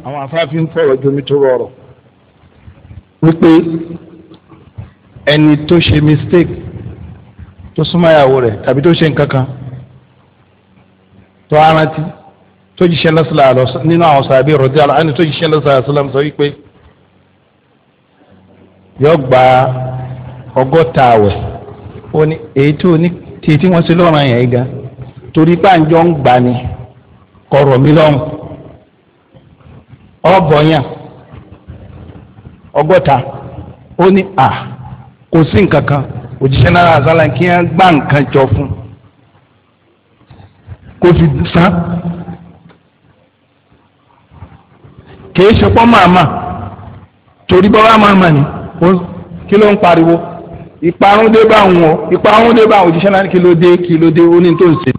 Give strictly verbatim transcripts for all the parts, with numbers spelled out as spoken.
àwọn afáfin fọ̀rọ̀ jomi tó rọrọ̀ wípé ẹni tó ṣe mistake tó súnmọ́ ìyàwó rẹ̀ tàbí tó ṣe nǹkan kan tó arántí tó jíṣẹ́ lọ́sọ̀lá àlọ́ nínú àwọn sàbí rọ̀dí àlọ́ ẹni tó jíṣẹ́ lọ́sọ̀lá àlọ́ sọ wípé yóò gba ọgọ́ta àwẹ̀ ó ní èyí tó ní tí tí wọ́n ṣe lọ́rùn yẹn gan torí pàǹjọ́ ń gbà ní kọ̀rọ̀ mi lọ́rùn ọ̀bọ̀nyà ọgọ́ta ó ní à kò sí nǹkan kan òjíṣẹ́ náà àzálà kí wọ́n gbá nǹkan jọ fún kó fi san kìí ṣe pọ́ màmá torí bọ́ bá màmá ni kí ló ń pariwo ìparun dé bá wọn ìparun dé bá òjíṣẹ́ náà kí ló dé kí ló dé ó ní tó ń ṣe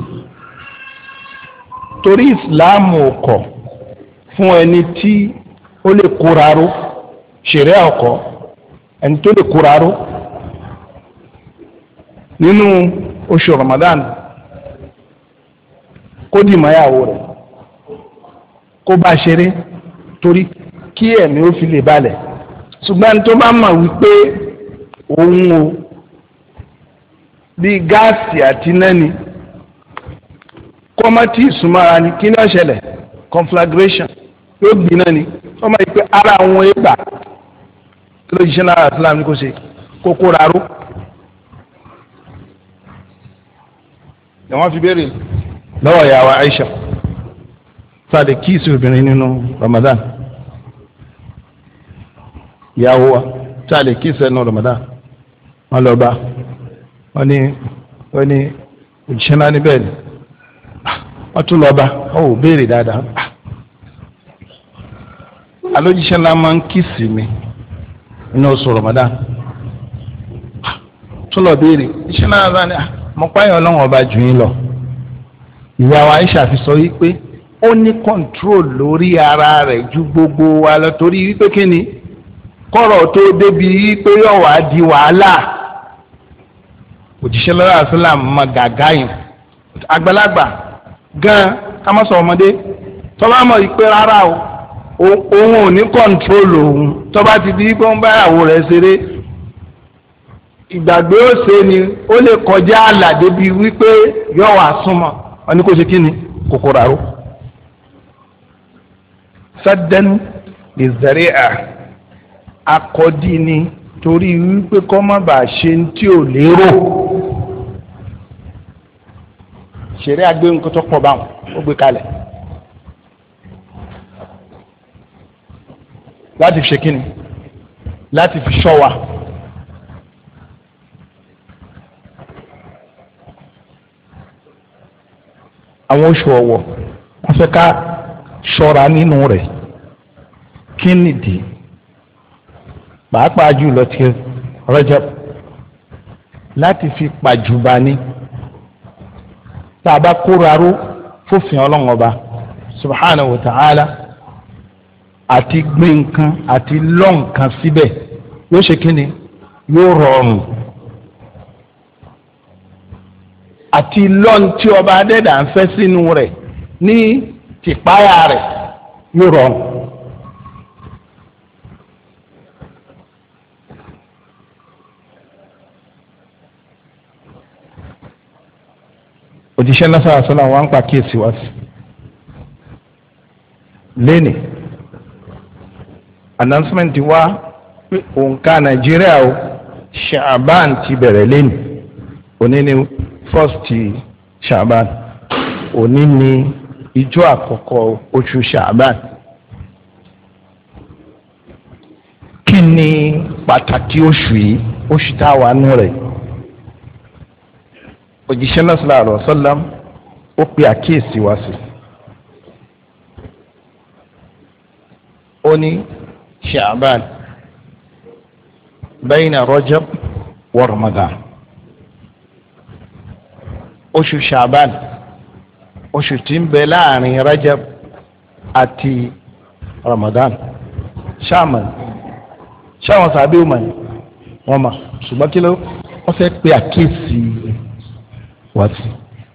torí ìsìláàmù ọkọ̀ fún ẹni tí ó lè kóraró ṣẹ̀rẹ́ ọkọ̀ ẹni tó lè kóraró nínú oṣù Ramadan kó dì mọ́yàwó rẹ̀ kó bá ṣeré torí kí ẹ̀mí ó fi lè balẹ̀ ṣùgbọ́n tó bá mọ̀ wípé òun o bí gáàsì àti nẹ́ni kọ́mọ́tì ìsúnmọ́ra ni kí ni ó ṣẹlẹ̀ conflagration yóò gbiná ni wọ́n máa ń pẹ́ ara àwọn ẹgbà kí ló jíṣẹ́ náà àti láàmú kó ṣe kókó rárú. ni wọ́n fi béèrè lọ́wọ́ ìyàwó Aisha sáàdì kíìsì obìnrin nínú Ramadan ìyàwó wa sáàdì kíìsì nínú Ramadan wọ́n lọ bá wọ́n ní wọ́n ní òjíṣẹ́ náà níbẹ̀ ni wọ́n tún lọ bá ó ò béèrè dáadáa alójíṣẹ́ náà máa ń kíìsì mi nínú oṣù Ramadan tún lọ béèrè iṣẹ́ náà bá ní mo páyọ̀ ọlọ́run ọba jù yín lọ ìyàwó Aisha fi sọ wípé ó ní control lórí ara rẹ̀ ju gbogbo wa lọ torí wípé kí ni kọ́rọ̀ tó débi wípé yóò wá di wàhálà òjíṣẹ́ lọ́wọ́ àṣìlá mọ gàgá yìí àgbàlagbà gan ká má sọ ọmọdé tọ́ba mọ̀ wípé rárá o òun ò ní control òun tọ́ba ti di wípé ń bá ìyàwó rẹ̀ ṣeré ìgbàgbé ó ṣe ni ó lè kọjá àlà débi wípé yóò wá súnmọ́ wọn ni kò ṣe kí ni kòkòrò àrò sádẹ́nu ìzẹ̀rẹ́à akọ́dí ni torí wípé kọ́ má bàa ṣe tí ò lérò ṣeré agbé nǹkan tó pọ̀ báwọn ó gbé kalẹ̀ láti fi ṣe kí ni láti fi ṣọ́ wa. àwọn oṣù ọ̀wọ̀ wọ́n fẹ́ ká ṣọ́ra nínú rẹ̀ kí nìdí pàápàá jùlọ ti Rajab láti fi pàjùbà ní tá a bá kóraró fòfin ọlọ́run ọba subhanahu wa ta'ala àti gbé nǹkan àti lọ́ nǹkan síbẹ̀ yóò ṣe kí ni yóò rọrùn. àti lọ́n tí ọba adẹ́dà ń fẹ́ sínú rẹ̀ ní tìpáyà rẹ̀ yóò rọrùn. òjíṣẹ́ lásán àṣọlá wọn ń pa kíyèsí wá sí lẹ́nì announcement wá pé òǹkà Nàìjíríà o Ṣàbán ti bẹ̀rẹ̀ lẹ́nì òní ni first Ṣàbán òní ni ìjọ àkọ́kọ́ oṣù Ṣàbán. kí ni pàtàkì oṣù yìí oṣù tá a wà nù rẹ̀ òjíṣẹ́ náà sallallahu alaihi wasallam ó pe àkíyèsí wá sí ó ní Ṣàbán bayna Rajab wa Ramadan oṣù Ṣàbán oṣù tí ń bẹ láàrin Rajab àti Ramadan ṣáàmà ṣáwọn sàbí ọmọ ni wọn mà ṣùgbọ́n kí ló wọ́n fẹ́ pe àkíyèsí wá sí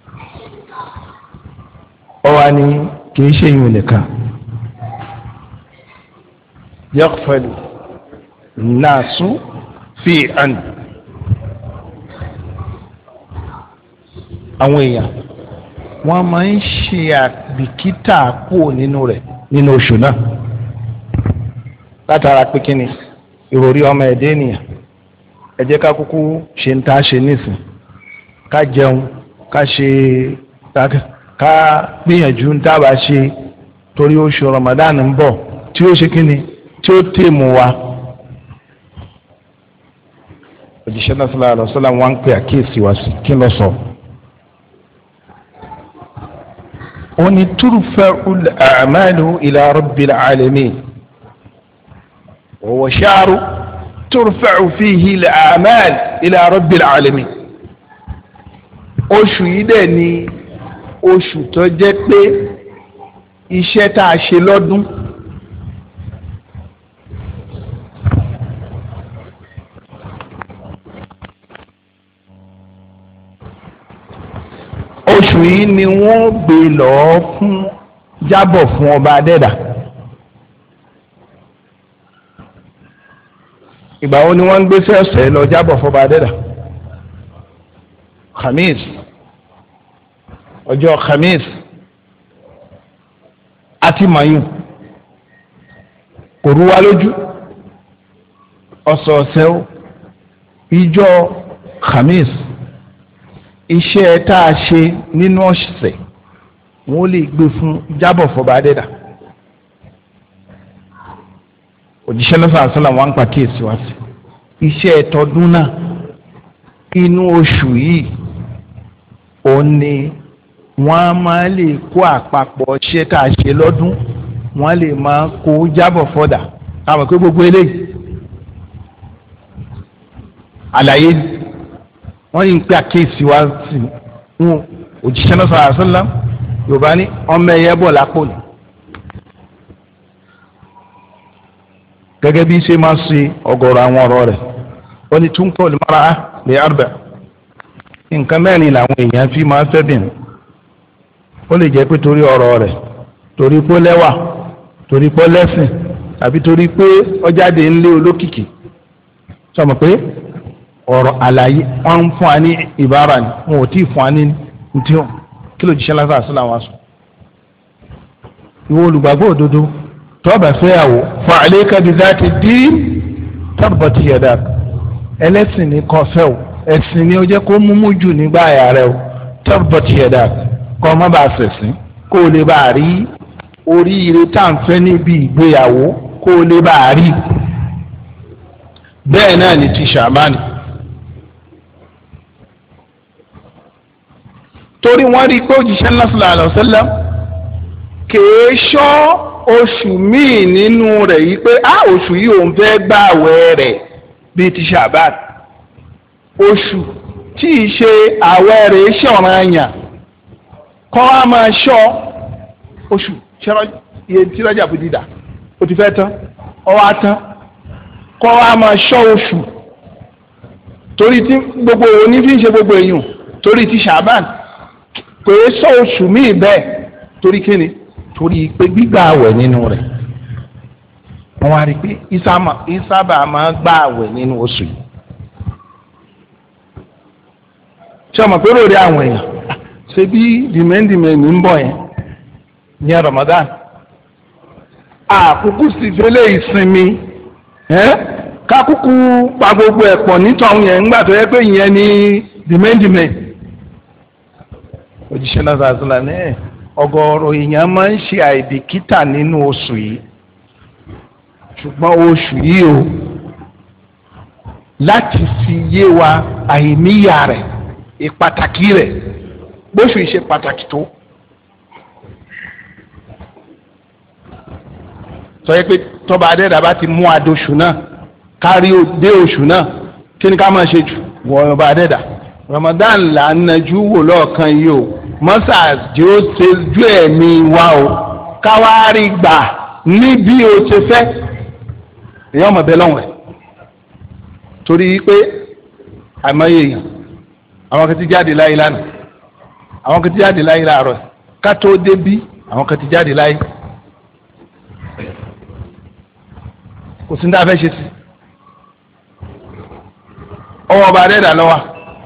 ọ wá ní kì í ṣe ìyún nìkan yaghfal nasu fi an àwọn èèyàn wọ́n máa ń ṣe àbìkítà kúrò nínú rẹ̀ nínú oṣù náà látara pé kí ni ìròrí ọmọ ẹ̀dẹ́ ènìyàn ẹ jẹ́ ká kúkú ṣe ń tá ṣe nísìn ká jẹun ká ṣe ká gbìyànjú ń tábà ṣe torí oṣù Ramadan ń bọ̀ tí ó ṣe kí ni tí ó tèmù wa òjíṣẹ́ náà sallallahu alaihi wasallam wọ́n ń pè àkíyèsí wa sí kí ló sọ. wọ́n ní turfa'ul a'malu ila rabbil alamin wa huwa sha'ru turfa'u fihi al-a'mal ila rabbil alamin. oṣù yìí dẹ̀ ni oṣù tó jẹ́ pé iṣẹ́ tá a ṣe lọ́dún oṣù yìí ni wọ́n gbé lọ fún jábọ̀ fún ọba adẹ́dà. ìgbà wo ni wọ́n ń gbé sẹ́ọ̀sẹ̀ lọ jábọ̀ fún ọba adẹ́dà? khamis ọjọ́ khamis àti mayun kò rú wa lójú ọ̀sọ̀ọ̀sẹ̀ ìjọ khamis iṣẹ́ tá a ṣe nínú ọ̀sẹ̀ wọ́n lè gbé fún jábọ̀ fọba adẹ́dà. òjíṣẹ́ náà sọ̀rọ̀ sọ́la wọn ń pa kíyèsí wá sí iṣẹ́ tọdún náà inú oṣù yìí òun ni wọ́n á máa lè kó àpapọ̀ iṣẹ́ tá a ṣe lọ́dún wọ́n lè máa kó jábọ̀ fọ́dà káwọn pé gbogbo eléyìí àlàyé wọ́n yìí ń pè àkíyèsí wá sí wọn òjíṣẹ́ náà sọ̀rọ̀ àṣọlá yorùbá ní ọmọ ẹ̀yẹ bọ̀ lápò ní. gẹ́gẹ́ bí ṣe máa ń ṣe ọ̀gọ̀rọ̀ àwọn ọ̀rọ̀ rẹ̀ ó ní tún kọ́ lùmọ́ra lè àrùbẹ̀ nǹkan mẹ́rin làwọn èèyàn fi máa ń fẹ́ bìnrin ó lè jẹ́ pé torí ọ̀rọ̀ rẹ̀ torí pé lẹ́wà torí pé lẹ́sìn tàbí torí pé ọjáde ńlé olókìkí sọmọ pé ọ̀rọ̀ àlàyé wọ́n ń fún wa ní ìbára ni wọn ò tí ì fún wa ní ntí wọn kí ló jíṣẹ́ lásán àṣìlá wa sùn. ìwọ olùgbàgbọ́ òdodo tọ́ọ̀bà fẹ́yàwó fa alayka bi dhati din tabbat yadak ẹlẹ́sìn ní kọ́ fẹ́ o ẹ̀sìn ni ó jẹ́ kó múmú jù nígbà àyà rẹ o tabbat yadak kọ́ ọ má bàa fẹ̀sìn kó o lè bá a rí oríire tá à ń fẹ́ níbi ìgbéyàwó kó o lè bá a rí bẹ́ẹ̀ náà ni ti ṣàmánì. torí wọ́n rí i pé òjíṣẹ́ ńlá sallallahu alaihi wasallam kèé ṣọ́ oṣù míì nínú rẹ̀ yìí pé á oṣù yìí òun fẹ́ gbà àwẹ̀ rẹ̀ bíi ti ṣàbát oṣù tí ì ṣe àwẹ̀ rẹ̀ ṣọ̀ràn àyàn kọ́ á máa ṣọ́ oṣù iye tí lọ́jà fi dídà ó ti fẹ́ tán ọwọ́ á tán kọ́ á máa ṣọ́ oṣù torí tí gbogbo òní fi ń ṣe gbogbo èèyàn torí ti ṣàbát kò é sọ oṣù míì bẹ́ẹ̀ torí kíni torí pé gbígbà àwẹ̀ nínú rẹ̀ wọ́n wá rí i pé ìsábà máa gbà àwẹ̀ nínú oṣù yìí. ṣé ọmọ pé lórí àwọn èèyàn ṣe bí dìmẹ́ndìmẹ́ndì ń bọ̀ yẹn ní Ramadan àkókò sì fẹ́lẹ́ ìsinmi kákúkú pa gbogbo ẹ̀pọ̀ nítorí yẹn ńgbà tó yẹ pé ìyẹn ní dìmẹ́ndìmẹ́ndì. òjíṣẹ́ náà sàásùlà ní ọ̀gọ̀ọ̀rọ̀ èèyàn máa ń ṣe àìbìkítà nínú oṣù yìí ṣùgbọ́n oṣù yìí o láti fi yé wa àìníyà rẹ̀ ìpàtàkì rẹ̀ bóṣù yìí ṣe pàtàkì tó sọ yẹ pé tọ́ba adẹ́dà bá ti mú adóṣù náà kárí dé oṣù náà kí ni ká máa ṣe jù wọ ọba adẹ́dà Ramadan là ń najú wò lọ́ọ̀kan yìí o mọ́sàs jẹ́ ó ṣe ju ẹ̀mí wa o káwárí gbà níbi o ṣe fẹ́ èèyàn ọmọ bẹ́ẹ̀ lọ́wọ́ ẹ̀ torí pé àìmọye èèyàn àwọn kan ti jáde láyé lánàá àwọn kan ti jáde láyé láàárọ̀ ká tó débí àwọn kan ti jáde láyé kò sí ní tá a fẹ́ ṣe sí ọwọ́ ọba adẹ́dà lọ́wọ́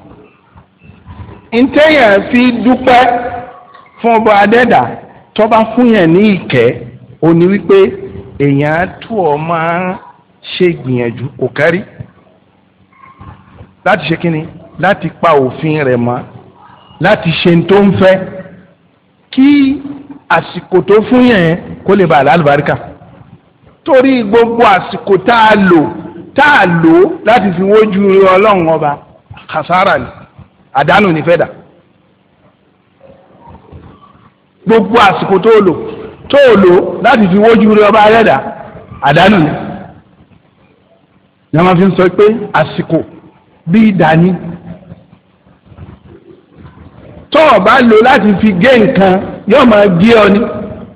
ntẹ́yàn fi dúpẹ́ fún ọba adẹ́dà tọ́ba fún yẹn ní ìkẹ́ òní wípé èèyàn tó ọ máa ṣe gbìyànjú kò kárí láti ṣe kínni láti pa òfin rẹ̀ mọ́ láti ṣe tó ń fẹ́ kí àsìkò tó fún yẹn kó lè ba àlàlùbáríkà torí gbogbo àsìkò tá a lò tá a lò láti fi wójú ọlọ́run ọba kàsárà ni àdánù ní fẹ́dà gbogbo àsìkò tó lò tó lò láti fi wójú ọba rẹ̀dà àdánù ni ní a máa fi ń sọ pé àsìkò bí ìdání tó o bá lò láti fi gé nǹkan yóò máa gé ọ ní.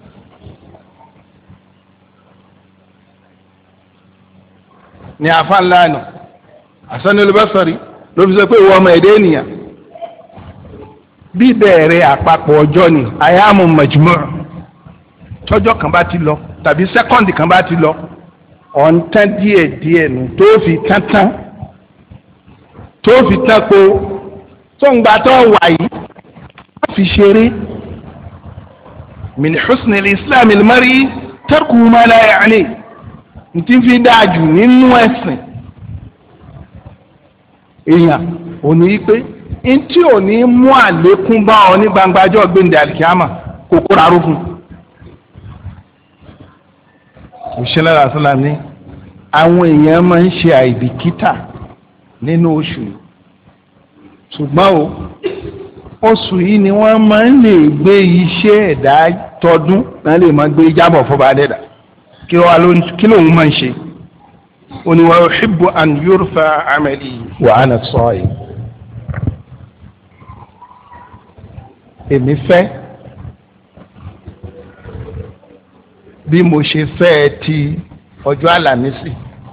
ní afáńlá nù àsánilúbẹ́sọ̀rí ló fi sọ pé ìwọ ọmọ ẹ̀dẹ́ ènìyàn bí bẹ̀rẹ̀ àpapọ̀ ọjọ́ ni àyàmù majmu' tọ́jọ́ kan bá ti lọ tàbí sẹ́kọ́ǹdì kan bá ti lọ ọ̀ǹtán díẹ̀ díẹ̀ nù tó fi tán tán tó fi tán po tó ń gbà tó wà yìí tó fi ṣeré min husni al-islam al-mar'i tarku ma la ya'ni ntí fi dáa jù nínú ẹ̀sìn èèyàn ò ní í pé ntí ò ní mú àlékún bá ọ ní gbangbajọ́ gbẹ̀ndẹ̀ alikiyama kò kóra ró fún. òṣèlú àṣàlá ní àwọn èèyàn máa ń ṣe àìbìkítà nínú oṣù yìí ṣùgbọ́n o oṣù yìí ni wọ́n máa ń lè gbé iṣẹ́ ẹ̀dá tọdún náà lè máa gbé jábọ̀ fọba adẹ́dà kí lóun máa ń ṣe oni wa uhibbu an yurfa amali wa ana sa'im èmi fẹ́ bí mo ṣe fẹ́ ti ọjọ́ àlàmísì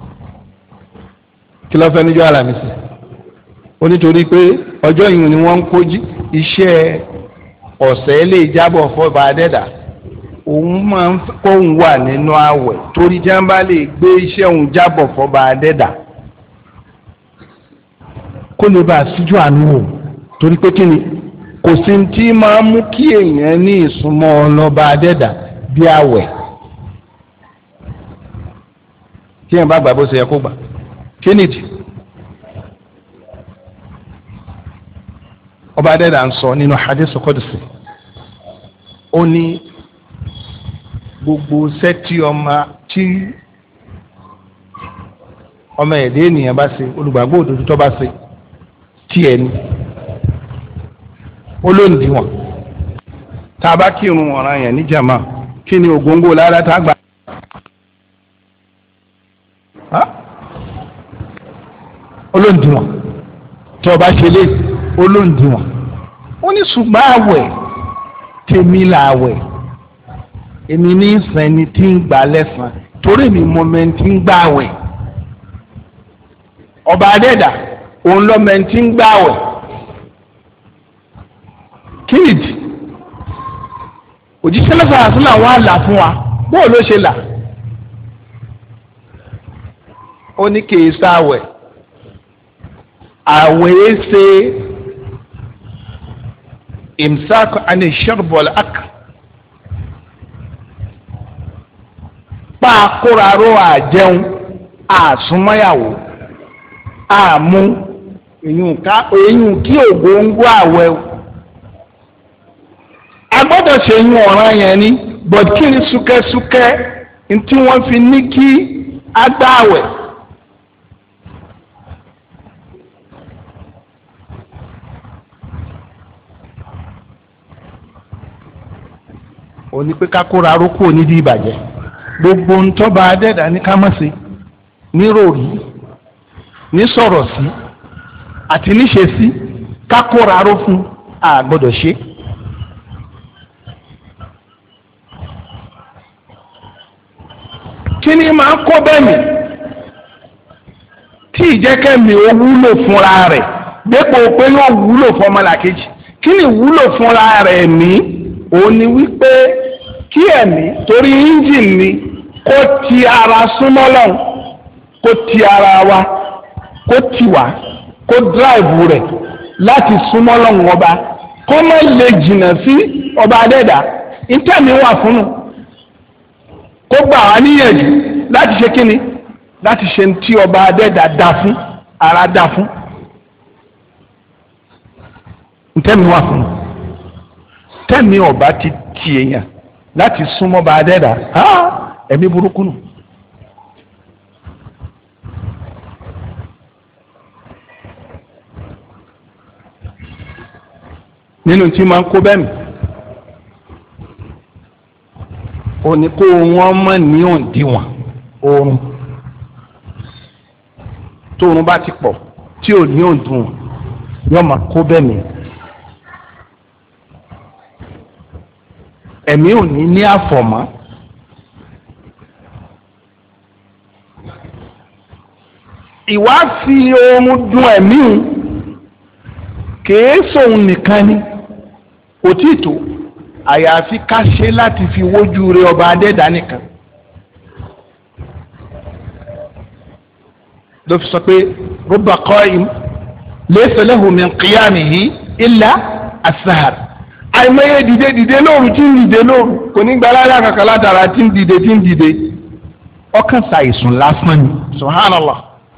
kí ló fẹ́ níjọ́ àlàmísì ó nítorí pé ọjọ́ yìí ni wọ́n ń kó iṣẹ́ ọ̀sẹ̀ lè jábọ̀ fọba adẹ́dà òun máa ń kóun wà nínú àwẹ̀ torí jàmbá lè gbé iṣẹ́ òun jábọ̀ fọba adẹ́dà kó lè bá a síjú àánú wò torí pé kí ni kò sí tí máa ń mú kí èèyàn ní ìsúnmọ́ ọlọ́ba adẹ́dà bí àwẹ̀ tí èèyàn bá gbà bó ṣe yẹ kó gbà kí nìdí ọba adẹ́dà ń sọ nínú hadith qudsi ó ní gbogbo sẹ́tì ọmọ tí ọmọ ẹ̀dẹ́ ènìyàn bá ṣe olùgbàgbọ́ òdodo tó bá ṣe tí ẹni olóǹdìwọ̀n tá a bá kírun ọ̀ràn yẹn ní jàmá kí ni ògóńgó lára tá a gbà. olóǹdìwọ̀n tó o bá ṣe lé olóǹdìwọ̀n ó ní ṣùgbọ́n àwẹ̀ tèmi là àwẹ̀ èmi ní sẹ́ni tí ń gbà lẹ́sàn torí mi mọ́mẹ́ntì ń gbà àwẹ̀ ọba adẹ́dà òun lọ́mẹ́ntì ń gbà àwẹ̀ kíìdì òjíṣẹ́ lọ́sàn àti làwọn àlà fún wa bóò ló ṣe là ó ní kì í sáwẹ̀ àwẹ̀ ẹ́ ṣe imsak ani sharbol ak pa akóraró àjẹun àsúnmọ́yàwó àmú èyún kí ògóńgó àwẹ̀ agbọ́dọ̀ ṣe yún ọ̀ràn yẹn ni but kí ni súkẹ́súkẹ́ tí wọ́n fi ní kí agbáwẹ̀ òní pé ká kóra rókò nídìí ìbàjẹ́ gbogbo ntọ́ba adẹ́dà ní ká má ṣe níròrí ní sọ̀rọ̀ sí àti níṣe sí ká kóra ró fún àgbọ́dọ̀ ṣe. kí ni máa kó bẹ́ẹ̀mì tí ìjẹ́kẹ́mi ó wúlò fúnra rẹ̀ dépò pé yóò wúlò fún ọmọlàkejì kí ni wúlò fúnra rẹ̀ ní òun ni wípé kí ẹ̀mí torí engine ni kó ti ara súnmọ́ lọ́hùn kó ti ara wa kó tì wá kó dráìvù rẹ̀ láti súnmọ́ Ọlọ́run ọba kó má lè jìnnà sí ọba adẹ́dà ìtẹ́mi wà fún un kó gbà wá níyànjú láti ṣe kíni láti ṣe tí ọba adẹ́dà dá fún ara dá fún ìtẹ́mi wà fún un tẹ́mi ọba ti ti èèyàn láti súnmọ́ ọba adẹ́dà ẹ̀mí burúkú nù. nínú tí máa ń kó bẹ́ẹ̀ mi ò ní kó wọ́n mọ̀ ní òǹdíwọ̀n oorun tóorun bá ti pọ̀ tí ò ní òǹdíwọ̀n yóò máa kó bẹ́ẹ̀ mi ẹ̀mí ò ní ní àfọ̀mọ́ ìwà fi oorun dun ẹ̀mí kèé sóun nìkan ni òtítọ́ àyàfi ká ṣe láti fi wójú rẹ ọba adẹ́dá nìkan ló fi sọ pé rubba qa'im laysa lahu min qiyamihi illa as-sahar àìmọye dìde dìde lóru tí ń dìde lóru kò ní gbàlá kankan látara tí ń dìde tí ń dìde ọkàn ṣàìsùn lásán ni subhanallah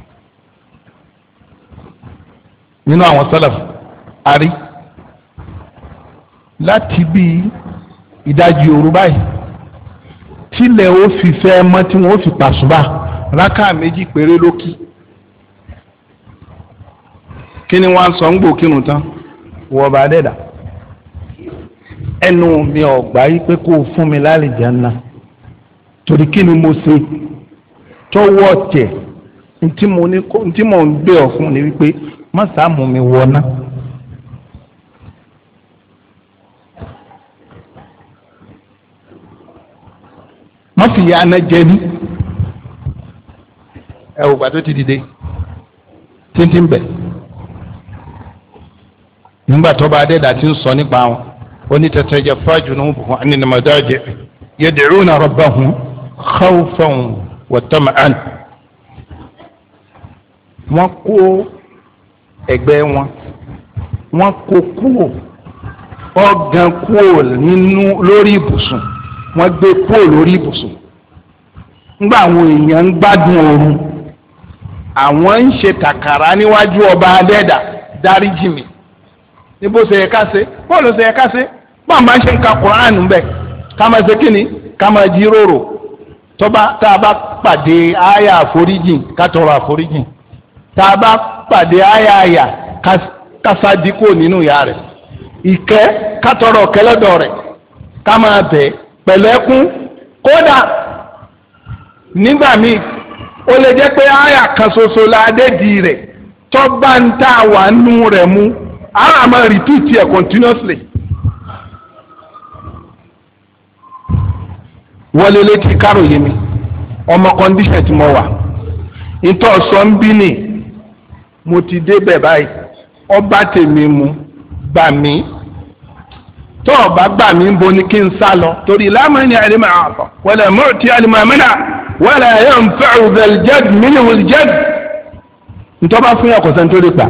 nínú àwọn sálàfù àrí láti bí ìdajì òru báyìí tílẹ̀ ó fi fẹ́ mọ́ tí wọ́n ó fi pàṣùbà rákà méjì péré lókì kí ni wọ́n á sọ ń gbò kírun tán wọ́n bá dẹ́dà ẹnu mi ọ̀gbá yí pé kó o fún mi lálìjánnà torí kí ni mo ṣe tọwọ́ tẹ̀ ntí mo ní kó ntí mo ń gbé ọ fún ni wípé má sá mú mi wọ ná. má fi ya aná jẹ ní ẹ wò gbàtó ti dìde títí ń bẹ nígbà tó bá dé dàtí ń sọ nípa wọn onítẹ̀tẹ̀jẹ̀fà junubuhum anil madaji yad'una rabbahum khawfan wa tama'an wọ́n kó ẹ̀gbẹ́ wọn wọ́n kó kúrò ọ̀gàn kúrò nínú lórí ibùsùn wọ́n gbé kúrò lórí ibùsùn ńgbà àwọn èèyàn ń gbádùn oorun àwọn ń ṣe tàkàrà níwájú ọba adẹ́dà dáríjì mi níbo ṣe yẹ ká ṣe bọ́ọ̀lù ṣe yẹ ká ṣe bọ́ọ̀ máa ń ṣe ń ka Kùránì ń bẹ̀ ká máa ṣe kíni ká máa jíròrò tọ́ba tá a bá pàdé àyà àforíjìn ká tọrọ àforíjìn tá a bá pàdé àyà àyà ká sádìkò nínú ìyá rẹ̀ ìkẹ́ ká tọrọ kẹlẹ́dọ̀ rẹ̀ ká máa bẹ̀ pẹ̀lú ẹkún kódà nígbà míì ó lè jẹ́ pé àyà kan ṣoṣo la dé di rẹ̀ tọ́ba ń tà wà nù rẹ̀ mú àwọn àmọ́ repeat ẹ̀ continuously. wọlé létí káròyé mi ọmọ condition tí mo wà ìtọ́ sọ ń bí ni mo ti débẹ̀ báyìí ọba tèmi mu gbà mí tó ọba gbà mí ń bo ni kí n sá lọ torí láàmú ẹni àìlèmọ̀ àtọ̀ wala mu'ti àlèmọ̀ àmínà wala yanfa'u dhal jadd minhu al-jadd ntọ́ba fún yàn kọ̀sẹ̀ tó lè gbà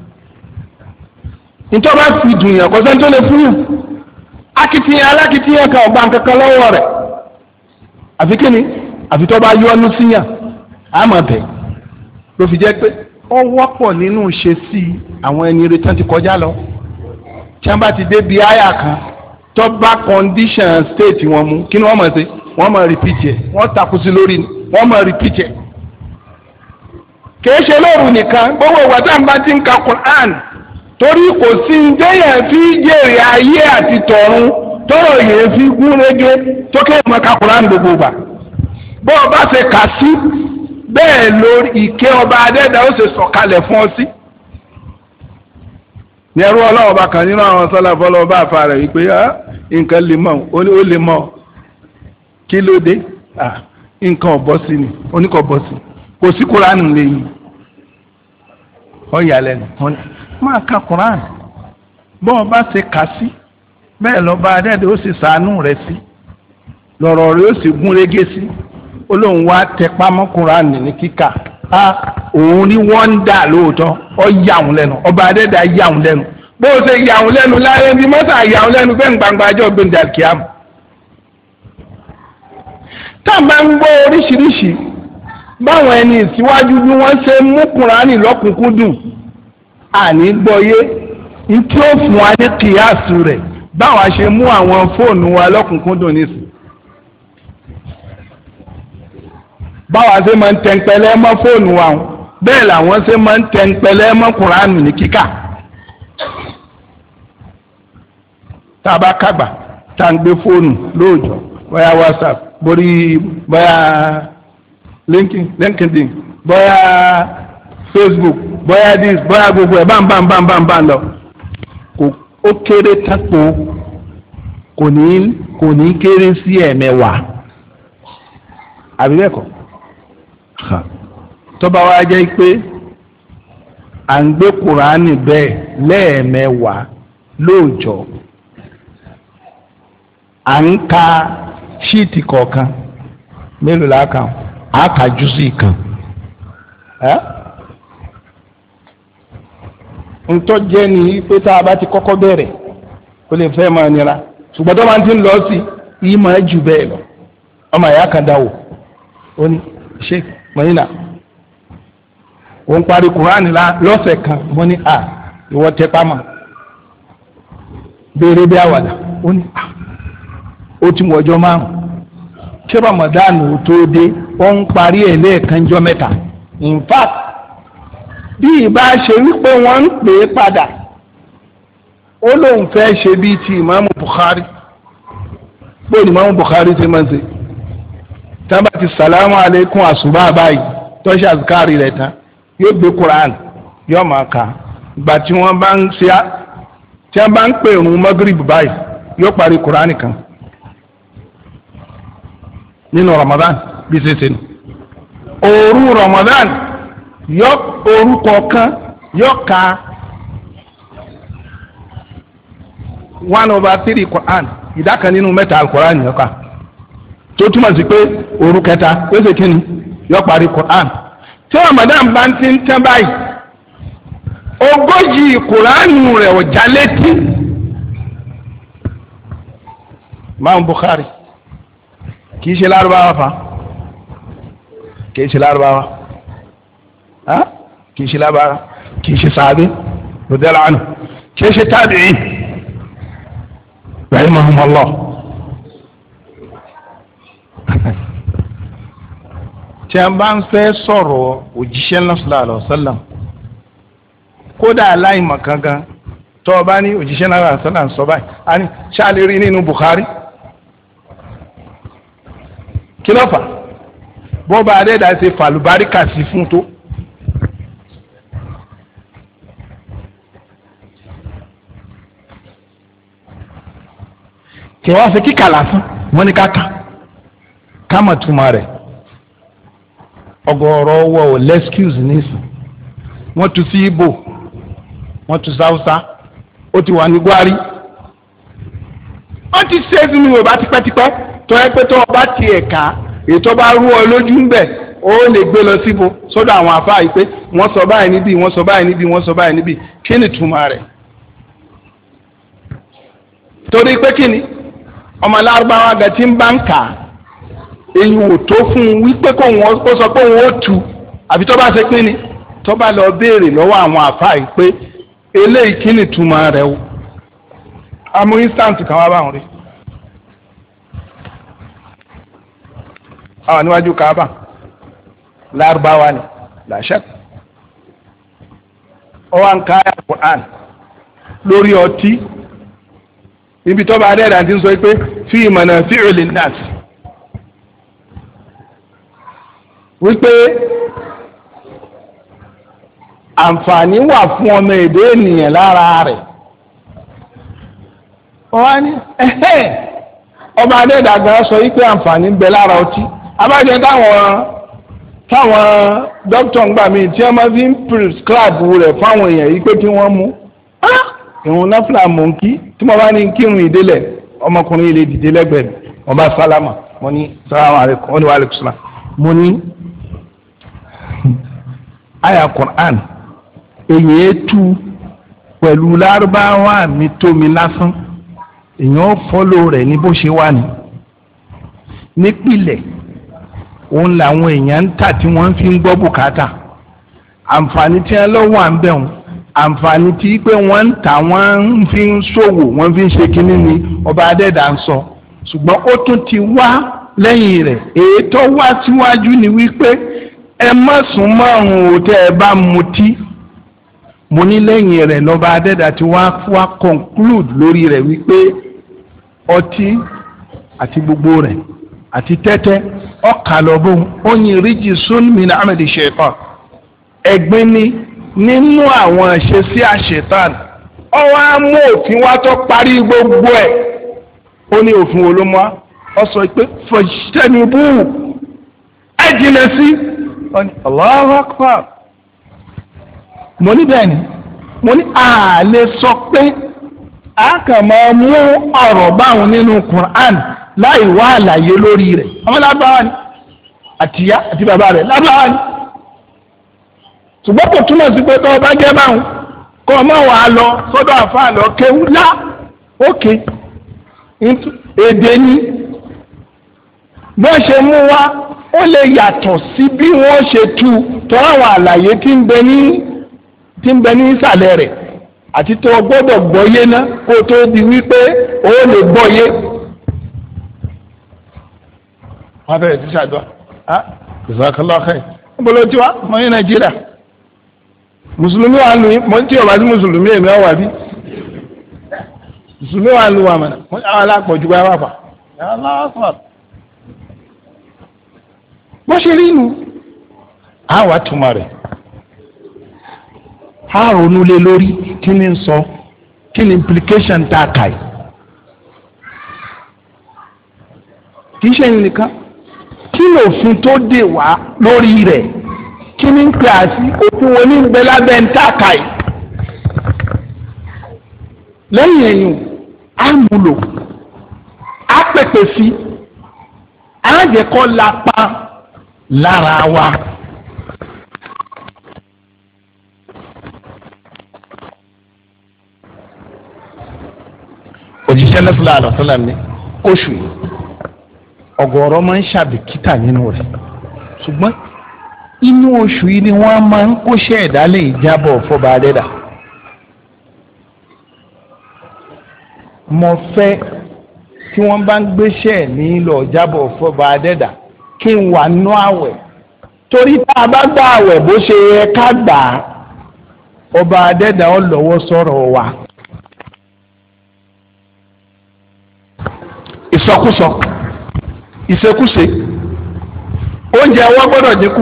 ntọ́ba fi dùn yàn kọ̀sẹ̀ tó lè fún yàn akitiyan alákitiyan kan ọba nkankan lọ́wọ́ rẹ̀ àfi kíni àfi tọ́ba yọ́nú síyàn àmọ̀ bẹ̀ ló fi jẹ́ pé ó wọ́pọ̀ nínú ṣe sí àwọn ẹni retán ti kọjá lọ tí wọ́n bá ti dé bí àyà kan tó bá condition state wọn mú kí ni wọ́n mọ̀ sí wọ́n mọ̀ repeat ẹ̀ wọ́n takú sí lórí wọ́n mọ̀ repeat ẹ̀ kìí ṣe lóru nìkan gbogbo ìwà tá à ń bá ti ń ka Quran torí kò sí njẹ́yẹ̀ fi jèrè ayé àti tọ̀run tọ́rọ̀ yẹn fi gún régé tó kéèyàn máa ka Quran gbogbo gbà bó o bá ṣe kà sí bẹ́ẹ̀ lórí ìké ọba adẹ́dà ó ṣe sọ̀kalẹ̀ fún ọ sí. ní ẹrú ọlọ́wọ́ bá kan nínú àwọn sọ́lá fọlọ́ bá fa rẹ̀ wípé nǹkan lè mọ̀ ó lè mọ̀ kí ló dé nǹkan ọ̀bọ sí ni oníkọ̀ bọ́ sí kò sí Kúránì lẹ́yìn ọ̀yàlẹ́nu máa ka Kúránì bọ́ ọ bá ṣe kà sí bẹ́ẹ̀ lọ́ba adẹ́dà ó sì sàánú rẹ̀ sí lọ́rọ̀ rẹ̀ ó sì gún régé sí olóhùn wa tẹpá mọ́ Kúránì ní kíkà a òun ní wọ́n ń dà lóòótọ́ ọ yà wọ́n lẹ́nu ọba adẹ́dà yà wọ́n lẹ́nu bó o ṣe yà wọ́n lẹ́nu láyé bí mọ́tà yà wọ́n lẹ́nu bẹ́ẹ̀ ń gbangba ajọ́ gbẹ̀ǹdà kíámù. tá a máa ń gbọ́ oríṣiríṣi báwọn ẹni ìsíwájú bí wọ́n ṣe mú Kùránì lọ́kùnkúndùn àní gbọ́yé tí ó fún wa ní kìyàsù rẹ̀ báwa ṣe mú àwọn fóònù wa lọ́kùnkúndùn nísìn. báwa ṣe máa ń tẹ̀ǹpẹ̀lẹ́ mọ́ fóònù wa bẹ́ẹ̀ làwọn ṣe máa ń tẹ̀ǹpẹ̀lẹ́ mọ́ Kùránì ní kíkà. tá a bá kàgbà tá a ń gbé fóònù lóòjọ́ bóyá WhatsApp borí bóyá LinkedIn bóyá Facebook bóyá dis bóyá gbogbo ẹ̀ báń báń báń báń báń lọ kò ó kéré tápò kò ní kò ní kéré sí ẹ̀mẹ́wàá àbí bẹ́ẹ̀ kọ́ tọ́ba wa jẹ́ pé à ń gbé Kùránì bẹ́ẹ̀ lẹ́ẹ̀mẹ́wàá lóòjọ́ à ń ka ṣíìtì kọ̀ọ̀kan mélòó la kà á kà jùsì kan ntọ́ jẹ́ ni pé tá a bá ti kọ́kọ́ bẹ̀rẹ̀ kó lè fẹ́ máa nira ṣùgbọ́n tó máa ti ń lọ sí yìí máa jù bẹ́ẹ̀ lọ ọmọ ìyá kan dáwò ó ní sheikh mọ̀nyínà òun parí Kùránì lọ́sẹ̀ kan mo ní à ìwọ tẹ pamọ́ béèrè bí àwàdà ó ní à ó ti mú ọjọ́ márùn kí Ramadan tó dé ó ń parí ẹ̀ lẹ́ẹ̀kan jọ́ mẹ́ta in fact bí ìbá ṣe wípé wọ́n ń pè é padà ó lóun fẹ́ ṣe bíi ti ìmáàmù Bukhari bó ni ìmáàmù Bukhari ṣe máa ń ṣe tábà ti sàlámù aleykum àṣùbà báyìí tọ́ṣì àzùkárì rẹ̀ tán yóò gbé Quran yóò máa kà ìgbà tí wọ́n bá ń ṣe tí wọ́n bá ń pè òun Maghrib báyìí yóò parí Quran kan nínú Ramadan bí ṣe ṣe ni òru Ramadan yọ orúkọ kan yọ ka one over three Quran ìdá kan nínú mẹ́ta al-Quran yọ ká tó túmọ̀ sí pé òru kẹta yóò ṣe kíni yọ parí Quran tí Ramadan bá ń ti ń tẹ́ báyìí ogójì Quran rẹ̀ ọ̀já létí Imam Bukhari kì í ṣe lárúbáwá fa kì í ṣe lárúbáwá kì í ṣe lábára kì í ṣe sàábé rọdẹ́lá ànú kì í ṣe tábìín rahimahumullah tí a bá ń fẹ́ sọ̀rọ̀ òjíṣẹ́ náà sallallahu alaihi wasallam kódà aláìmọ̀ kankan tó o bá ní òjíṣẹ́ náà sallallahu alaihi wasallam sọ báyìí a ní ṣáàlì rí nínú Bukhari kí ló fà bó bá adéda ṣe fàlùbáríkà sí fún tó. kí wọ́n fi kíkà lásán wọ́n ní káka ká mọ̀ túmọ̀ rẹ̀ ọgọ́rọ̀ wọ ò lẹ́skíùsì nísìn wọ́n tu sí Ìgbò wọ́n tu sáúsá ó ti wà ní Gwari wọ́n ti ṣe é sínú Yorùbá tipẹ́tipẹ́ tó yẹ pé tó o bá tiẹ̀ ká ètò bá rú ọ lójú ń bẹ̀ ó lè gbé lọ síbo sọ́dọ̀ àwọn afáà yìí pé wọ́n sọ báyìí níbí wọ́n sọ báyìí níbí wọ́n sọ báyìí níbí kí ni túmọ̀ rẹ̀ torí pé kí ni ọmọ lárúbáwá gẹ tí ń bá ń kà èyí ò tó fún un wípé kó wọn ó sọ pé òun ó tu àbí tó bá ṣe pín ni tó bá lọ béèrè lọ́wọ́ àwọn àfáà yìí pé eléyìí kí ni túmọ̀ rẹ̀ o amú instant kan wá báwọn rí àwọn níwájú Kaaba lárúbáwá ni làṣẹ ọwọ́ ń ká Quran lórí ọtí níbi tó bá dẹ́rẹ́ àti sọ pé fi ìmọ̀nà fi ìrìlẹ̀ náà wípé àǹfààní wà fún ọmọ èdè ènìyàn lára rẹ̀ wọ́n ní ọba adẹ́dàgbà sọ wípé àǹfààní ń bẹ lára ọtí abájọ táwọn táwọn dókítà ń gbà mí tí wọ́n máa fi ń prescribe rẹ̀ fáwọn èèyàn yìí pé kí wọ́n mú ìrun náfìlà mò ń kí tí mo bá ní kírun ìdílẹ̀ ọmọkùnrin ilé dìde lẹ́gbẹ̀ẹ́ mi mo bá sálámà mo ní sálámà aleykum ó ní wà aleykum sàlám mo ní àyà Qur'an èyí tú pẹ̀lú lárúbáwá mi tómi lásán èyàn fọ́lọ́ rẹ̀ ní bó ṣe wà ní nípìlẹ̀ òun làwọn èèyàn ń tà tí wọ́n fi ń gbọ́ bùkátà àǹfààní tí wọ́n lọ́wọ́ à ń bẹ̀ wọ́n àǹfààní tí pé wọ́n ń tà wọ́n fi ń ṣòwò wọ́n fi ń ṣe kínní ni ọba adẹ́dà ń sọ ṣùgbọ́n ó tún ti wá lẹ́yìn rẹ̀ èyí tó wá síwájú ni wípé ẹ má sùn márùn ún tẹ́ ẹ bá mutí mo ní lẹ́yìn rẹ̀ lọ́ba adẹ́dà tí wọ́n á wá conclude lórí rẹ̀ wípé ọtí àti gbogbo rẹ̀ àti tẹ́tẹ́ ọkà lọ́bùn oyin ríjì sunmin amadi shaitan ẹ̀gbin ni nínú àwọn ìṣesí àṣetán ọwọ́ á mú òfin wá tó parí gbogbo ẹ̀ ó ní òfin wo ló mọ́ ọ sọ pé fajtanibu ẹ jìnà sí Allahu Akbar mo ní bẹ́ẹ̀ ni mo ní àlè sọ pé a kàn máa mú ọ̀rọ̀ báwọn nínú Qur'an láì wá àlàyé lórí rẹ̀ ọmọ lábáwá ni àtìyá àti bàbá rẹ̀ lábáwá ni ṣùgbọ́n kò túmọ̀ sí pé tó o bá jẹ́ báwọn kó o máa wà á lọ sọ́dọ̀ àfáà lọ kéwú lá òkè èdè ni bó ṣe mú wá ó lè yàtọ̀ sí bí wọ́n ṣe tú tọ́ra àwọn àlàyé tí ń bẹ ní tí ń bẹ ní ìsàlẹ̀ rẹ̀ àti tó o gbọ́dọ̀ gbọ́yé ná kó o tó di wípé o lè gbọ́yé. wọ́n bẹ̀rẹ̀ sí ṣàdúrà ah jazakallahu khair níbo ló ti wá mọ́ ní Nàìjíríà mùsùlùmí wà lù yín mọ́ tí o bá sí mùsùlùmí èmi ọ̀wà bí mùsùlùmí wà lù wà mọ̀nà wọ́n àwọn alápọ̀jù bá wà fà aláwọ̀ bó ṣe rí inú àwa túmọ̀ rẹ̀ a ronú lé lórí kí ni ń sọ kí ni implication tá a kà yìí kì í ṣe ẹ̀yin nìkan kí ni òfin tó dè wá lórí rẹ̀ kí ni ń pè á sí òfin wo ní ń bẹ lábẹ́ ń tá a kà yìí lẹ́yìn ẹ̀yìn á múlò á pèpè sí á jẹ́ kó lápá lára wa. òjíṣẹ́ lẹ́sọ̀lá àlọ́sọ́lá ní oṣù yìí ọ̀gọ̀ọ̀rọ̀ máa ń ṣàbìkítà nínú rẹ̀ ṣùgbọ́n inú oṣù yìí ni wọ́n máa ń kóṣẹ́ ìdálé ìjábọ̀ fọba adẹ́dà. mo fẹ́ tí wọ́n bá ń gbéṣẹ́ ní lọ jábọ̀ fọba adẹ́dà kí n wà nú àwẹ̀ torí tá a bá gbà àwẹ̀ bó ṣe yẹ ká gbà á ọba adẹ́dà ó lọ́wọ́ sọ̀rọ̀ wa. ìsọkúsọ ìṣekúṣe oúnjẹ wọn gbọ́dọ̀ dínkù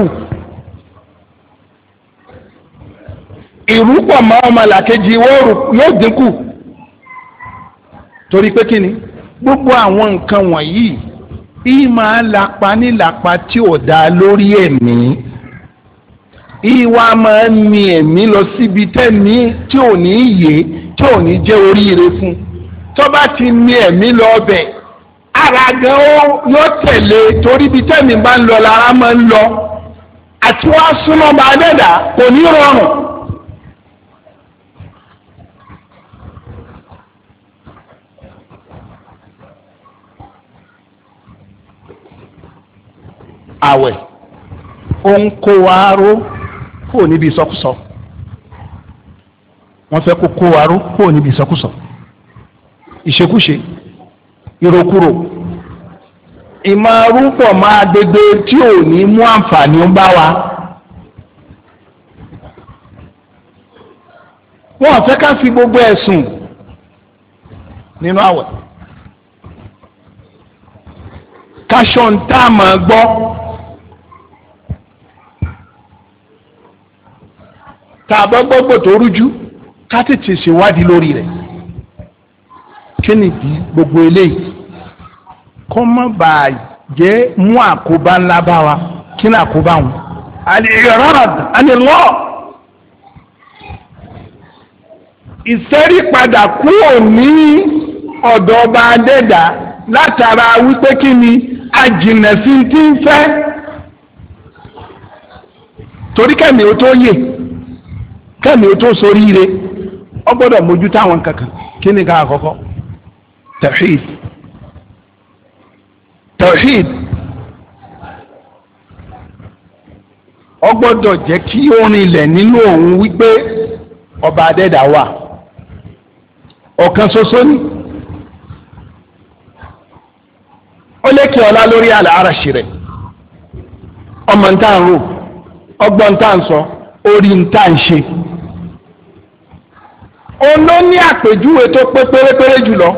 ìrúpọ̀ mọ́ ọmọlàkejì yóò dínkù torí pé kí ni gbogbo àwọn nǹkan wọ̀nyí ìyí máa lapa nílapa tí ò dá lórí ẹ̀mí ìyí wa máa ń mi ẹ̀mí lọ síbi tẹ́mi tí ò ní yé tí ò ní jẹ́ oríire fún tó bá ti mi ẹ̀mí lọ ọbẹ̀ ara gan yóò tẹ̀lé torí bí tẹ́mi bá ń lọ lára máa ń lọ àti wá súnmọ́ bá dẹ́dà kò ní rọrùn. àwẹ̀ ó ń kó wa ró kó níbi ìsọkúsọ wọ́n fẹ́ kó kó wa ró kó níbi ìsọkúsọ ìṣekúṣe ìrokúrò ìmọ̀rúpọ̀ máa dédé tí ò ní mú àǹfààní ń bá wa. wọ́n fẹ́ ká fi gbogbo ẹ̀sùn nínú àwẹ̀ káṣọ ń tá a máa gbọ́ tá a bá gbọ́gbọ́ tó rújú ká tètè ṣèwádìí lórí rẹ̀ kí nìdí gbogbo eléyìí kó má bàa jẹ́ mú àkóbá ńlá bá wa kí ní àkóbá wọn. al-i'rad anillah ìsẹ́rí padà kúrò ní ọ̀dọ̀ ọba adẹ́dà látara wípé kí ni ajìnà sí ti ń fẹ́ torí kẹ́mi ó tó yè kẹ́mi ó tó soríire ó gbọ́dọ̀ mójú táwọn kankan kí ni ká àkọ́kọ́ tawhid tawhid ó gbọ́dọ̀ jẹ́ kí ó rinlẹ̀ nínú òun wípé ọba adẹ́dà wà ọ̀kan ṣoṣo ni ó lékè ọlá lórí àlàáràṣì rẹ̀ ọmọ ntá ń rò ọgbọ́n ntá ń sọ orí ntá ń ṣe òun ló ní àpèjúwe tó pé pérépéré jùlọ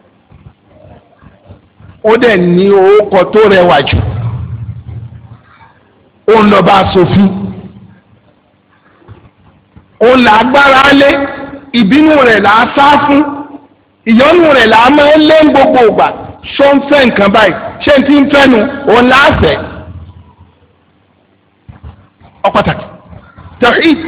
ó dẹ̀ ní orúkọ tó rẹwà jù òun lọ́ba aṣòfin òun là agbára lé ìbínú rẹ̀ là á sá fún ìyọ́nú rẹ̀ là á máa ń lé gbogbo ìgbà ṣó ń fẹ́ nǹkan báyìí ṣé n ti ń fẹ́ nu òun là á fẹ́ ọ pàtàkì tawhid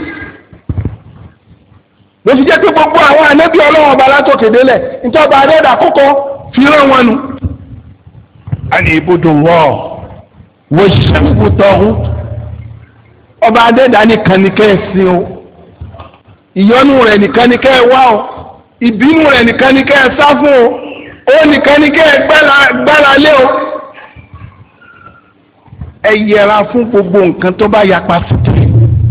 ló fi jẹ́ pé gbogbo àwọn ànábì ọlọ́wọ́n ọba látòkè délẹ̀ ìjọba adẹ́dà kọ́kọ́ fi rán wọn nu. àní ibùdó wọ̀ wọ́n ṣiṣẹ́ gbogbo tọ́hún ọba adẹ́dà nìkan ní kẹ́ ẹ sìn o ìyọ́nú rẹ̀ nìkan ní kẹ́ ẹ wá o ìbínú rẹ̀ nìkan ní kẹ́ ẹ sá fún o ó nìkan ní kẹ́ ẹ gbára lé o. ẹ yẹra fún gbogbo nǹkan tó bá yapa sí i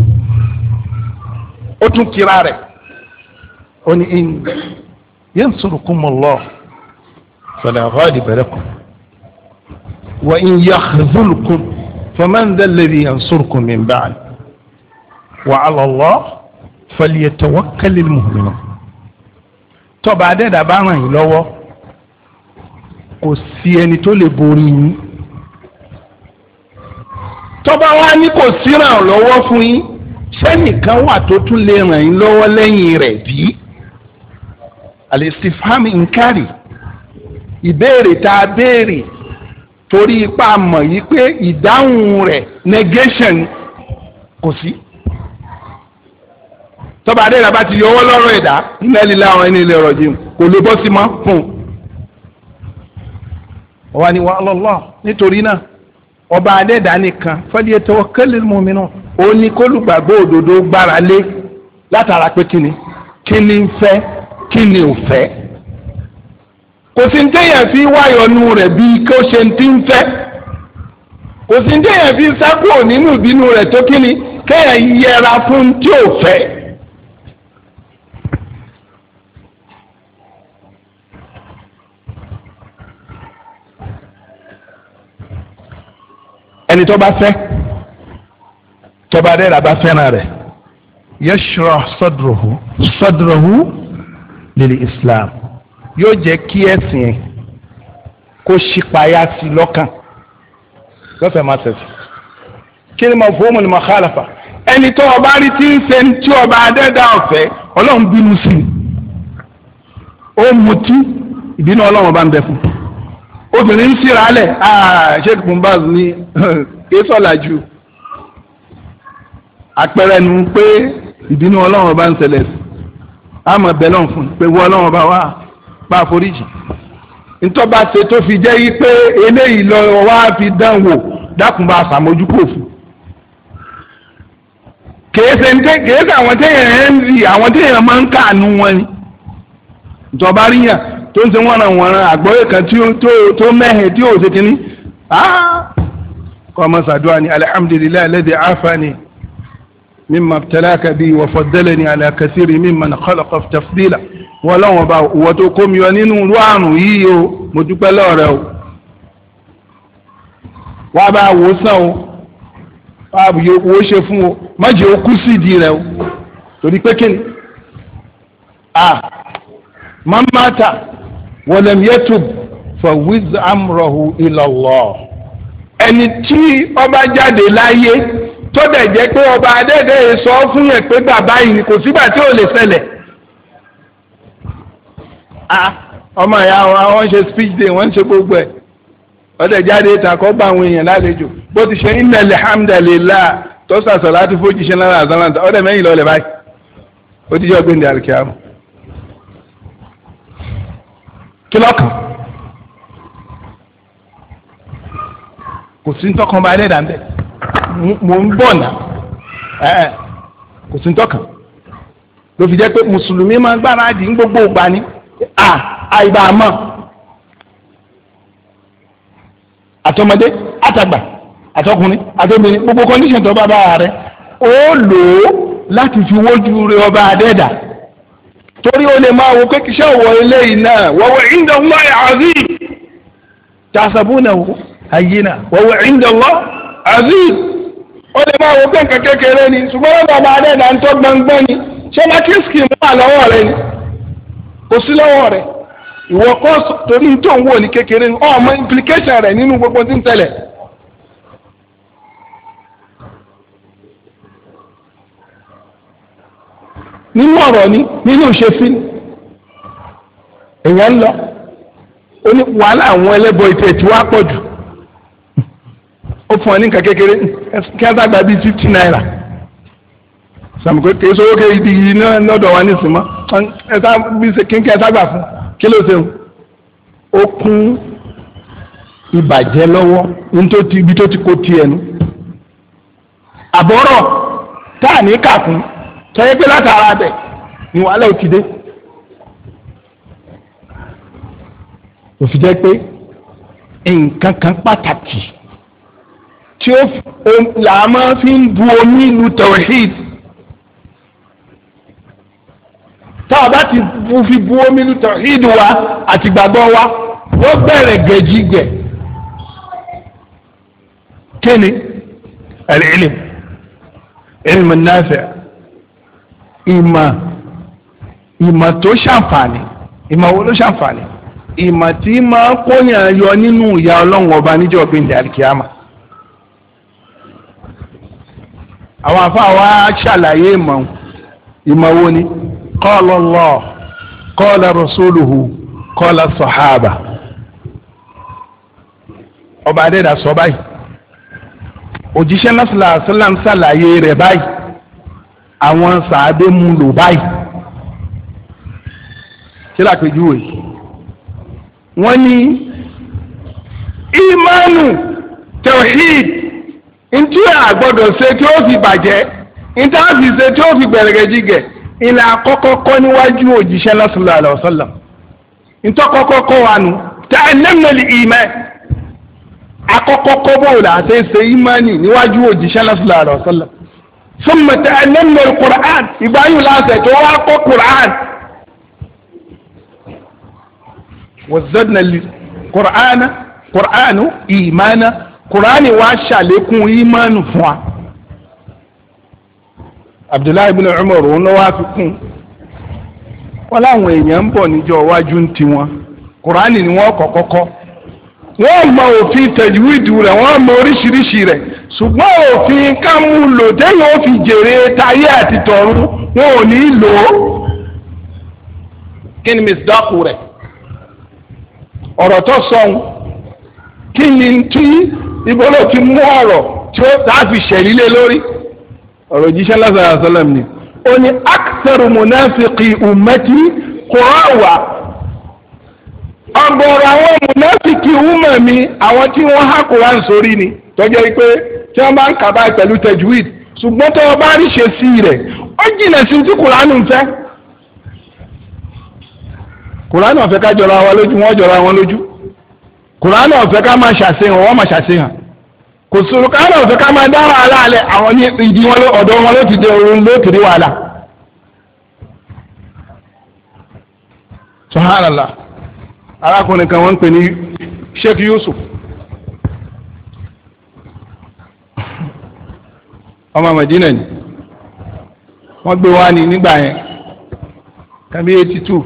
ó tún kira rẹ̀ ó ní in yansurukumullah fala ghaliba lakum wa in yakhzulkum faman dhal ladhi yansurukum min ba'd wa 'ala Allah falyatawakkalul mu'minun. tọ́ba adẹ́dà bá ràn yín lọ́wọ́ kò sí ẹni tó lè borí yín tọ́ba wa ní kò sí ràn lọ́wọ́ fún yín sẹ́nìkan wà tó tún lè ràn yín lọ́wọ́ lẹ́yìn rẹ̀ bí? alistifhami nkari ìbéèrè tá a béèrè torí ipá mọ̀ yìí pé ìdáhùn rẹ̀ negation kò sí. tọ́ba adéra bá ti yọwọ́ lọ́rọ̀ ẹ̀dá iná lílé àwọn ẹni ilé ọ̀rọ̀ jẹun kò lè bọ́ sí mọ́ fún un. wà ní wa Allah nítorí náà ọba adẹ́dá nìkan falyatawakkalil mu'minun ó ní kólùgbàgbọ́ òdodo gbára lé látara pé kíni kíni ń fẹ́ kíni ò fẹ́ kò sí ní téèyàn fi wáyọ̀nù rẹ̀ bíi kó ṣe ti ń fẹ́ kò sí ní téèyàn fi sákò nínú ìbínú rẹ̀ tó kíni kéèyàn yẹra fún tí ò fẹ́. ẹni tó bá fẹ́ tó bá dẹ́ra bá fẹ́ràn rẹ̀ yashrah sadrahu sadrahu lil islam yóò jẹ́ kí ẹ̀sìn ẹ̀ kó ṣípayá sí lọ́kàn lọ́fẹ̀ẹ́ máa ṣẹ̀sì kí ni mafhumul mukhalafa ẹni tó ọba rí tí ń ṣe tí ọba adẹ́dá ọ̀fẹ́ ọlọ́run bínú sí i ó mutí ìbínú ọlọ́run bá ń bẹ fún obìnrin ń síra alẹ̀ sheikh mumbaz ní kéésọ̀làjù àpẹẹrẹ nu pé ìbínú ọlọ́run bá ń ṣẹlẹ̀ sí àmọ́ bẹ́lọ̀ fún pé wọ́n ọlọ́run bá wà bá àforíjì ntọ́ba ṣe tó fi jẹ́ yí pé eléyìí lọ wá fi dán wò dákun bá àṣàmójúkò fún kèése kèése àwọn téèyàn ń rí àwọn téèyàn máa ń káànú wọn ni ìjọba ríyàn tó ń ṣe wọ́n ràn wọ́n ràn àgbọ̀yé kan tí ó tó mẹ́hẹ̀ tí ó ṣe kínní kọ́ ọmọ sàdúrà ní alhamdulilayi alladhi afani mimma ibtalaka bi wa faddalani ala kathiri mimman khalaqa tafdila wọ́n lọ́wọ́n bá wọ́n tó kó mi wọ nínú ìlú àrùn yìí o mo dúpẹ́ lọ́rẹ́ o wọ́n bá wò sàn o wọ́n bá wò ṣe fún o má jẹ́ okú sí ìdí rẹ o torí pé kíni man mata walam yatub fawiz amrahu ila Allah ẹni tí ọba jáde láyé tó dẹ̀ jẹ́ pé ọba adẹ́dẹ́ sọ fún yẹn pé bàbá yìí kò sígbà tí ò lè ṣẹlẹ̀ ọmọ ìyá wa wọ́n ṣe speech day wọ́n ṣe gbogbo ẹ̀ ọdẹ jáde ìtàkọ́ bá àwọn èèyàn lálejò bó ti ṣe inna alhamdulillah tó sàṣọ láti fojìṣẹ́ lára àzánláńtà ọdẹ mẹ́yìn lọ́lẹ̀ báyìí ó ti jẹ́ ọgbẹ́ni àríkíámù kí lọ́kàn kò sí ntọ́kan bá ẹlẹ́dàá ńbẹ mò ń bọ̀ ná ẹ̀ kò sí tọ́kàn ló fi jẹ́ pé mùsùlùmí máa gbáradì ní gbogbo ìgbà ni à àìbá àmọ́ àtọmọdé àtàgbà àtọkùnrin àtọbìnrin gbogbo condition tó bá bá rẹ ó lò ó láti fi wójú rẹ ọba adẹ́dà torí ó lè máa wo pé kí iṣẹ́ òwò eléyìí náà wa huwa inda Allahi azim tahsabunahu hayyina wa huwa inda Allahi azim ó lè máa wo pé nǹkan kékeré ni ṣùgbọ́n ọba ọba adẹ́dà ń tọ́ gbọ̀ngbọ́n ni ṣé mákì scheme wà lọ́wọ́ rẹ ni kò sí lọ́wọ́ rẹ ìwọ kọ́ torí tó ń wò ní kékeré ni ọmọ implication rẹ nínú gbogbo tí ń tẹ̀lẹ̀. nínú ọ̀rọ̀ ni nínú ìṣesí èèyàn ń lọ ó ní wàhálà àwọn ẹlẹ́bọ ètò ètò wa pọ̀ jù ó fún ọ ní nǹkan kékeré kí á sàgbà bíi fifty naira sàmùkú kì í sọ wókè ìdí yìí náà lọ́dọ̀ wa nísìmọ́ ẹ̀sà bí ṣe kínkẹ́ ẹ̀sà gbà fún kí ló ṣe ó kún ìbàjẹ́ lọ́wọ́ ibi tó ti kó tiẹ̀ nu àbọ̀rọ̀ tá à ní kàkún tọ́yẹ́ pé látara bẹ̀ ni wàhálà ò ti dé òfin jẹ́ pé nǹkan kan pàtàkì tí ó là máa fi ń bu omi ìlú tawhid tá a bá ti fi bu omi ìlú tawhid wa àti gbàgbọ́ wa wọ́n bẹ̀rẹ̀ gẹ̀jígẹ̀ kíni al-ilm ilm an-nafi' ìmọ̀ ìmọ̀ tó ṣàǹfààní ìmọ̀ wo ló ṣàǹfààní ìmọ̀ tí máa kóyàn yọ nínú ìyà ọlọ́run ọba níjọ́ gbẹ̀ndẹ̀ alikiyama. àwọn àfáà wa ṣàlàyé ìmọ̀ ìmọ̀ wo ni qala Allah qala rasuluhu qala sahaba. ọba adẹ́dà sọ báyìí òjíṣẹ́ náà sallallahu alaihi wasallam ṣàlàyé rẹ̀ báyìí àwọn sàádé mú lò báyìí kí lápèjúwe wọ́n ní ìmánu tawhid ntí àgbọ́dọ̀ ṣe tí ó fi bàjẹ́ ntí a fi ṣe tí ó fi gbẹ̀rẹ̀gẹ̀jìgẹ̀ ilẹ̀ àkọ́kọ́ kọ́ níwájú òjíṣẹ́ náà sallallahu alaihi wasallam ntí àkọ́kọ́ kọ́ wa nù ta'allamna al-iman àkọ́kọ́ kọ́ bóòlù àti ṣe ìmánì níwájú òjíṣẹ́ náà sallallahu alaihi wasallam. ثم تعلمنا القرآن يبقى لا تتوقع القرآن وزدنا القرآن قرآن إيمانا قرآن واشا لكم إيمان فوا عبد الله بن عمر ونوافقون ولا وين ينبو نجو واجون تيوا قرآن نوا كوكوكو wọ́n mọ òfin tẹ̀júwìdù rẹ̀ wọ́n mọ oríṣiríṣi rẹ̀ ṣùgbọ́n òfin kámú lò téèyàn ó fi jèrè tayé àti tọ̀run wọn ò ní lò ó. kí ni misdaku rẹ̀ ọ̀rọ̀ tó sọ̀hún kí ni tí ibo ló ti mú ọ̀rọ̀ tí ó tá a fi ṣẹ̀rí lé lórí ọ̀rọ̀ jíṣẹ́ lásán àṣọlẹ̀m ni ó ní aktharu munafiqi ummati qurawa ọ̀gọ̀rọ̀ àwọn mùnáfíkì wúmọ̀ mi àwọn tí wọ́n há Kùránì sórí ni tọ́jọ́ pé tí wọ́n bá ń kà báyìí pẹ̀lú tajwid ṣùgbọ́n tó o bá rí ṣe sí rẹ̀ ó jìnà sí tí Kùránì ń fẹ́. Kùránì ò fẹ́ ká jọra wọn lójú wọ́n jọra wọn lójú Kùránì ò fẹ́ ká máa ṣàṣehàn wọ́n máa ṣàṣehàn kò sóru Kùránì ò fẹ́ ká máa dá wàhálà alẹ́ àwọn ní ìdí wọn ọ̀dọ̀ wọn ló ti dé orun ló ti rí wàhálà. Subhanallah. arákùnrin kan wọ́n ń pè ní Sheikh Yusuf ọmọ Madina ni wọ́n gbé wá ní nígbà yẹn kàbí eighty two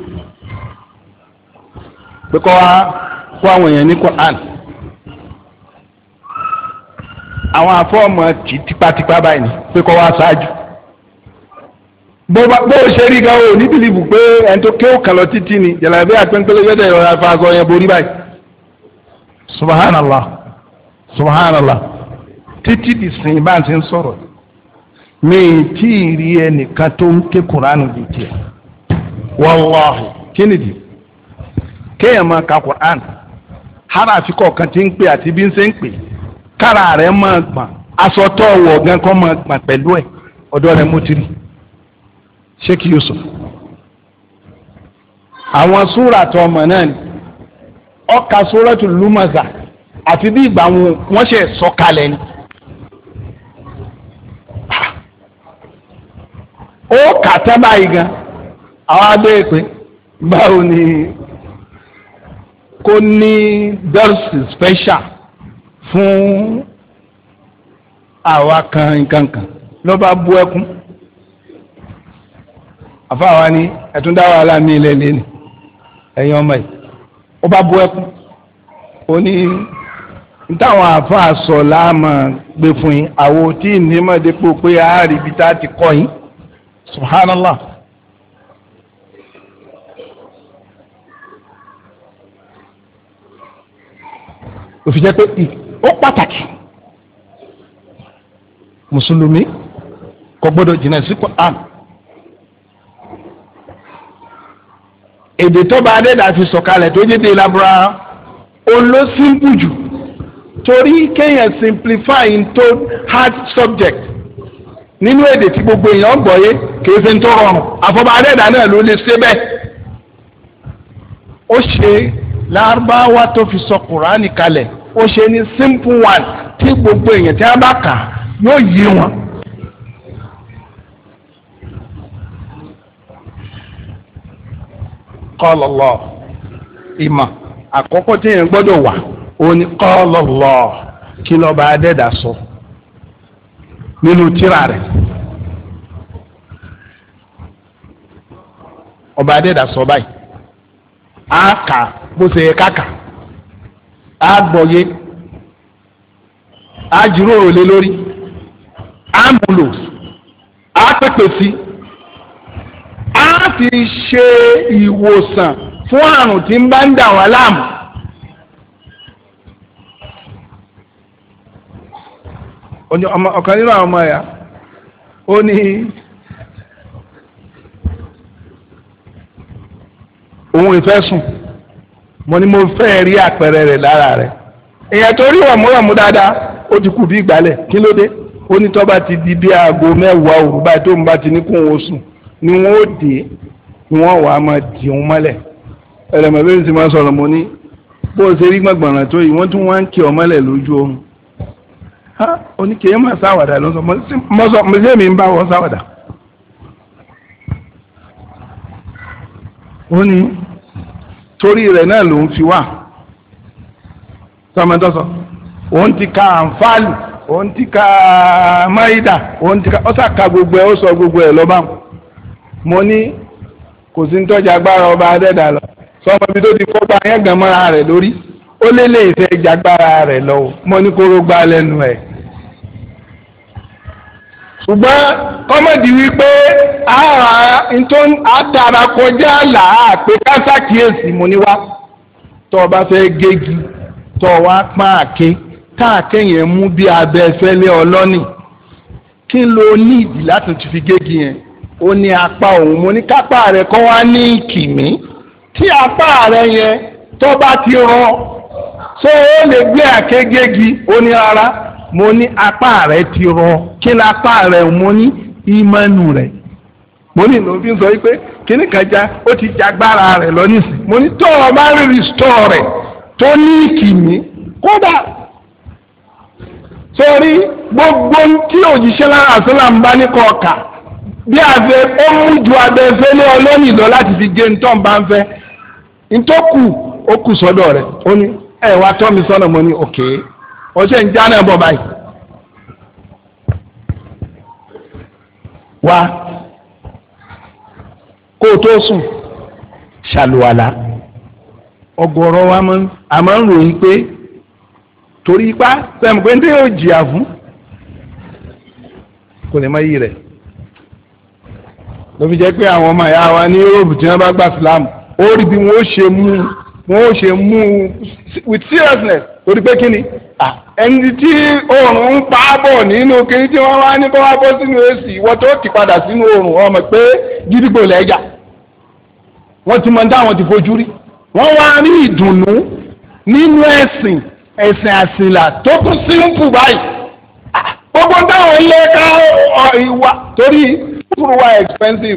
pé kọ́ wá kó àwọn èèyàn ní Quran àwọn afọ́ọ̀mọ̀ tì tipátipá báyìí pé kọ́ wá ṣáájú bó o ṣe rí gan o ní bìlìbù pé ẹni tó kéwò kan lọ títí ni jàlábí àpẹ́ńpẹ́lẹ́ yọ́dẹ̀ ìrọ̀lá afáàgọ́ yẹn borí báyìí subhanallah subhanallah títí di sìn bá ń ti ń sọ̀rọ̀ mi tí ì rí ẹnìkan tó ń ké kuranu di tiẹ̀ wàláhì kí ni di kéèyàn máa ka kuran hara àfikọ́ kan ti ń pè àti bí ń ṣe ń pè kára rẹ̀ máa gbọ̀n aṣọ tó wọ̀ gan kọ́ máa gbọ̀n pẹ̀lú ẹ̀ ọ̀dọ̀ rẹ̀ mo ti rí Sheikh Yusuf àwọn súrà tó ọmọ náà ni ọkà Suratul Lumaza àti bí ìgbà wọn ṣe sọ̀kalẹ̀ ni ó kà tẹ́ báyìí gan àwọn abẹ́rẹ́ pé báwo ni kò ní dọ́rọ̀sì special fún àwa kan nǹkan kan ló bá bú ẹkún àfáwa ni ẹ̀tún dá wàhálà mi ilẹ̀ lẹ́nu ẹ̀yin ọmọ yìí ó bá bú ẹkún ó ní táwọn àfáà sọ láàmà gbé fún yín àwọn tí ìnímọ̀dépò pé àárí ibi tá a ti kọ́ yín subhanallah. òfin jẹ́ pé ó pàtàkì mùsùlùmí kò gbọ́dọ̀ jìnnà sí Quran èdè tó bá adẹ́dà fi sọ̀kalẹ̀ tó jẹ́ dé labura olóṣìǹpù jù torí kéèyàn simplify into hard subject nínú èdè tí gbogbo èèyàn gbọ́yé kìí ṣe ń tó rọrùn àfọ̀bà adẹ́dà náà ló lè ṣe bẹ́ẹ̀ ó ṣe lárúbáwá tó fi sọ Kùránì kalẹ̀ ó ṣe ní simple one tí gbogbo èèyàn tí a bá kà yóò yé wọn. Qala Allah ìmọ̀ àkọ́kọ́ tí èèyàn gbọ́dọ̀ wà ó ní Qala Allah kí lọ́ba adẹ́dà sọ nínú tírà rẹ̀ ọba adẹ́dà sọ báyìí á kà bó ṣe yẹ káka á gbọ́yé á jíròrò lé lórí á múlò á pèpè sí á fi ṣe ìwòsàn fún àrùn tí ń bá ń dà wá láàmú. ọ̀kan nínú àwọn ọmọ ẹ̀yà ó ní òun ìfẹ́ sùn mo ní mo fẹ́ rí àpẹẹrẹ rẹ̀ lára rẹ̀ èèyàn tó rí wàmúwàmú dáadáa ó ti kù bí ìgbálẹ̀ kí ló dé ó ní tó bá ti di bí aago mẹ́wàá òru báyìí tó ń bá ti ní kún òun sùn ni wọ́n ó dé ni wọ́n wàá máa dì òun mọ́lẹ̀ ẹ̀rẹ̀mọ̀ bẹ́ẹ̀ sì máa sọ̀rọ̀ mo ní bó o ṣe rí gbọ̀ngbọ̀nràn tó yìí wọ́n tún wá ń kí ọ mọ́lẹ̀ lójú oorun oníkèé máa sáwàdà ló ń sọ mo sí èmi ń bá wọn sáwàdà ó ní torí rẹ̀ náà ló ń fi wá sọmọdọ́sọ òun ti ka àǹfààlù òun ti ka máìdà òun ti ka ọ́sà ka gbogbo ẹ̀ ó sọ gbogbo ẹ̀ lọ́ba mo ní kò sí ń tọ́jà agbára ọba adẹ́dà lọ sọmọ ibi tó ti fọ́gbà yẹn gan mọ́ra rẹ̀ lórí ó lé lè fẹ́ jagbára rẹ̀ lọ mo ní kóró gbá lẹ́nu ẹ̀ ṣùgbọ́n kọ́mọ̀dì wípé àdàrà kọjá là á pé káṣá kíyèsí mo ní wá tó o bá fẹ́ gégi tó o wá pọ́n àké káàké yẹn mú bí abẹ́ fẹ́lẹ́ ọlọ́nì kí ló ní ìdí láti fi gégi yẹn ó ní apá òun mo ní kápá rẹ̀ kọ́ wá ní kìmí tí apá rẹ̀ yẹn tó bá ti rọ ṣé ó lè gbé àké gégi ó ní rárá mo ní apá rẹ̀ ti rọ kí ni apá rẹ̀ mo ní ìmọ̀nù rẹ̀ mo ní ló fi ń sọ wípé kíní kan já ó ti jagbára rẹ̀ lọ nísìn mo ní tó o bá rí rìstọ́ rẹ̀ tó ní kìmí kódà sórí gbogbo tí òjíṣẹ́ lára àṣọlá ń bá ní kọ̀ọ̀kà bí àfẹ ó mú ju abẹ́fẹ́ ní ọlọ́nì lọ láti fi gé ntọ́ bá ń fẹ́ ntọ́kù ó kù sọ́dọ̀ rẹ̀ ó ní ẹ̀ wá tọ́ mi sọ́nà mo ní òkè ọṣẹ ń já náà bọ̀ báyìí wá kó o tó sùn ṣàlùwàlà ọ̀gọ̀rọ̀ wa a máa ń ròyìn pé torí ipá sẹ́mu pé ndé yóò jìyà fún kò lè má yí rẹ̀ ló fi jẹ́ pé àwọn ọmọ ìyá wa ní Europe tí wọ́n bá gbà sílámù ó rí bí wọ́n ó ṣe mú wọ́n ó ṣe mú with seriousness torí pé kí ni ẹni tí oòrùn ń pa á bọ̀ nínú kiri tí wọ́n wá ní kó wá bọ́ sínú èsì wọ́n tó ti padà sínú oòrùn ọmọ pé gídígbò lẹ́jà wọ́n ti mọ dáwọn ti fojú rí wọ́n wá rí ìdùnnú nínú ẹ̀sìn ẹ̀sìn àsìnlá tó tún símpù báyìí gbogbo dáwọn ilé ká ìwà torí kúrú wa expensive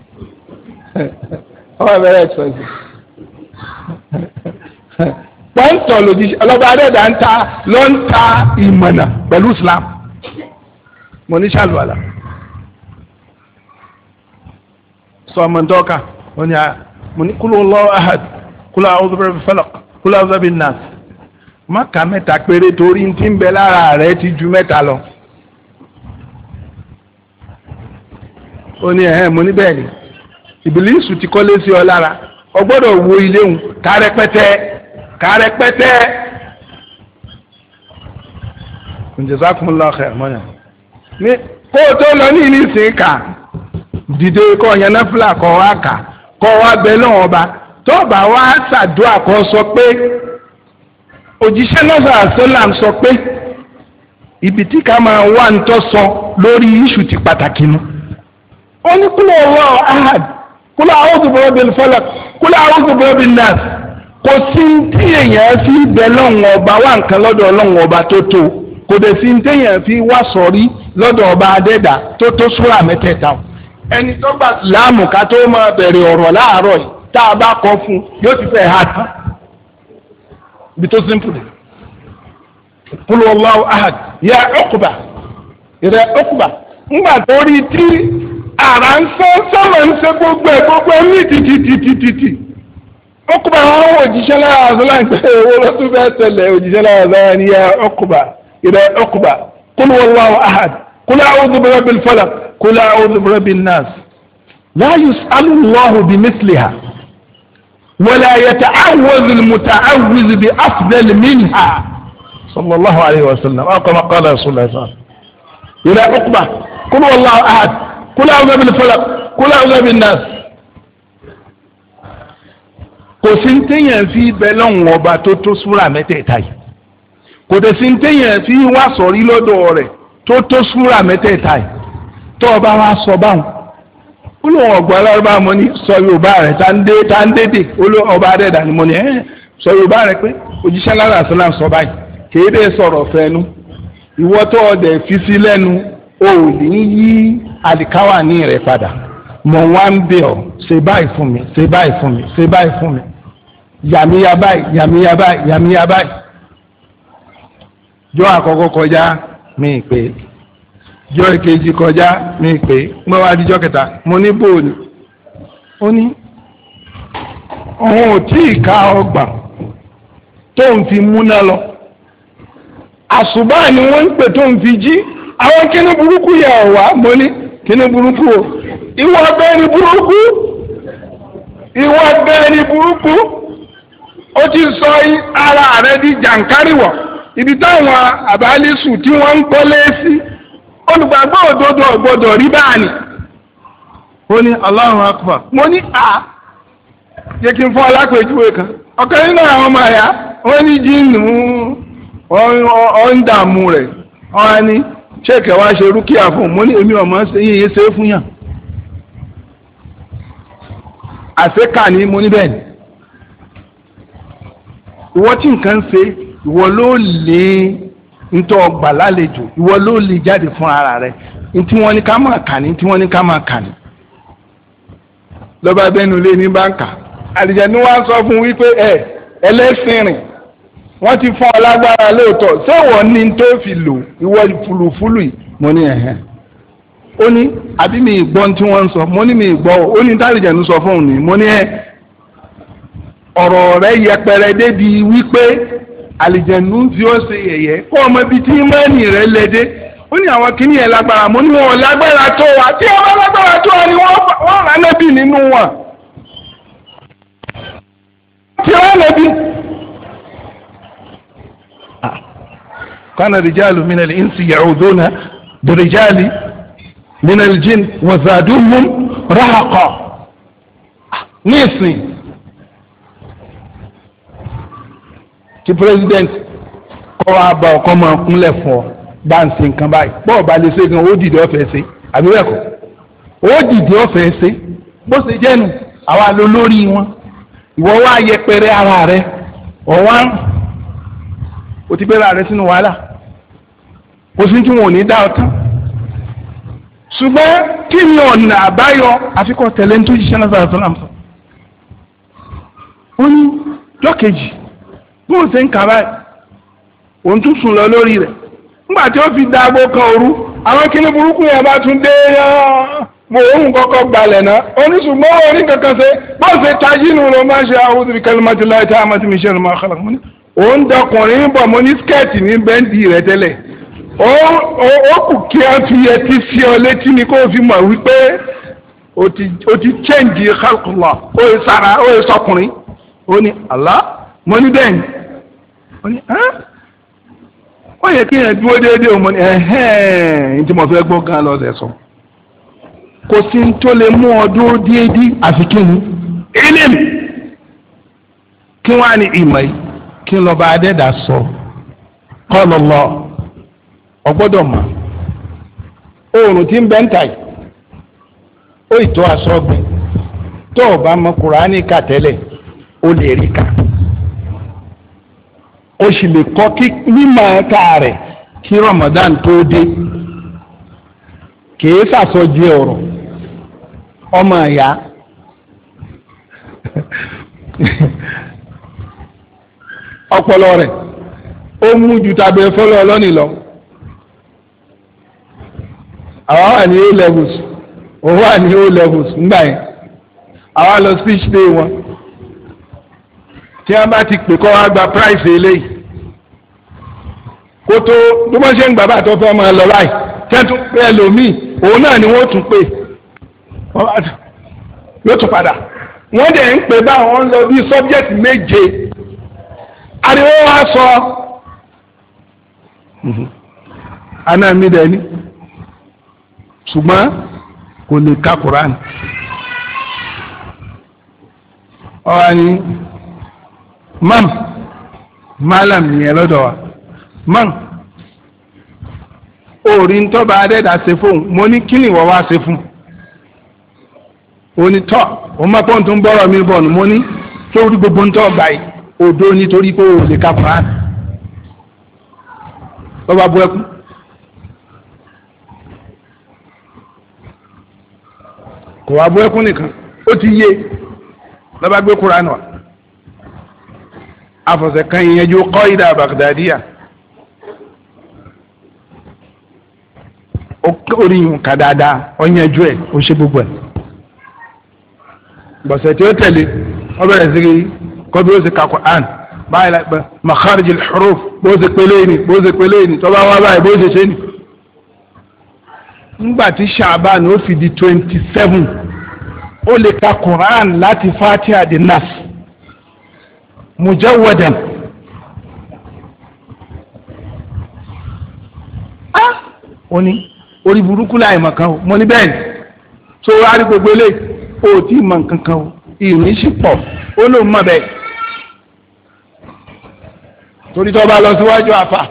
wọ́n very expensive pọ́ńtọ̀ lòdì ọlọ́ba adẹ́dà ń ta ló ń ta ìmọ̀nà pẹ̀lú Islam mo ní ṣàlùwàlà sọ ọmọ ntọ́ka mo ní mo ní kúlù Allahu ahad kúlù a'udhu bi rabbil falaq kúlù a'udhu bi rabbin nas má ka mẹ́ta péré torí ti ń bẹ lára rẹ̀ ti ju mẹ́ta lọ. ó ní ẹ̀hẹ́n mo ní bẹ́ẹ̀ ni ìbílísù ti kọ́lé sí ọ lára ọ gbọ́dọ̀ wo ilé òun kárẹ́pẹ́tẹ́ kárẹ́pẹ́tẹ́. jazakumullahu khair mọ́nyà. ní kó o tó lọ ní ìlú ìsìn ká dìde kọ́ ọ̀yàn náfìlà kọ́ wa kà kọ́ wa bẹ lọ́wọ́ ọba tó bá wa ṣàdúrà kọ́ sọ pé òjíṣẹ́ náà sàlám sọ pé ibi tí ká máa wá ń tọ́ sọ lórí iṣu ti pàtàkì nu. ó ní kúlọ̀ Allahu ahad kúlọ̀ a'udhu bi rabbil falaq kúlọ̀ a'udhu bi rabbin nas. kò sí tí èèyàn fi bẹ lọ́wọ́ ọba wá nǹkan lọ́dọ̀ ọlọ́wọ́ ọba tó tó kò dẹ̀ sí tí èèyàn fi wá sọ̀rí lọ́dọ̀ ọba adẹ́dà tó tó súrà mẹ́tẹ̀ẹ̀ta. ẹni tó gbà láàmù ká tó máa bẹ̀rẹ̀ ọ̀rọ̀ láàárọ̀ yìí tá a bá kọ fún yóò ti fẹ́ hà tán. ibi tó simple kúlù Allahu ahad ya Uqba ìrẹ Uqba ńgbà tó rí tí ara ń sọ sọmọ ń ṣe gbogbo ẹ gbogbo ẹ ní títítítítítì Uqba wọn wò òjíṣẹ́ lára àzọlá ń pẹ owó ló tún fẹ́ tẹ̀lé òjíṣẹ́ lára àzọlá ni ya Uqba ìrẹ Uqba kúlù Allahu ahad kúlù a'udhu bi rabbil falaq kúlù a'udhu bi rabbin nas la yus'alu Allahu bimithliha ولا يتعوذ المتعوذ بأفضل منها صلى الله عليه وسلم أو كما قال رسول الله صلى الله عليه وسلم إلى عقبة قل والله أحد قل أعوذ بالفلق قل أعوذ بالناس kò sí ń téèyàn fi bẹ́lọ́hùn ọba tó tó súrà mẹ́tẹ̀ẹ̀ta yìí kò dẹ̀ sí ń téèyàn fi wá sọ̀rí lọ́dọ̀ rẹ̀ tó tó súrà mẹ́tẹ̀ẹ̀ta yìí tó ọba wa sọ báwọn olóhùn ọgbà alárúbá mo ní sọ yorùbá rẹ tá ń dé tá ń dédè olóhùn ọba adẹ́dà ni mo ní ẹ sọ yorùbá rẹ pé òjíṣẹ́ lára àṣọlá sọ báyìí kéde sọ̀rọ̀ fẹ́nu ìwọ tó ọdẹ fi sí lẹ́nu o ò ní yí àlìkáwà ní rẹ padà mọ̀ wá ń bẹ̀ ọ́ ṣe báyìí fún mi ṣe báyìí fún mi ṣe báyìí fún mi yàmíyá báyìí yàmíyá báyìí yàmíyá báyìí jọ àkọ́kọ́ kọjá mi pé jọ ìkejì kọjá mi pé mọ́ wá díjọ́ kẹta mo ní bóòlù ó ní òun ò tí ì ká ọgbà tó ń fi múná lọ àṣùbà ni wọ́n ń pè tó ń fi jí àwọn kíní burúkú yà wá mo ní kíní burúkú o ìwọ ọbẹ̀ ni burúkú ìwọ ọbẹ̀ ni burúkú ó ti sọ ara rẹ̀ di jàǹkáríwọ̀ ibi táwọn àbálẹ́sù tí wọ́n ń kọ́lé sí olùgbàgbọ́ òdodo ọ̀gbọ́dọ̀ rí báàní ó ní Allahu Akbar mo ní à jẹ́ kí n fún alápèjúwe kan ọ̀kan nínú àwọn ọmọ àyà wọ́n ní jíìnù ọ̀ ń dààmú rẹ̀ wọ́n á ní ṣéèkì wá ṣe rúkìá fún un mo ní èmi ọmọ yìí ṣe é fún yàn àṣekà ni mo ní bẹ́ẹ̀ ni ìwọ tí nǹkan ń ṣe ìwọ ló lè ntọ́ ọgbà lálejò ìwọ ló lè jáde fún ara rẹ ntí wọ́n ní ká máa kà ní ntí wọ́n ní ká máa kà ní. lọ́ba bẹ́nu lé ní báńkà àlìjẹ̀nu wá sọ fún wípé ẹ ẹlẹ́sìn rìn wọ́n ti fún ọ lágbára lóòótọ́ ṣé wọ́n ní tó fi lò ìwọ fúlùfúlù yìí mo ní ẹ̀hẹ́n. ó ní àbí mi ìgbọ́ tí wọ́n ń sọ mo ní mi ìgbọ́ ó ní tálìjẹ̀nu sọ fún òun ní mo ní ẹ ọ̀rọ̀ rẹ yẹpẹrẹ débi wípé àlìjẹ̀nù tí ó ṣe yẹ̀yẹ́ kó ọmọ ibi tí mẹ́rin rẹ̀ lédè ó ní àwọn kìíní yẹn lágbára mo ní wọn lágbára tó wa tí wọn lágbára tó wa ni wọn rà nẹ́bì nínú wọn tí wọn nẹ́bì. kana rijalu minal insi ya'uduna birijali minal jinn wa zaduhum rahaqa ní ìsìn. kí president kọ́ wa bá ọkọ máa kúnlẹ̀ fún ọ bá ń ṣe nǹkan báyìí bọ́ọ̀ bá lè ṣe gan ó dìde ọ̀fẹ́ ṣe àbí bẹ́ẹ̀ kọ́ ó dìde ọ̀fẹ́ ṣe bó ṣe jẹ́nu àwa ló lórí wọn ìwọ wá yẹpẹrẹ ara rẹ ọ̀wá o ti bẹ̀rẹ̀ rẹ sínú wàhálà o sì ń tí wọn ò ní dá ọ tán ṣùgbọ́n kí ni ọ̀nà àbáyọ àfikọ́ tẹ̀lé ní tó jíṣẹ́ náà sọ̀rọ̀ sọ́nà sọ. ó ní lọ́kejì bó o ṣe ń kà báyìí òun tún sùn lọ lórí rẹ̀ nígbà tí ó fi da aago kan òru àwọn kíní burúkú yẹn bá tún dé mo òun kọ́kọ́ gbalẹ̀ náà ó ní ṣùgbọ́n orí kankan ṣe bó o ṣe tají nù ló máa ṣe a'udhu bi kalimatillahi tammati min sharri ma khalaq. òun dọkùnrin bọ̀ mo ní skẹ́ẹ̀tì ní bẹ́ńdì rẹ̀ tẹ́lẹ̀ ó kù kí a fi ẹtí sí ọ létí ni kó o fi mọ̀ wípé o ti o ti change khalqullah ó yẹ sara ó yẹ sọkùnrin ó ní Allah mo ní bẹ́ẹ̀ ni ó ní ó yẹ kí yẹn dúró déédéé o mo ní ẹ̀hẹ́n ní tí mo fẹ́ gbọ́ gan lọ́sẹ̀ sọ kò sí ní tó lè mú ọ dúró déédéé àfi kí ni ilim kí wọ́n á ní ìmọ̀ yìí kí n lọ́ba adẹ́dà sọ qala Allah ọgbọ́dọ̀ mọ̀ oòrùn tí ń bẹ́ ń tà yìí ó ìtọ́ aṣọ ọgbìn tó o bá mọ Kùránì kà tẹ́lẹ̀ o lè rí kà o sì lè kọ́ kí mímọ̀ ẹ̀ka rẹ̀ kí Ramadan tó dé kìí sàsọjí ọ̀rọ̀ ọmọ ẹ̀yà ọpọlọ rẹ̀ ó mú ju tàbí ẹ̀fọ́lọ́ ọlọ́nì lọ. àwa wà ní A levels òun wà ní O levels ńgbà yẹn àwa lọ speech day wọn tí wọn bá ti pè kọ́ wá gba price eléyìí kó tó bí wọ́n ṣe ń gbà bá tó fẹ́ máa lọ báyìí tẹ́tù pé ẹlòmíì òun náà ni wọ́n tún pè yóò tún padà wọ́n dẹ̀ ń pè báwọn lọ bí subject méje ariwo wa sọ àná mi dẹ̀ ni ṣùgbọ́n kò lè ka Quran ọ̀rọ̀ ni mam malam yẹn lọ́dọ̀ wa mam orí ntọ́ba adẹ́dà ṣe fún mo ní kí ni wọ́n wá ṣe fún onítọ́ òun máa pọ́n tó ń bọ́rọ̀ mi bọ̀ ní mo ní sórí gbogbo ntọ́ gbà yìí odò nítorí pé o lè ka Quran lọ́ba bu ẹkún. kò wá bú ẹkún nìkan ó ti yé lọ́ba gbé Quran wa afọ̀sẹ̀ kan ìyẹnjú qaida Baghdadiya orí yìí ká dáadáa ọ̀yẹ́jú ẹ̀ ó ṣe gbogbo ẹ̀ gbọ̀sẹ̀ tí ó tẹ̀lé wọ́n bẹ̀rẹ̀ sí kọ́ bí ó ṣe ka Quran báyìí la makharij al-huruf bó ṣe pélé ni bó ṣe pélé ni tọ́ba wá báyìí bó ṣe ṣe ni. nígbà tí Ṣàbán ó fi di twenty seven ó lè ka Quran láti Fatiha di Nas mujawwadan. ah ó ní orí burúkú láì mọ̀ kan o mo ní bẹ́ẹ̀ ni tó wá rí gbogbo eléyìí ó tí ì mọ̀ nǹkan kan o ìrìn sì pọ̀ ó lóun mọ̀ bẹ́ẹ̀ torí tó bá lọ síwájú àfà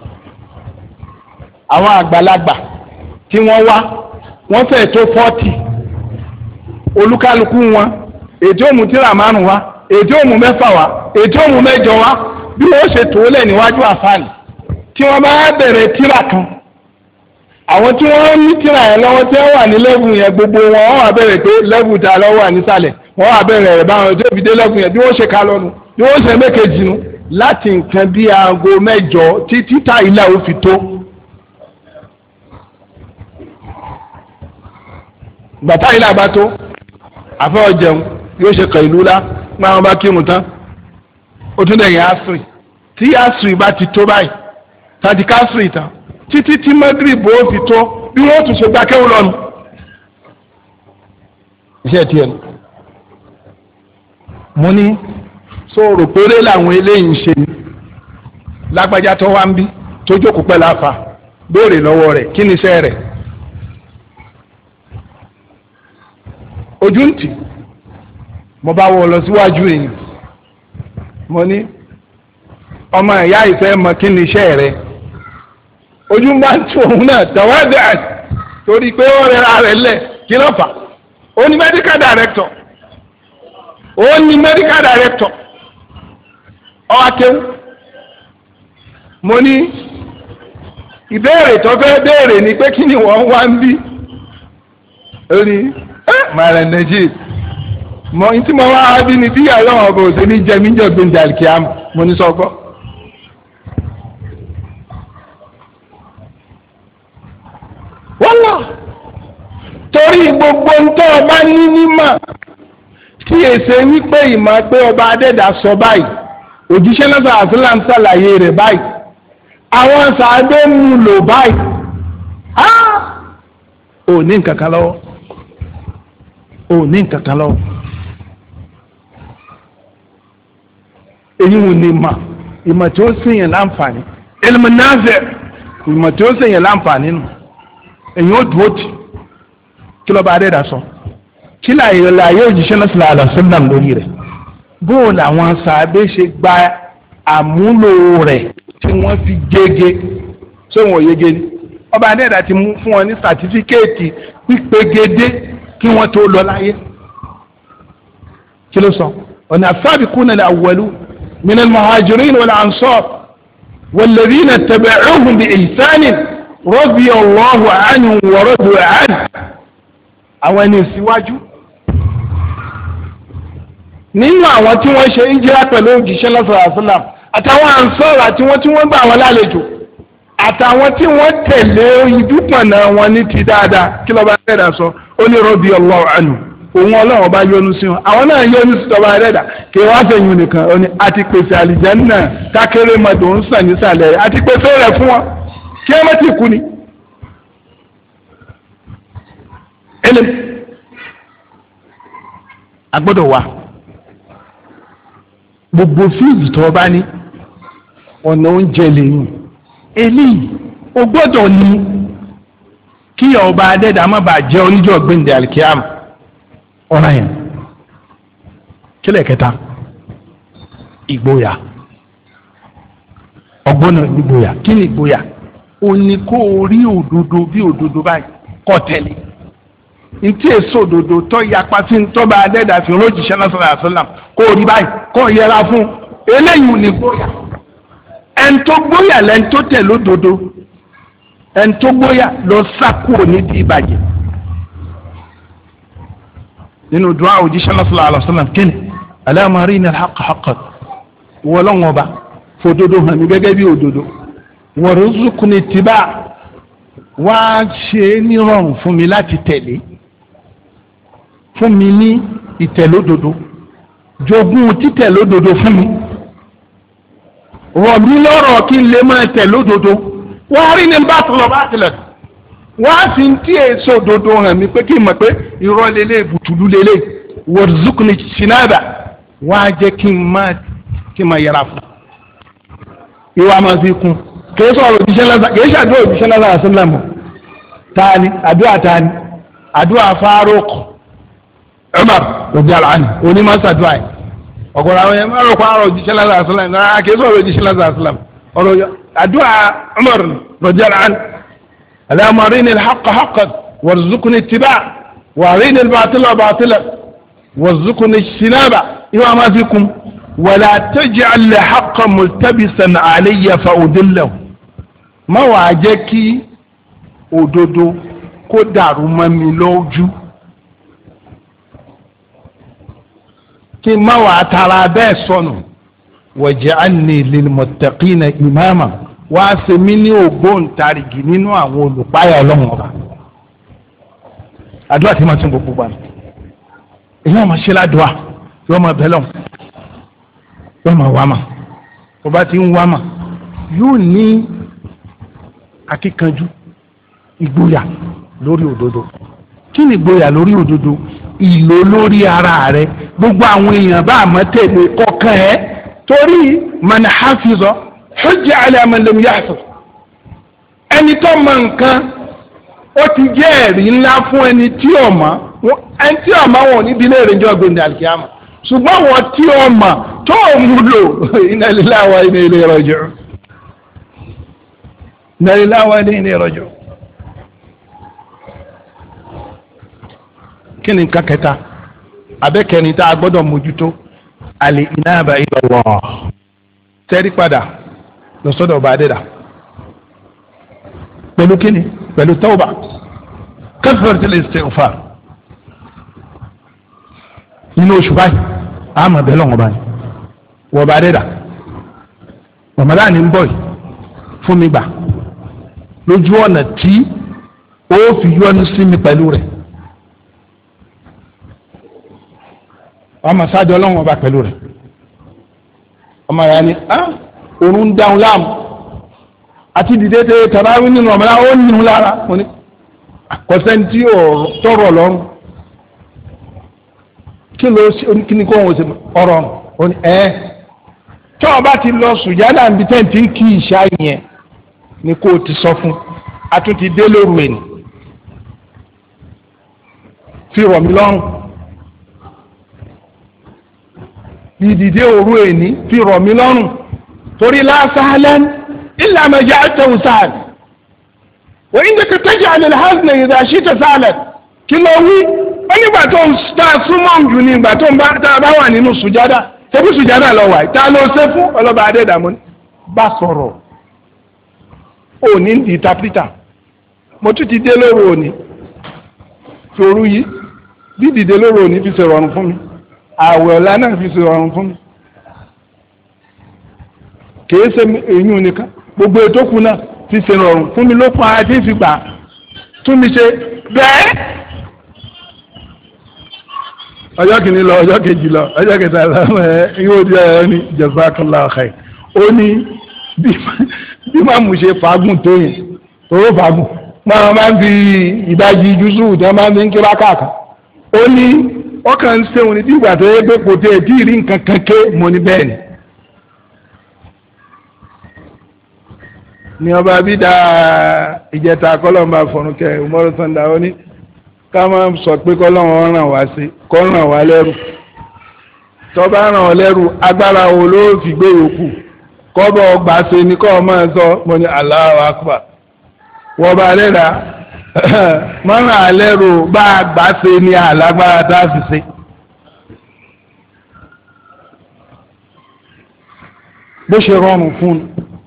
àwọn àgbàlagbà tí wọ́n wá wọ́n fẹ́ tó fọ́tì olúkálukú wọn èdè òmù tíra márùn wá èdè òmù mẹ́fà wá èdè òmù mẹ́jọ wá bí wọ́n ṣe tó lẹ̀ níwájú àfààní tí wọ́n bá bẹ̀rẹ̀ tíra kan àwọn tí wọ́n ní tíra yẹn lọ́wọ́ tí wọ́n wà ní lẹ́bù yẹn gbogbo wọn wọ́n wà bẹ̀rẹ̀ pé lẹ́bù ta lọ́wọ́ wà nísàlẹ̀ wọ́n wà bẹ̀rẹ̀ rẹ̀ báwọn tó fi dé lẹ́bù yẹn bí wọ́n ṣe ká lọ́nu bí wọ́n ṣe mékejì nu láti nǹkan bí aago mẹ́jọ títí tá ilé àwọn fi tó. gbàtà ilé àbá tó àfẹ́ ọ̀jẹun yóò ṣe kàn ìlú lá máa wọn bá kírun tán ó tún dẹ̀yìn asiri tí asiri bá ti tó báyìí tàbí kásìrì tán títí tí mẹ́gírìbù ó fi tó bí wọ́n tún ṣe gbàkéwò lọ́nu. iṣẹ́ tiẹ̀ nù. mo ní sọ̀rọ̀ péré làwọn eléyìí ń ṣe ni lágbájá tó wá ń bí tó jókòó pẹ́ láfa béèrè lọ́wọ́ rẹ̀ kí ni iṣẹ́ rẹ̀. ojú ń tì mo bá wọ lọ síwájú èèyàn mo ní ọmọ ìyá ìfẹ́ mọ kí ni iṣẹ́ rẹ̀ ojú ń bá ń tún òun náà tẹ̀wádìí torí pé ó rẹra rẹ̀ lẹ̀ kí ló fà ó ní medical director ó ní medical director ọ akéwù mo ní ìbéèrè tó fẹ́ béèrè ni pé kí ni wọ́n wá ń bí ó ní màrẹ̀ nàìjíríà mọ ní tí mo wá bí ni bí ọlọ́run ọba òsè ní jẹ́mi jẹ́ gbẹ̀ndẹ̀ àlìkíyàm mo ní sọ́kọ́. wọ́n lọ torí gbogbo ntọ́ ọba ní nímọ̀ tí èsè wípé ìmọ̀ pé ọba adẹ́dà sọ báyìí òjíṣẹ́ náà sàásìlà ń ṣàlàyé rẹ̀ báyìí àwọn sàádé ń lò báyìí á ò ní nǹkan kan lọ́wọ́ ò ní nǹkan kan lọ́wọ́ èyí wò ní ìmọ̀ ìmọ̀ tí ó ṣèyàn láǹfààní ilmu nafi' ìmọ̀ tí ó ṣèyàn láǹfààní nù èyí ó dúró tì kí lọ́ba adẹ́dà sọ kí láàyè láàyè òjíṣẹ́ náà sallallahu alaihi wasallam lórí rẹ̀ bóò làwọn sàábé ṣe gba àmúlò rẹ̀ tí wọ́n fi gégé ṣé wọn ò yege ni ọba adẹ́dà ti mú fún wọn ní sàtífíkẹ́ẹ̀tì pípégédé kí wọ́n tó lọ láyé kí ló sọ ọ̀nà as-sabiquna al-awwalun min al-muhajirin wal-ansar wal-ladhina taba'uuhum bi-ihsanin radiyallahu anhum wa radu anhu àwọn ẹni síwájú nínú àwọn tí wọ́n ṣe ìjírà pẹ̀lú òjíṣẹ́ sallallahu alaihi wasallam àtàwọn ansar àti wọ́n tí wọ́n gbà wọn lálejò àtàwọn tí wọ́n tẹ̀lé ìdúpọ̀nà wọn ní ti dáadáa kí lọ́ba ẹ̀dá sọ ó ní radiyallahu anhu òun ọlọ́run bá yọ́nú sí wọn àwọn náà yọ́nú sí tọ́ba ẹ̀dá kí wọ́n fẹ̀yìn nìkan ó ní àti pèsè àlìjánnà kákéré mọ́tò ń sàn nísàlẹ̀ rẹ̀ àti pèsè rẹ̀ fún wọn kí ẹ má ti kú ni. ẹlẹ́m agbọ́dọ̀ wà gbogbo fíìlì tó bá ní ọ̀nà oúnjẹ lẹ́yìn eléyìí o gbọ́dọ̀ ní kí ọba adẹ́dà má bàa jẹ́ oníjọ́ gbẹ̀ndẹ̀ alikiyam ọ̀ràn yẹn kílẹ̀ kẹta ìgboyà ọgbọ́nà ìgboyà kí ni ìgboyà o ní kó o rí òdodo bí òdodo báyìí kọ́ tẹ̀lé ntí èso òdodo tó yapa sí ntọ́ba adẹ́dà fi rọ́jìṣẹ́ náà sallallahu alaihi wasallam kó o rí báyìí kó o yẹra fún eléyìí ní gbóyà ẹn tó gbóyà lẹ́n tó tẹ̀ lódodo ẹn tó gbóyà lọ sákúrò nídìí ìbàjẹ́ nínú dùn àwọn òjíṣẹ́ náà sallallahu alaihi wasallam kíni Allahumma arina al-haqqa haqqan wọlọ́wọ́n ọba fòdodo hàn mí gẹ́gẹ́ bí òdodo warzuqni ittiba' wá ṣe é nírọ̀rùn fún mi láti tẹ̀lé fún mi ní ìtẹ̀lódodo jogún títẹ̀lódodo fún mi rọ̀ mí lọ́rọ̀ kí n lè máa tẹ̀lódodo wá rí ní bátìlọ̀ bátìlọ̀ wá sí tí èso òdodo hàn mí pé kí n mọ̀ pé irọ́ lélẹ̀ bùtùlù lélẹ̀ warzuqni sinaba wá jẹ́ kí n máa kí n máa yẹra fún ìwà máa fi kún kìí sọ̀rọ̀ òjíṣẹ́ lásán kìí ṣàdúrà òjíṣẹ́ lásán àṣìlámù tani àdúrà tani àdúrà Faruk Umar radiyallahu anhu onímọ̀ sàdúrà yìí ọ̀gọ̀rọ̀ àwọn yẹn máa rò pa àrò òjíṣẹ́ lásán àṣìlámù náà kìí sọ̀rọ̀ òjíṣẹ́ lásán àṣìlámù ọ̀rọ̀ àdúrà Umar radiyallahu anhu Allahumma arini al-haqqa haqqan warzuqni ittiba' wa arini al-batila batilan warzuqni ijtinaba ìwà máa fi kún wala taj'al al-haqqa multabisan alayya fa udillahu má wàá jẹ́ kí òdodo kó dàrú mọ́ mi lójú kí má wàá tara bẹ́ẹ̀ sọnù waj'alni lilmuttaqina imama wàá ṣe mí ní ògbóǹtarìgì nínú àwọn olùpáyà ọlọ́run ọba àdúrà tí máa tún gbogbo gbà èyí wọn máa ṣe ládùúà yóò máa bẹ̀ lọ́wọ́ yóò máa wá mà ọba tí ń wá mà yóò ní akíkanjú ìgboyà lórí òdodo kí ni ìgboyà lórí òdodo ìlò lórí ara rẹ gbogbo àwọn èèyàn bá àmọ́ tẹ̀lé kọ̀ọ̀kan ẹ̀ torí man hafiza hujja ala man lam yahfaz ẹni tó mọ nǹkan ó ti jẹ́ ẹ̀rí ńlá fún ẹni tí ò mọ̀ ẹni tí ò mọ̀ wọn ò ní bí léèrè jọ gbòǹdà àlùkìyámà ṣùgbọ́n wọn tí ò mọ̀ tó mú lò inna lillahi wa inna ilayhi raji'un inna lillahi wa inna ilayhi raji'un. kí ni nǹkan kẹta abẹ́kẹ́ni tá a gbọ́dọ̀ mójútó al-inaba ila Allah tẹ́rí padà lọ́sọ́dọ̀ ọba adẹ́dà pẹ̀lú kíni pẹ̀lú tawba kathratul istighfar nínú oṣù báyìí àmọ́ bẹ́ẹ̀ lọ́wọ́ báyìí wọ́n bá dẹ́dà Ramadan ní ń bọ̀ yìí fún mi gbà lójú ọ̀nà tí ó fi yọ́nú sí mi pẹ̀lú rẹ̀ ọmọ sáájú ọlọ́run ọba pẹ̀lú rẹ̀ ọmọ rẹ̀ ni ah òun ń dáhùn láàmú àti dìde tẹ tàbáwí nínú ọmọdé ó nínú lára mo ní kọsẹ́ntì tọrọ lọ́rùn kí ló kí ni kó wọn ṣe ọ̀rọ̀ ọ ní ẹ tí ọba ti lọ sùjádà níbi tẹ́ǹtì ń kí ìṣá yẹn ni kó o ti sọ fún àtúntì dé lóru ẹni fi rọ̀ mí lọ́rùn ìdìde òru ẹni fi rọ̀ mí lọ́rùn torí la sahlan illa ma ja'altahu sahlan wa innaka taj'al al-hazna idha shi'ta sahlan kí ló wí wọ́n nígbà tó ń ta súnmọ́ jù ní ìgbà tó ń bá tá a bá wà nínú sùjádà tẹ́bí sùjádà lọ wà tá a lọ ṣe fún ọlọ́ba adédàmú bá sọ̀rọ̀ òní ní ìtàpítà mo tún ti dé lóru òní fòru yìí bí dìde lóru òní fi ṣe rọrùn fún mi àwẹ̀ ọ̀la náà fi ṣe rọrùn fún mi kìí ṣe èyí nìkan gbogbo ètò kù náà fi ṣe rọrùn fún mi ló pa àti ìfipá tún mi ṣe bẹ́ẹ̀ ọjọ́ kìíní lọ ọjọ́ kejì lọ ọjọ́ kẹta lọ ẹ yóò di ẹ ní jazakallahu khair ó ní bí màmú ṣe fagùn tó yẹn tóró fagùn máa máa ń fi ìdajì jùsù tí wọ́n máa ń fi ń kíra káàkiri ó ní ọkàn ń ṣe òní bí ìgbà tó yẹ pé kò tẹ ẹ tí ì rí nǹkan kan ké mo ní bẹ́ẹ̀ ni. ní ọba bí da ìjẹta kọlọmba fọnùkẹ Umaru Sanda ó ní ká máa sọ pé kọlọ́wọ́n ràn wá sí kọ́ ràn wá lẹ́rù tọ́ba ràn ọ́ lẹ́rù agbára wo ló fi gbé yòókù kọ́bọ̀ ọgbà ṣe ni kọ́ ọ máa sọ mo ní Allahu Akbar wọ́n bá lẹ́ra mọ́ràn àlẹ́rù bá àgbà ṣe ni àlágbára tá a fi ṣe. bó ṣe rọrùn fún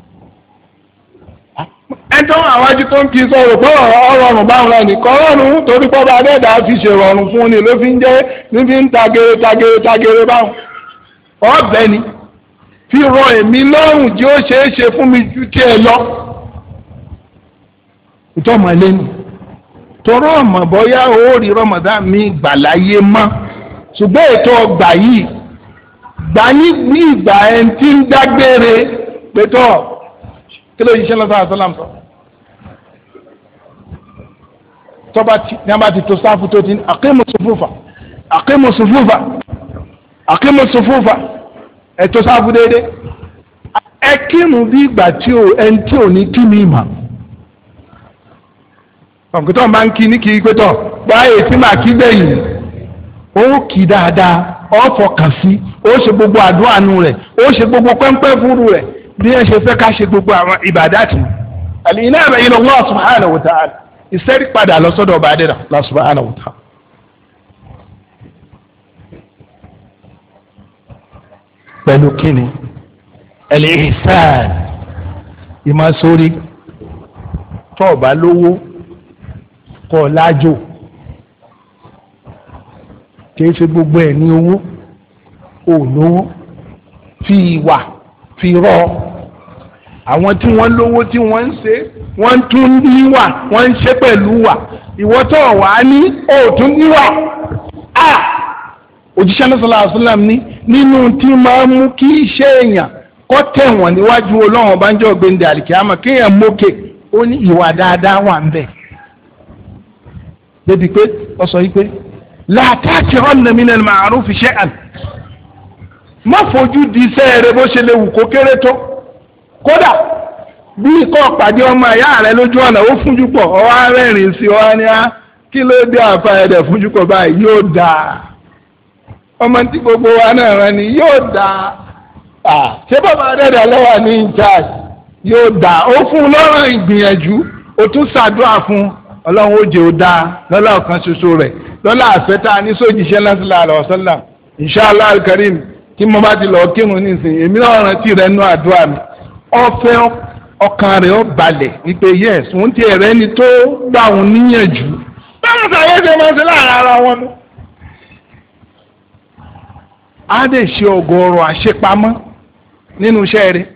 un ẹjọ́ àwájú tó ń kí sọ̀rọ̀ pé ọ̀rọ̀rùn báwọn lọ nìkan rọrùn torí pọ́ba adẹ́dà fi ṣe rọrùn fún ni ló fi ń jẹ́ níbi ń tagere tagere tagere báwọn ọ̀bẹ ni fi rọ èmi lọ́rùn tí ó ṣeé ṣe fún mi ju tí ẹ lọ ìtọ́mọ̀ lẹ́nu tọrọ ọmọ bọ́yá ó rí rọmọdá mi gbà láyé mọ́ ṣùgbọ́n ètò ọgbà yìí gbà ní ìgbà ẹni tí ń dágbére pẹ̀tọ́ kí ló yíṣẹ́ lọ́sọ̀ àṣọlám sọ tọ́ba tí ní a bá ti tó sáfù tó ti ní aqimu sufufa aqimu sufufa aqimu sufufa ẹ̀ tó sáfù déédéé ẹ kírun bí ìgbà tí ò ẹni tí ò ní kí mi mà ọ̀gùtọ̀ máa ń kí ní kí pẹ́tọ̀ báyìí tí màá kí gbẹ̀yìn ó kì í dáadáa ó fọkàn sí ó ṣe gbogbo àdúrà nù rẹ̀ ó ṣe gbogbo pẹ́ńpẹ́ fúru rẹ̀ bí ẹ ṣe fẹ́ ká ṣe gbogbo àwọn ìbàdàtì al-inaba ila Allah subhanahu wa ta'ala ìsẹ́rí padà lọ sọ́dọ̀ ọba adẹ́dà Allah subhanahu wa ta'ala. pẹ̀lú kíni al-ihsan ìmọ̀sórí tọ́ọ̀bá lówó kọ́ lájò kìí ṣe gbogbo ẹ̀ ní owó ò lówó fi ìwà fi rọ àwọn tí wọ́n lówó tí wọ́n ń ṣe wọ́n tún níwà wọ́n ń ṣe pẹ̀lú wà ìwọ tó wà ní òtún níwà a òjíṣẹ́ náà sallallahu alaihi wasallam ní nínú tí máa mú kí iṣẹ́ èèyàn kọ́ tẹ̀wọ̀n níwájú ọlọ́run ọba ń jẹ́ ọ̀gbẹ́ndẹ̀ àlìkíyàmá kéèyàn mókè ó ní ìwà dáadáa wà ń bẹ̀ débi pé ọ sọ yìí pé la ta'tiranna min al-ma'ruf shay'an má fojú di iṣẹ́ rẹ bó ṣe lè wù kó kéré tó kódà bí ikọ̀ pàdé ọmọ ìyá rẹ lójú ọ̀nà ó fúnjú pọ̀ ọwọ́ arẹ́rìn sí ọ ní á kí ló dé àfa ẹ̀dẹ̀ fúnjú pọ̀ báyìí yóò dáa ọmọ tí gbogbo wa náà rán ni yóò dáa ṣé bàbá adẹ́dà lọ́wọ́ ní ìjáàjì yóò dáa ó fún un lọ́rùn ìgbìyànjú ó tún ṣàdúrà fún ọlọ́run ó jẹ́ ó dáa lọ́lá ọ̀kan ṣoṣo rẹ̀ lọ́lá àfẹ́tà ní sójìṣẹ́ sallallahu alaihi wasallam inshallah al-karim tí mo bá ti lọ kírun nísìnyí èmi náà rántí rẹ̀ nú àdúrà mi ọ̀fẹ́ ọkàn rẹ̀ ó balẹ̀ wípé yes òun ti ẹ̀rẹ́ ni tó gbà òun níyànjú báwọn sàyẹ́ ṣe máa ṣe láàrin ara wọn nù. á dẹ̀ ṣe ọ̀gọ̀ọ̀rọ̀ àṣepamọ́ nínú iṣẹ́ rẹ̀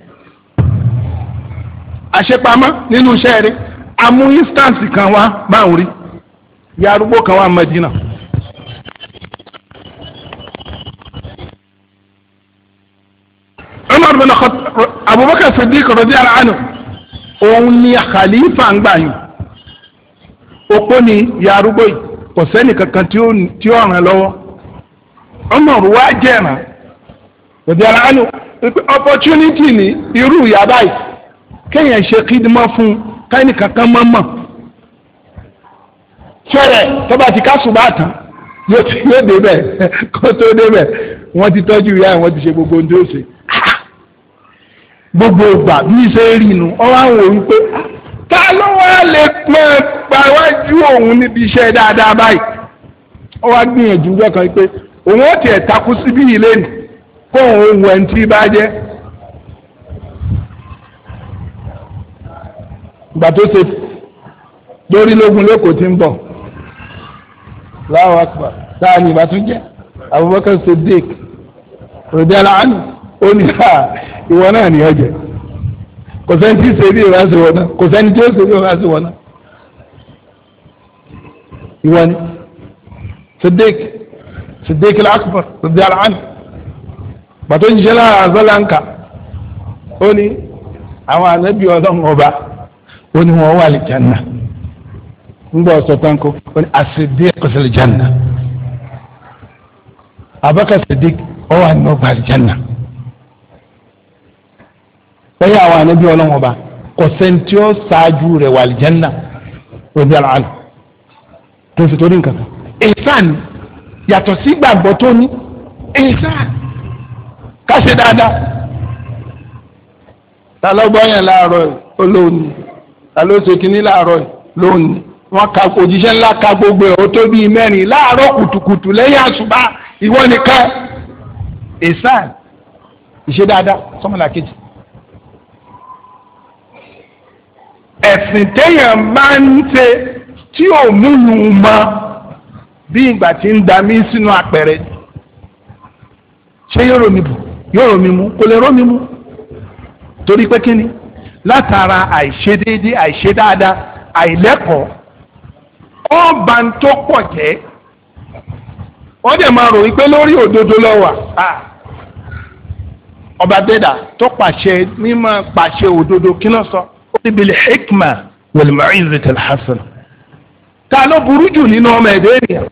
àṣepamọ́ nínú iṣẹ́ rẹ̀ amú instance kan wá báwọn rí ya arúgbó kan wá Madina. Umar bin Khattab Abubakar Siddiq radiyallahu anhu òun ni khalifa ń gbà yìí opó ni ya arúgbó yìí kò sẹ́ni kankan tí ó ràn lọ́wọ́ Umar wá jẹ́ràn radiyallahu anhu opportunity ni irú ìyá báyìí kéèyàn ṣe kídímọ́ fún káyìn kankan mọ́ mọ́ fẹ́rẹ̀ tó bá ti ká ṣùgbọ́n àtàn yóò débẹ̀ kó tó débẹ̀ wọ́n ti tọ́jú ìyá wọ́n ti ṣe gbogbo ohun tó ṣe gbogbo ìgbà bí ṣe rí inú ọwọ́ àwọn òun pé ta ló wá lè pẹ́ pàwájú òun níbi iṣẹ́ dáadáa báyìí ó wá gbìyànjú lọ́kàn pé òun ó tiẹ̀ takú síbí ilé nì kó òun wọ ẹni tí bá jẹ́ ìgbà tó ṣe lórí lógun lóko tí ń bọ̀ láwọn àkùbà táà ní ìbá tún jẹ́ Abubakar Siddiq radiyallahu anhu ó ní ha ìwọ náà ní ọjẹ kò sẹ́ni tí ṣe bí ìwà sí wọn náà kò sẹ́ni tí ó ṣe bí ìwà sí wọn náà ìwọ ni Siddiq Siddiq al-Akbar radiyallahu anhu bàtó ń ṣe lára àzọ́láńkà ó ní àwọn ànábì ọlọ́run ọba ó ní wọn wà lè janna ngbọ sọtàn kó ó ní as-Siddiq fil janna Abubakar Siddiq ó wà nínú ọgbà àlìjánà lẹ́yìn àwọn ànábì ọlọ́run ọba kò sẹ́ni tí ó ṣáájú rẹ̀ wà àlìjánà òbí àlàálù tó fi torí nǹkan kan ìsàn yàtọ̀ sí gbàgbọ́ tó ní ìsàn ká ṣe dáadáa ta ló gbọ́ yẹn láàárọ̀ olóòní ta ló ṣe kínní láàárọ̀ lónìí wọn ka òjíṣẹ́ ńlá ka gbogbo ẹ̀ ó tó bíi mẹ́rin láàárọ̀ kùtùkùtù lẹ́yìn àṣùbà ìwọ nìkan ìsàn ìṣe dáadáa sọmọlá kejì ẹ̀sìn téèyàn máa ń ṣe tí ò múlù mọ́ bí ìgbà tí ń da mí sínú apẹ̀rẹ̀ ṣé yóò romi bù yóò romi mú kò lè romi mú torí pé kíni látara àìṣedéédé àìṣedáadáa àìlẹ́kọ̀ọ́ ọba ń tó pọ̀ jẹ́ wọ́n dẹ̀ máa rò wípé lórí òdodo lọ́wà ọba dẹ́dà tó pàṣẹ mímọ́ pàṣẹ òdodo kí ló sọ ó ti bil hikma wal mau'izati al hasana ta ló burú jù nínú ọmọ ẹ̀dẹ́ ènìyàn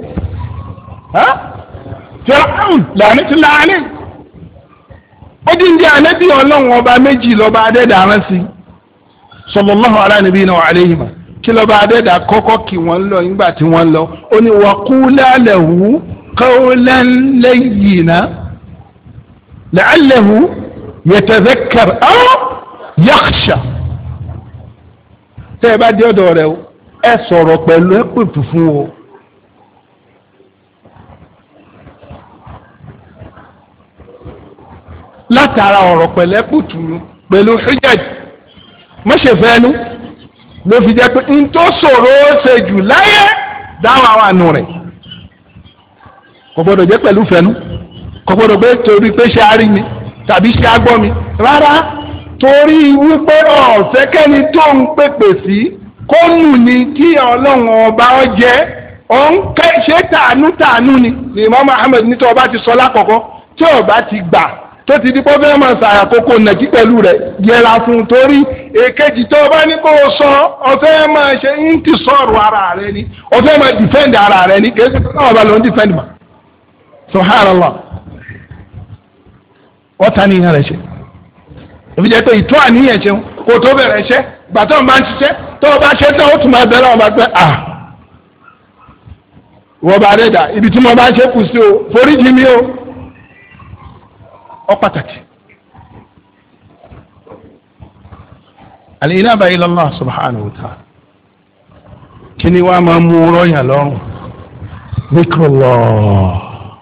fẹ́ràn làánú ti láàánú ó dín dín ànábì ọlọ́run ọba méjì lọ́ba adẹ́dà rán sí sallallahu ala nabiyina wa alayhima kí lọ́ba adẹ́dà kọ́kọ́ kí wọ́n lọ nígbà tí wọ́n lọ ó ní wa qula lahu qawlan layyina la'allahu yatadhakkar aw yakhsha tẹ́ ẹ bá dé ọ̀dọ̀ rẹ̀ ẹ sọ̀rọ̀ pẹ̀lú ẹ pètù fún o látara ọ̀rọ̀ pẹ̀lú ẹ pètù pẹ̀lú hujjaj mọ́ṣẹ̀fẹ́nu ló fi jẹ́ pé n tó sọ̀rọ̀ ó ṣe jù láyé dáhùn àwọn àánú rẹ̀ kò gbọ́dọ̀ jẹ́ pẹ̀lú fẹ́nu kò gbọ́dọ̀ pé torí pé ṣe arí mi tàbí ṣe agbọ́ mi rárá torí wípé ọ̀fẹ́ kẹ́ni tó ń pèpè sí kó nù ní kí ọlọ́run ọba ọ jẹ́ òun ṣe tàánú tàánú ni ni Imam Ahmed ní tí ọba ti sọ lákọ̀ọ́kọ́ tí ọba ti gbà tó ti di pọ́fẹ́ máa ṣàyàkókò nàkí pẹ̀lú rẹ̀ yẹra fún un torí èkejì tó bá ní kó o sọ ọfẹ́ máa ṣe ń ti sọ̀rọ̀ ara rẹ ni ọfẹ́ máa dìfẹ́ǹdì ara rẹ ni kì í ṣe pé káwọn bá lọ ń dìfẹ́ǹdì mà subhanallah wọ́n ta ní ìyẹn rẹ̀ ṣe òbí jẹ́ pé ìtọ́ àníyàn ṣe kó tó bẹ̀rẹ̀ ṣẹ́ gbàtọ́ bá ń ṣiṣẹ́ tó o bá ṣe tán ó tún máa bẹ̀rẹ̀ ọba pé à wọ́n bá rẹ̀ dà ibi tí mo bá ṣe kù sí o foríjì mi o ọ pàtàkì al-inaba ila Allah subhanahu wa ta'ala kí ni wàá máa mú rọ́yàn lọ́rùn zikrullah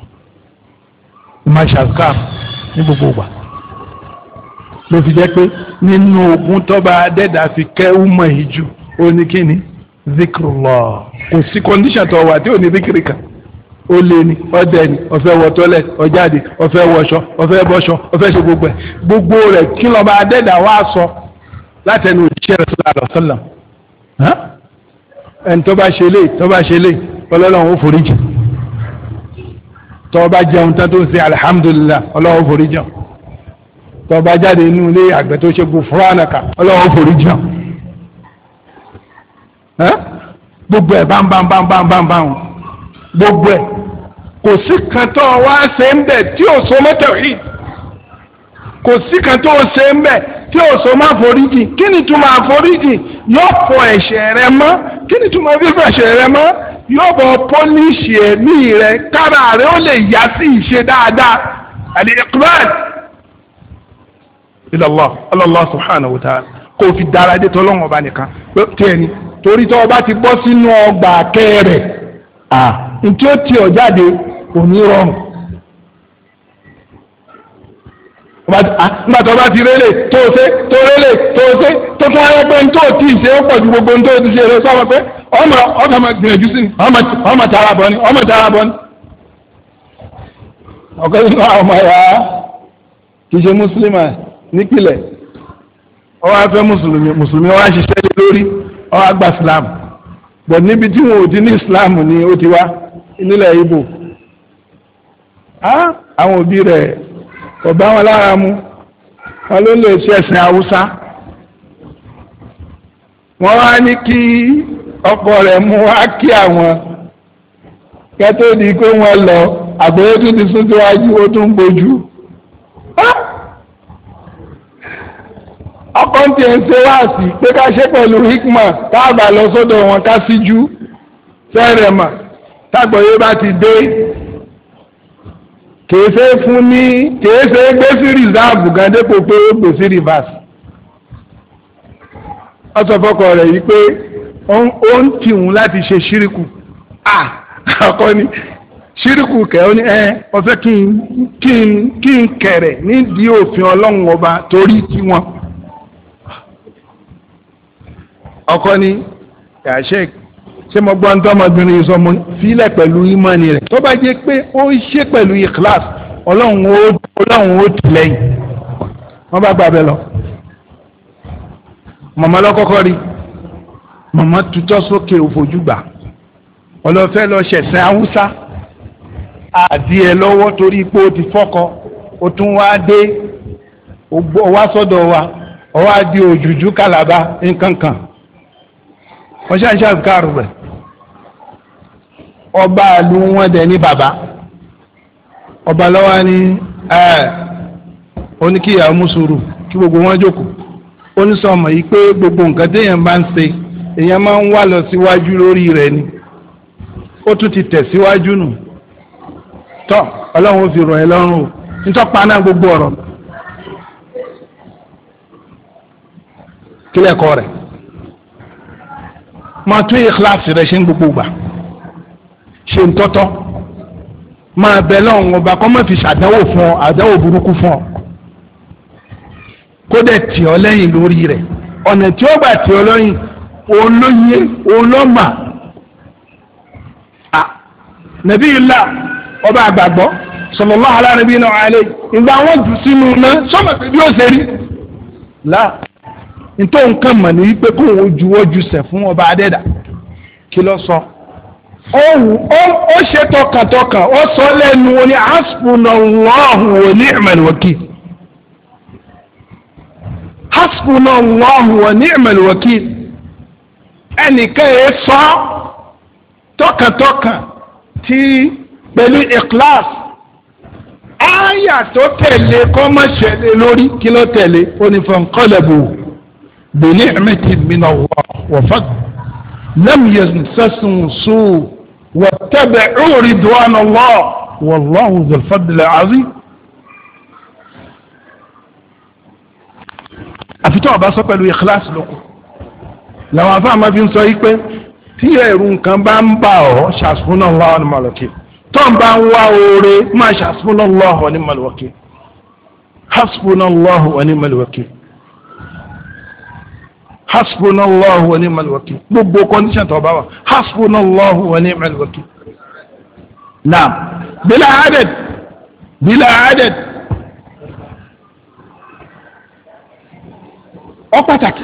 ìmáṣàkà ní gbogbo ìgbà ló fi jẹ́ pé nínú ogun tọ́ba adẹ́dà fi kẹ́wù mọ̀ ìjù oníkíni zikrullah kò sí kọ́ndíṣàn tó wà tí ò ní zikiri kan ó lé ní ọdẹ ní ọfẹ wọ tọlẹ ọjáde ọfẹ wọṣọ ọfẹ bọṣọ ọfẹ ṣe gbogbo ẹ gbogbo rẹ̀ kí lọba adẹ́dà wá sọ látẹnu òjíṣẹ́ rẹ̀ sallallahu alaihi wasallam ẹni tó bá ṣe lé tó bá ṣe lé ọlọ́run ó foríjì tó bá jẹun tán tó ń ṣe alihamudulilayi ọlọ́run ó foríjì tó bá jáde inú ilé àgbẹ̀ tó ṣe gufranaka ọlọ́run ó foríjì gbogbo ẹ̀ bámbámbámbámbámbám gbogbo ẹ̀ kò sí kan tó wá ṣe ń bẹ̀ tí ò so mọ́ tauhid kò sí kan tó ṣe ń bẹ̀ tí ò so mọ́ àforíjì kí ni túmọ̀ àforíjì yóò fọ ẹ̀ṣẹ̀ rẹ mọ́ kí ni túmọ̀ fífọ̀ ẹ̀ṣẹ̀ rẹ mọ́ yóò bọ̀ pọ́líṣì ẹ̀mí rẹ kára rẹ ó lè yá sí ìṣe dáadáa al-iqbal ila Allah Allah subhanahu wa ta'ala kò fi dára dé tọ́lọ́wọ́n ọba nìkan tí ẹni torí tọ́ ọba ti bọ́ sínú ọgbà kẹrẹ̀ à ntí ó ti ọ̀ jáde kò ní rọrùn. nígbà tó bá ti rélè tó ṣe tó rélè tó ṣe tó tún ayé pé ntó tí ì ṣe ó pọ̀ ju gbogbo ntó ti ṣe rẹ sọ́wọ́ pé ọmọ ọmọ máa gbìyànjú sí ni ọmọ tààrà bọ̀ ni ọmọ tààrà bọ̀ ni. ọ̀kẹ́ nínú àwọn ọmọ ẹ̀yà kì í ṣe mùsùlùmí nípìnlẹ̀ ọwọ́ afẹ́ mùsùlùmí mùsùlùmí wá ṣiṣẹ́ lé lórí ọwọ́ àgbà islam bọ̀ níbi tí wọn ò ti ní islam ni ó ti wá nílẹ̀ Ìgbò àwọn òbí rẹ̀ kò bá wọn lára mu wọn ló lè ṣe ẹ̀sìn haúsá wọn wá ní kí ọkọ rẹ̀ mú wá kí àwọn kẹ́tó di kó wọn lọ àgbẹ̀yẹ tó ti sún síwájú ó tún gbójú ọkọ̀ ń tiẹ̀ ń ṣe wáàsí pé ká ṣe pẹ̀lú hikma káàbà lọ sọ́dọ̀ wọn ká síjú fẹ́rẹ̀ mà tágbọ̀yé bá ti dé kìí ṣe fún ní kìí ṣe gbé sí rìsáàbù gan dépò pé ó gbé sí rìvásì. wọ́n sọ fọ́kọ rẹ̀ yìí pé ó ń tì wọ́n láti ṣe ṣíríkù ọkọ ni ṣíríkù kẹ́ ó ní ẹ ọ̀fẹ́ kí n kí n kí n kẹ̀rẹ̀ nídìí òfin ọlọ́run ọba torí tiwọn. ọkọ ni yàṣẹ ṣé mo gbọ́ ntọ́ ọmọbìnrin sọ mo filẹ̀ pẹ̀lú ìmọ̀ni rẹ̀ tó bá jẹ́ pé ó ṣe pẹ̀lú ikhlas ọlọ́run ó ọlọ́run ó tìlẹ́yìn wọ́n bá gbà bẹ́ẹ̀ lọ. màmá lọ́kọ́kọ́ rí màmá tutọ́ sókè òfojúgbà ọlọ́fẹ́ lọ ṣẹ̀sẹ̀ haúsá àdìẹ lọ́wọ́ torí pé ó ti fọ́kọ ó tún wá dé wá sọ́dọ̀ wa ó wá di òjùjú kàlàbà nǹkan kan wọ́n ṣe àṣà àzùkárù rẹ̀ ọba àlù wọn dẹ̀ ní bàbá ọba lọ́wọ́ ní ẹ̀ oníkìyà mùsùlùmí kí gbogbo wọn jókòó ó ní sọ ọmọ yìí pé gbogbo nǹkan téèyàn bá ń ṣe èèyàn máa ń wá lọ síwájú lórí rẹ̀ ni ó tún ti tẹ̀ síwájú nù tọ́ ọlọ́run ó fi rọ̀ ẹ́ lọ́rùn o nítorí paná gbogbo ọ̀rọ̀ kílẹ̀ kọ́ rẹ̀ máa tún ìkíláàsì rẹ̀ ṣe ń gbogbo gbà ṣe ń tọ́tọ́ máa bẹ lọ́hùn ọba kọ́ mọ́ fi ṣàdánwò fún ọ àdánwò burúkú fún ọ kó dẹ̀ tì ọ́ lẹ́yìn lórí rẹ̀ ọ̀nà tí ó gbà tì ọ́ lẹ́yìn olóye olọ́mà à nàbí ilá ọba àgbàgbọ́ sallallahu ala nabiyina alayhi ìgbà wọn jù sínú náà sọ́mọ̀ pé bí ó ṣe rí là nítorí nǹkan mọ̀ ní wípé kó òun juwọ́ jùsẹ̀ fún ọba adẹ́dà kí ló sọ ó ṣe tọkàntọkàn ó sọ lẹ́nu ó ní hasbunallahu wa ni'mal wakil hasbunallahu wa ni'mal wakil ẹnìkan yẹn sọ tọkàntọkàn tí pẹ̀lú ikhlas áyà tó tẹ̀lé kọ́mọ̀ṣẹ́lẹ̀ lórí kí ló tẹ̀lé ó ní fanqalabu bi ni'matin minallah wa fadl lam yamsashum su' wattaba'u ridwanallah wallahu dhul fadli azim. àfitọ́ ọba sọ pẹ̀lú ikhlas lóko làwọn afáàmà fi ń sọ yí pé tí ẹ̀rù nǹkan bá ń bà ọ́ hasbunallahu wa ni'mal wakil tó ń bá ń wá oore máa hasbunallahu wa ni'mal wakil hasbunallahu wa ni'mal wakil hasbunallahu wa ni'mal wakil gbogbo kọ́ndíṣàn tó bá wà hasbunallahu wa ni'mal wakil naam bila adad bila adad ó pàtàkì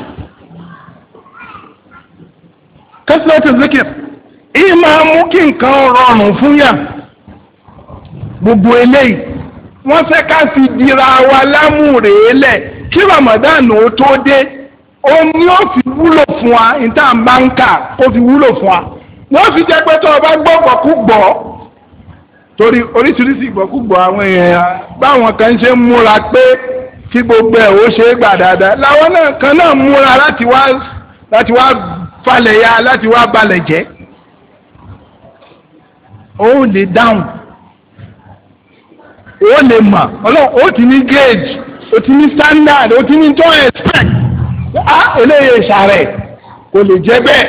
kẹsìlẹ́tì zikir ìyí máa mú kí nǹkan rọrùn fún yà gbogbo eléyìí wọ́n fẹ́ ká fi dira wa lámùrèélẹ̀ kí Ramadan ó tó dé ó ní ó fi wúlò fún wa níta bá ń kà ó fi wúlò fún wa wọ́n fi jẹ́ pé tó o bá gbọ́ gbọ́kúgbọ́ torí oríṣiríṣi gbọ́kúgbọ́ àwọn èèyàn báwọn kan ṣe ń múra pé kí gbogbo ẹ̀ ó ṣe é gbà dáadáa làwọn náà kan náà múra láti wá láti wá falẹ̀ ya láti wá balẹ̀ jẹ́ ó lè dáhùn ó lè mọ̀ ọlọ́run ó ti ní gauge ó ti ní standard ó ti ní tó expect á eléyè ṣàrẹ̀ kò lè jẹ́ bẹ́ẹ̀.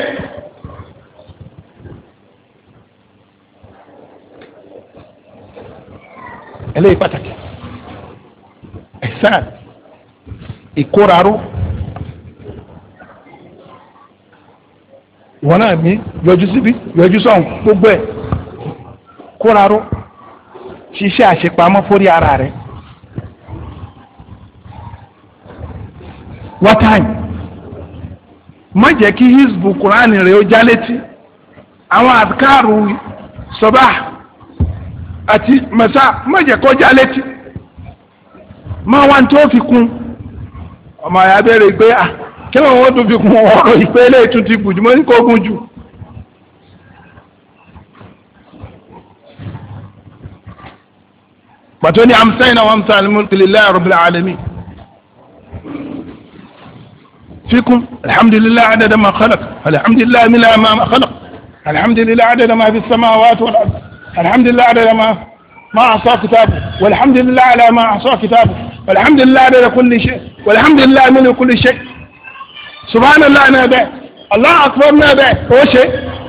eléyìí pàtàkì ẹ̀sán ìkóraró wọn náà ní yọjú síbí yọjú sọ̀hún gbogbo ẹ̀ kóraró ṣiṣẹ́ àṣepamọ́ fórí ara rẹ̀ wọ́táìm má jẹ́ kí hizbu kùránì rẹ̀ ó já létí àwọn àdìkárù sọ́bà àti mẹ́sà má jẹ́ kó já létí má wá ní tó fi kún ọmọ àyà bẹ̀rẹ̀ pé à kí wọ́n wọ́n tún fi kún ọ̀rọ̀ ìpele ètò ti gùn jù mọ́ ní kó gùn jù. pàtó ni amsayna wa amsal mulki lillahi rabbil alamin fikum alhamdulillah adada ma khalaq alhamdulillah min ma khalaq alhamdulillah adada ma fi samawati wal ard alhamdulillah adada ma ma asa kitabu walhamdulillah ala ma asa kitabu walhamdulillah adada kulli shay walhamdulillah min kulli shay subhanallah na be allah akbar na be o shay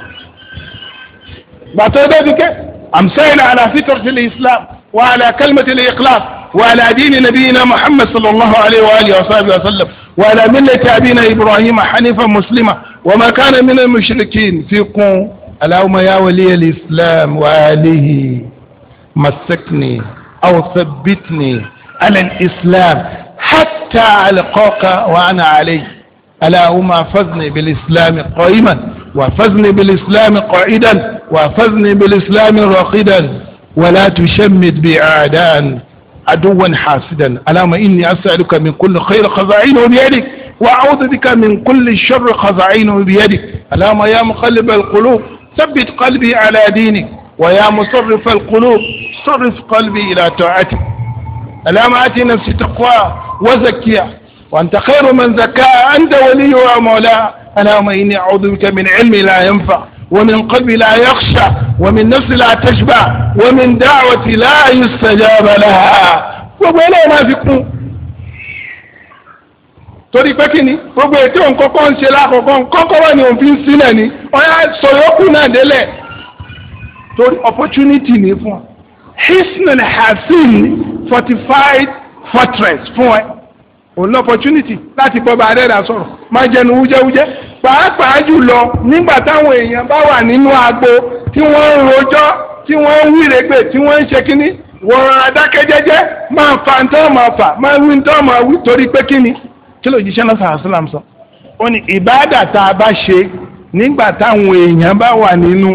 pàtó de dike amsayna ala fitrati al-islam وعلى كلمة الإخلاص وعلى دين نبينا محمد صلى الله عليه وآله وصحبه وسلم وعلى ملة أبينا إبراهيم حنيفا مسلما وما كان من المشركين في قوم اللهم يا ولي الإسلام وآله مسكني أو ثبتني على الإسلام حتى ألقاك وأنا عليه اللهم احفظني بالإسلام قائما واحفظني بالإسلام قائدا واحفظني بالإسلام راقدا ولا تشمت بأعداء عدوا حاسدا اللهم إني أسألك من كل خير خزائنه بيدك وأعوذ بك من كل شر خزائنه بيدك اللهم يا مقلب القلوب ثبت قلبي على دينك ويا مصرف القلوب صرف قلبي إلى طاعتك اللهم آت نفسي تقوى وزكيها وأنت خير من زكاها أنت ولي ومولاه اللهم إني أعوذ بك من علم لا ينفع ومن قلب لا يخشى ومن نفس لا تشبع ومن دعوة لا يستجاب لها gbogbo eléyìí máa fi kún torí pé kí ni gbogbo ètò nǹkankan ń ṣe lákòókò kọ́kọ́rọ́ ni òun fi ń sílẹ̀ ni ọ̀yà sọ̀yọ́kù náà délẹ̀ torí opportunity ní fún ọ hisnul hasin fortified fortress fún ẹ òun ní opportunity láti bọ́ bá adẹ́dà sọ̀rọ̀ máa jẹnu wújẹ́wújẹ́ pàápàá jùlọ nígbà táwọn èèyàn bá wà nínú agbo tí wọ́n ń rojọ́ tí wọ́n ń wíregbè tí wọ́n ń ṣe kínní wọ́n rọra dákẹ́ jẹ́jẹ́ máa fa ntọ́ máa fà máa wí ntọ́ máa wí torí pé kínní kí ló jíṣẹ́ náà sàrà sílám sọ. ó ní ìbáàdà tá a bá ṣe nígbà táwọn èèyàn bá wà nínú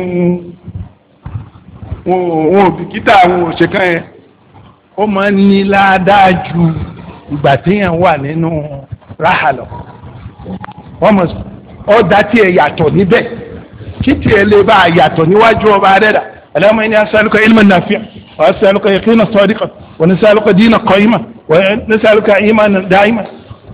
wọn ò bìkítà àwọn òṣèkán yẹn ó máa ń ní ládàá ju ìgbà téèyàn wà nínú ráhàlọ́ wọ́n mọ̀ ọ̀dà tiẹ̀ yàtọ̀ níbẹ̀ kí tiẹ̀ lè bá a yàtọ̀ níwájú ọba adẹ́dà allahumma inni as'aluka ilman nafi'an wa as'aluka yaqinan sadiqan wa nas'aluka dinan qayiman wa nas'aluka imanan da'iman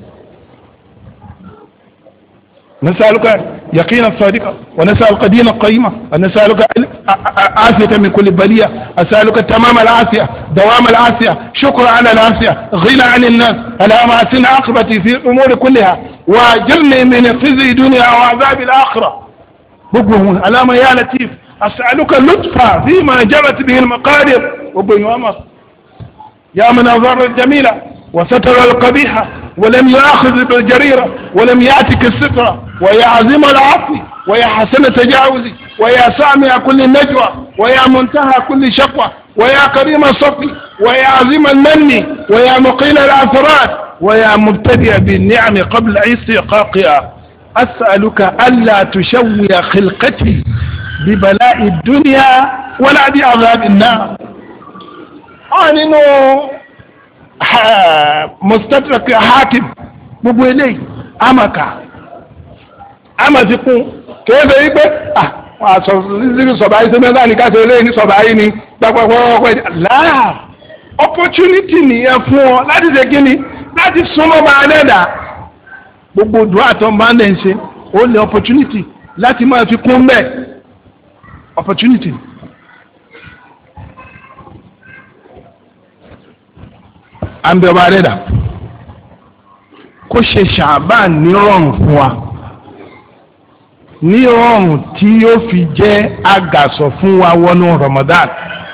نسألك يقينا صادقا ونسألك دينا قيما ونسألك عافية من كل بلية أسألك تمام العافية دوام العافية شكر على العافية غنى عن الناس اللهم أحسن عاقبتي في الأمور كلها وأجرني من خزي الدنيا وعذاب الآخرة بقوم اللهم يا لطيف أسألك اللطف فيما جرت به المقادير وبين يا من أظهر الجميلة وستر القبيحة ولم يأخذ بالجريرة ولم يأتك السترة ويا عظيم العفو ويا حسن تجاوزي ويا سامع كل النجوى ويا منتهى كل شقوة ويا كريم الصف ويا عظيم المن ويا مقيل العثرات ويا مبتدئ بالنعم قبل استحقاقها أسألك ألا تشوي خلقتي ببلاء الدنيا ولا بعذاب النار. أنا إنه مستدرك حاكم gbogbo eléyìí amaka amafikun kéde yìí pé ah àṣọ síbi sọ̀bà yìí sẹ́mẹ́ta ní káṣọ eléyìí ní sọ̀bà yìí ní gbàgbọ́gbọ́ láà opportunity nìyẹn fún ọ láti ṣe kíni láti súnmọ́ máa lẹ́dà gbogbo dùn àtọ́ máa ń lẹ́ ń ṣe ó lè opportunity láti máa fi kún bẹ́ẹ̀ opportunity. à ń bẹ ọba lẹ́dà kó ṣe ṣàbán ní rọrùn fún wa ní rọrùn tí yóò fi jẹ́ àgàsọ̀ fún wa wọnú Ramadan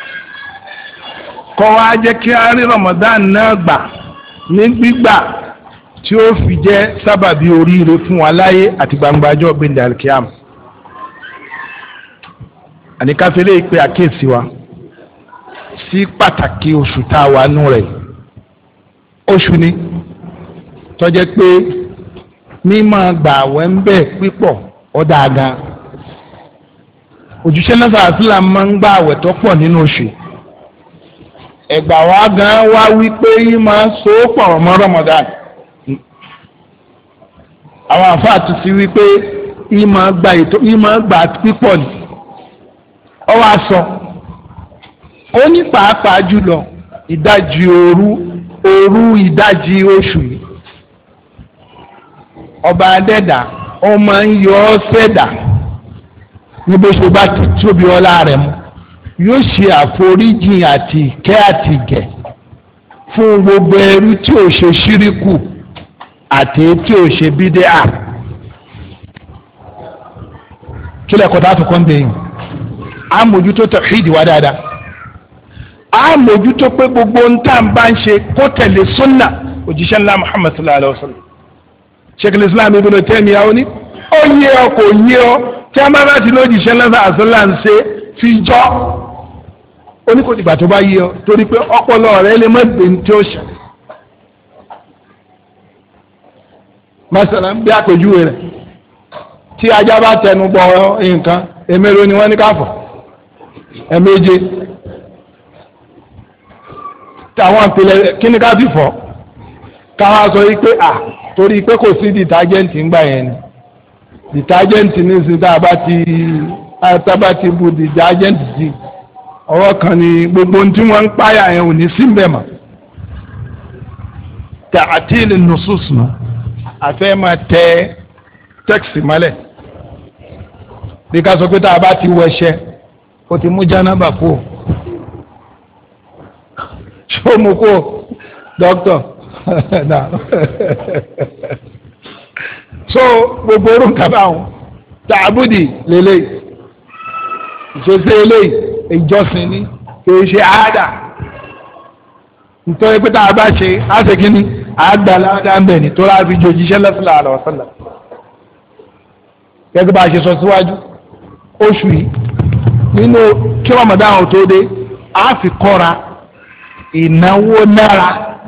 kọ́ wa jẹ́ kí a rí Ramadan náà gbà ní gbígbà tí ó fi jẹ́ sábàbí oríire fún wa láyé àti gbangbajọ́ gbẹ̀ndẹ̀ alikiyam. àníkàfẹ́lẹ́ ìpè àkíyèsí wa sí pàtàkì oṣù tá a wà nù rẹ̀ oṣù ni tọ́jẹ́ pé mímọ́ gbààwẹ̀ ń bẹ pípọ̀ ọ̀dà gan òjíṣẹ́ náà sàásìlà máa ń gbààwẹ̀ tó pọ̀ nínú oṣù ẹ̀gbà wa gan wá wípé yìí máa so pọ̀ mọ́ Ramadan àwọn àfáà tún sí wípé yìí máa gba ètò yìí máa gbà pípọ̀ ni ọ wá sọ ó ní pàápàá jùlọ ìdajì òru òru ìdajì oṣù yìí ọba adẹ́dà ó máa ń yọ ọ́ sẹ́dà ní bó ṣe bá ti tóbi ọlá rẹ̀ mu yóò ṣe àforíjì àti ìkẹ́ àti ìgẹ̀ fún gbogbo ẹrú tí ò ṣe ṣíríkù àti tí ò ṣe bídẹ́à kí lẹ́kọ̀ọ́ tá a tún kọ́ ń bẹ̀yìn á mójútó tawhídì wá dáadáa á mójútó pé gbogbo ń tà ń bá ń ṣe kó tẹ̀lé súnà òjíṣẹ́ ńlá Muhammad sallallahu alayhi wa sallam sheikh islam ibn Taymiyyah ó ní ó yé ọ kò yé ọ tí a máa bá ti lójíṣẹ́ ńlá àṣọlá ń ṣe fi jọ́ ó ní kò dìgbà tó bá yé ọ torí pé ọpọlọ rẹ lè má gbé ní tí ó ṣe. masalan bí àpèjúwe rẹ̀ tí ajá bá tẹnu bọ nǹkan èmèrò ni wọ́n ní ká fọ̀ ẹ̀méje táwọn ìpìlẹ̀ kí ni ká fi fọ̀ káwọn sọ yìí pé à torí pé kò sí dìtájẹ́ǹtì ńgbà yẹn ni dìtájẹ́ǹtì ní sin tá a bá ti tá a bá ti bu dìtájẹ́ǹtì sí ọwọ́ kan ni gbogbo ohun tí wọ́n ń páyà yẹn ò ní sí mbẹ̀ mọ́ tẹ àti ilé nùsùs nù àfẹ́ máa tẹ tẹ́kìsì mọ́lẹ̀ bí ká sọ pé tá a bá ti wẹṣẹ o ti mú jánábà kú o ṣó mu kú o dókítà náà so gbogbo orun kaba àwọn tààbùdì lélẹ̀ ìṣesí eléyìí ìjọsìn ni kì í ṣe àádà nítorí pé tá a bá ṣe á ṣe kí ni àgbà ládàá ń bẹ̀ ní tó láti jòjíṣẹ́ sallallahu alaihi wasallam gẹ́gẹ́ bá a ṣe sọ síwájú oṣù yìí nínú kí Ramadan tó dé a fi kọ́ra ìnáwó nára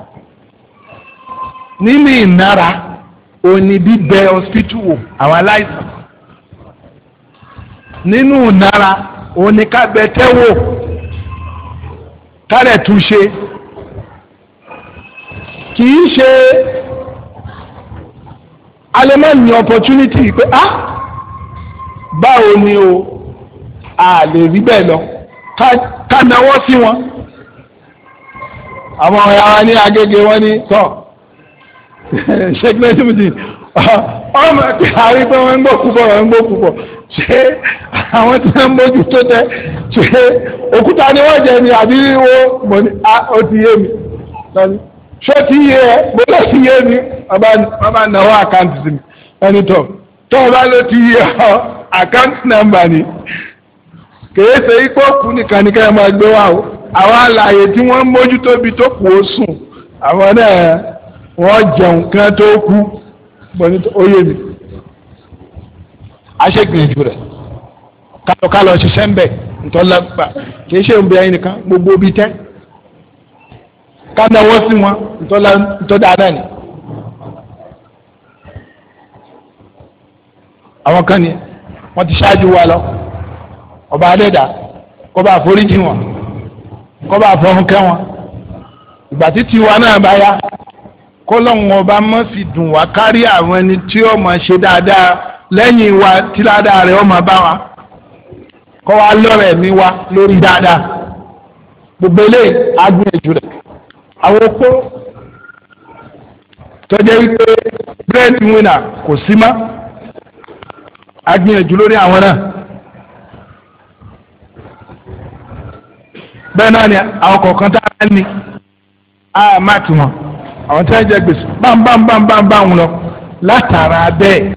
nínú ìnára òní bíbẹ hospital wò àwọn aláìsàn nínú ìnára òní kábẹ tẹ́wò kárẹ̀ túnṣe kì í ṣe alẹ́mọ̀nì opportunity pé ah báwo ni o a lè rí bẹ́ẹ̀ lọ ká náwó sí wọn àwọn ọ̀rẹ́ wa ní Agége wọn ní tọ́ ṣẹ́gbẹ́ tìmùtì ọmọ ẹ̀kẹ́ àrí pé wọ́n ń gbọ́ púpọ̀ wọ́n ń gbọ́ púpọ̀ ṣé àwọn tí wọ́n ń mójú tó tẹ́ ṣé òkúta ni wọ́n jẹ ni àbí wo mọ̀ ní ó ti yé mi lọ́ni ṣé ti yé ẹ gbọ́dọ̀ ti yé mi wọ́n bá náwó àkáǹtì sí mi ẹni tọ́ tọ́ ọ bá ló ti yé ọ àkáǹtì nàmbà ni kèé ṣe ipò kù nìkan ní kẹ́hìn máa gbé wa o àwọn àlàyé tí wọ́n ń mójú tóbi tó kù ó sùn àwọn náà wọ́n jẹun kí wọ́n tó kú bọ́ni oyè mi aṣègbìyànjú rẹ̀ kálọ̀ kálọ̀ ṣiṣẹ́ ń bẹ̀ ntọ́lá gbà kì í ṣe òun bí ẹyin nìkan gbogbo bí tẹ́ ká náwó sí wọn ntọ́lá ntọ́dá náà ni. àwọn kan ní wọ́n ti ṣáájú wa lọ ọba adẹ́dà kó bá àforíjì wọn kó bá àfọ̀húnkẹ́ wọn ìgbà títí wa náà bá yá kó lọ́wọ́n ọba mọ́ fi dùn wá kárí àwọn ẹni tí ó máa ṣe dáadáa lẹ́yìn wa tí dáadáa rẹ̀ ó máa bá wa kó wa lọ́rẹ̀ mi wá lórí dáadáa gbogbo eléyìí agbóyèjú rẹ̀ àwọn opó tọ́jẹ́ wípé bread winner kò sí mọ́ agbóyèjú lórí àwọn náà bẹ́ẹ̀ náà ni àwọn kọ̀ọ̀kan tá a ní a máa tì wọ́n àwọn tí wọ́n jẹ gbèsè bámbámbámbámbá ń lọ látara bẹ́ẹ̀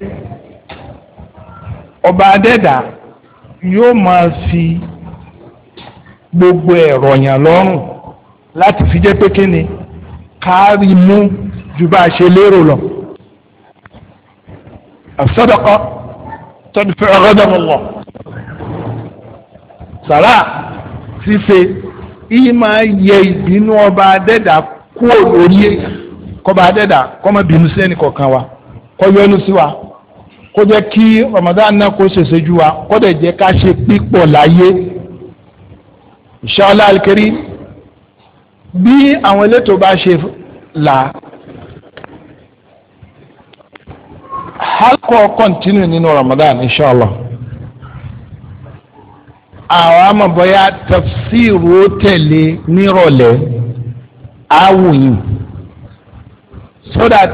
ọba adẹ́dà yóò máa fi gbogbo ẹ̀rọ yàn lọ́rùn láti fi jẹ́ pé kíni kárí mú ju bá a ṣe lérò lọ. as-sadaqa tadfa'u ghadab Allah. sàrà ṣíṣe yìí máa yẹ ìbínú ọba adẹ́dà kúrò lórí èèyàn kọba adẹ́dà kọ́mọ bínú sí ẹnì kọ̀ọ̀kan wa kọ́ yọ́nú sí wa kó jẹ́ kí Ramadan náà kó ṣèṣe ju wa kó dẹ̀ jẹ́ ká ṣe pípọ̀ láyé inshallah al-karim bí àwọn elétò bá ṣe là halkọ continue nínú Ramadan inshallah àwọn amọ̀bọ̀yá tafsiru tẹ̀lé nírọ̀lẹ́ awùyìn so that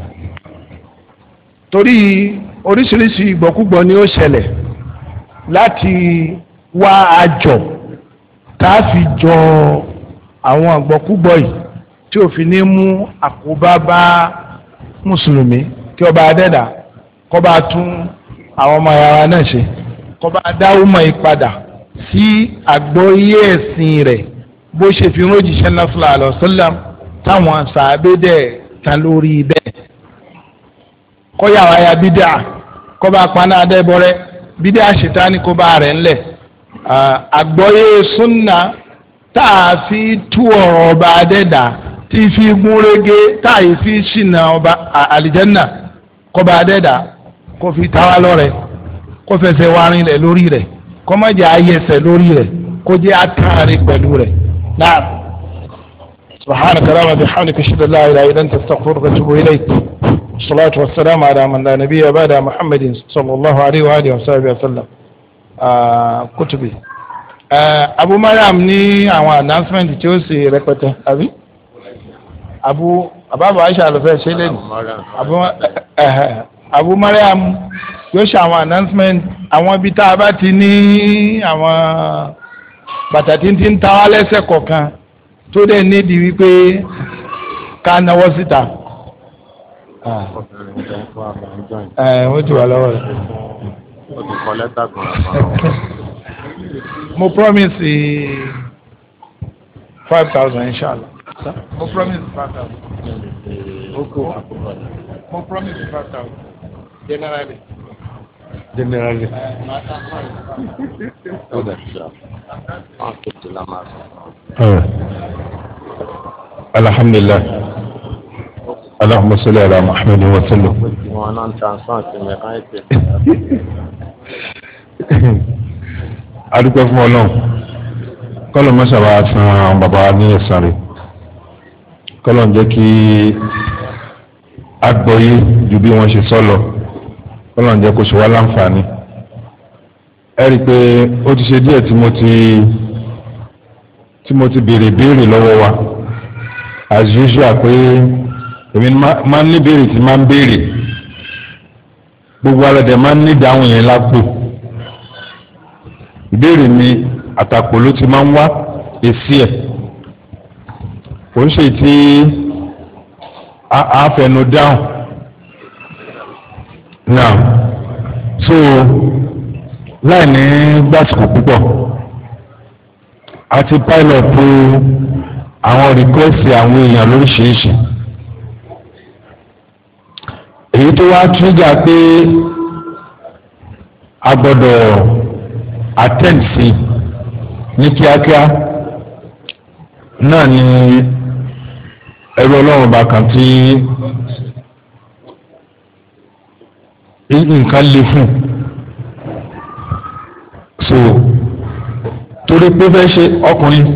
torí oríṣiríṣi ìgbọ̀kúgbọ̀ ni ó ṣẹlẹ̀ láti wá àjọ tá a fi jọ àwọn ìgbọ̀kúgbọ̀ yìí tí ò fi ní mú àkóbá bá mùsùlùmí kí ọba adẹ́dà kó bá tún àwọn ọmọ ara náà ṣe kó bá dáwọ́mọ̀ ìpadà sí àgbọ́yé ẹ̀sìn rẹ̀ bó ṣe fi rójìṣẹ́ náà sallallahu alaihi wasallam táwọn sàábédẹ̀ tán lórí bẹ́ẹ̀ kọ́yà wáyà bídà kó bá paná adẹ́bọrẹ́ bídà ṣètánì kó bá rẹ̀ ńlẹ̀ àgbọ́yé súnà tá a fi tú ọ̀rọ̀ ọba adẹ́dà tí fi gún régé tá a fi ṣìnà ọba àlìjẹ́nà kó bá adẹ́dà kó fi táwa lọ́rẹ̀ kó fẹsẹ̀ wá rinlẹ̀ lórí rẹ̀ kó má jẹ́ ayẹsẹ̀ lórí rẹ̀ kó jẹ́ àtàrí pẹ̀lú rẹ̀ náà. سبحانك اللهم وبحمدك اشهد ان لا اله الا انت استغفرك واتوب اليك الصلاه والسلام على من لا نبي بعد محمد صلى الله عليه واله وصحبه وسلم kutubi abu mariam ní àwọn announcement tí ó sì rẹpẹtẹ àbí abu ababu aisha ló fẹ́ ṣe lẹ́nu abu abu mariam yóò ṣe àwọn announcement àwọn ibi tá a bá ti ní àwọn bàtà tí ń ti ń ta wá lẹ́sẹ̀ kọ̀ọ̀kan tó dẹ̀ nídìí wípé ká náwó síta. wọ́n ti wà lọ́wọ́ rẹ̀. mo promise five thousand inshallah. mo promise five thousand. mo promise five thousand. generally. generally. alhamdulillah allahumma salli ala muhammad wa sallam. adúpẹ́ fún ọlọ́run kọ́lọ̀ mọ́sàbá fún bàbá ní ẹ̀sán rẹ̀ kọ́lọ̀ ń jẹ́ kí agbọ́yé ju bí wọ́n ṣe sọ́lọ̀ kọ́lọ̀ ń jẹ́ kó ṣe wá láǹfààní. ẹ rí i pé ó ti ṣe díẹ̀ tí mo ti tí mo ti béèrè béèrè lọ́wọ́ wa as usual pé èmi máa ń ní béèrè tí máa ń béèrè gbogbo alẹ́dẹ̀ máa ń ní ìdáhùn yẹn lápò ìbéèrè mi àtàpò ló ti máa ń wá èsì ẹ̀ kò ń ṣe tí a fẹnu dáhùn now so láì ní gbàsìkò púpọ̀ àti pilot àwọn rìkwẹ́sì àwọn èèyàn lóríṣiríṣi èyí tó wá tírígà pé a gbọ́dọ̀ attend sí ní kíákíá náà ni ẹrú ọlọ́run bá kan tí nǹkan le fún so torí pé fẹ́ ṣe ọkùnrin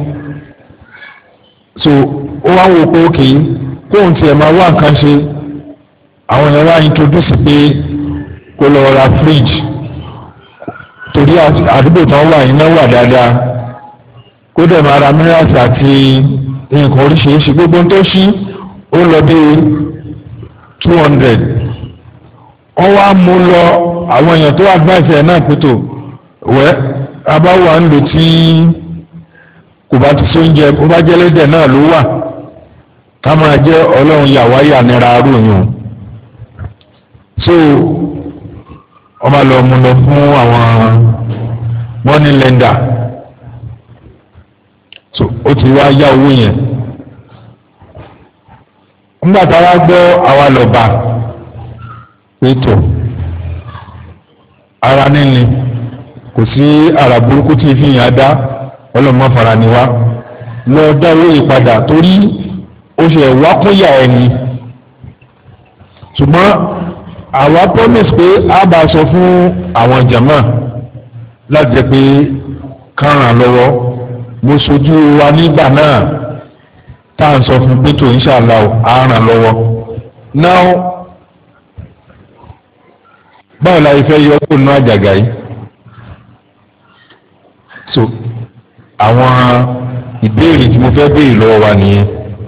so ó wá wò pé òkè kóhun tiẹ̀ máa wá nǹkan ṣe àwọn èèyàn wá introduce pé kó lọ ra fridge torí àdúgbò tán wà iná wà dáadáa kó dẹ̀ máa ra minerals àti nǹkan oríṣiríṣi gbogbo tó ṣí ó lọ bí two hundred wọ́n wá mú lọ àwọn èèyàn tó advice ẹ̀ náà pétò wẹ́ abáwọ̀ à ń lò tí kò bá ti sóúnjẹ bó bá jẹ́ lédè náà ló wà ká máa jẹ́ ọlọ́run yàwáyà nira arúyìn so wọ́n bá lọ mú lọ fún àwọn money lender so ó ti wá yá owó yẹn nígbà tá a wá gbọ́ àwa lọ bá pétò ara níní kò sí ara burúkú tí fi yàn á dá ọlọ́mọ fara ni wá lọ dá owó yìí padà torí ó ṣe wá kúnyà ẹni ṣùgbọ́n àwa promise pé a bá sọ fún àwọn jama láti jẹ́ pé káràn lọ́wọ́ mo sojú wa nígbà náà tá à ń sọ fún pétò inshallah á ràn lọ́wọ́ now báwo la ìfẹ́ yọ kó nú àjàgà yìí so àwọn ìbéèrè tí mo fẹ́ béèrè lọ́wọ́ wa nìyẹn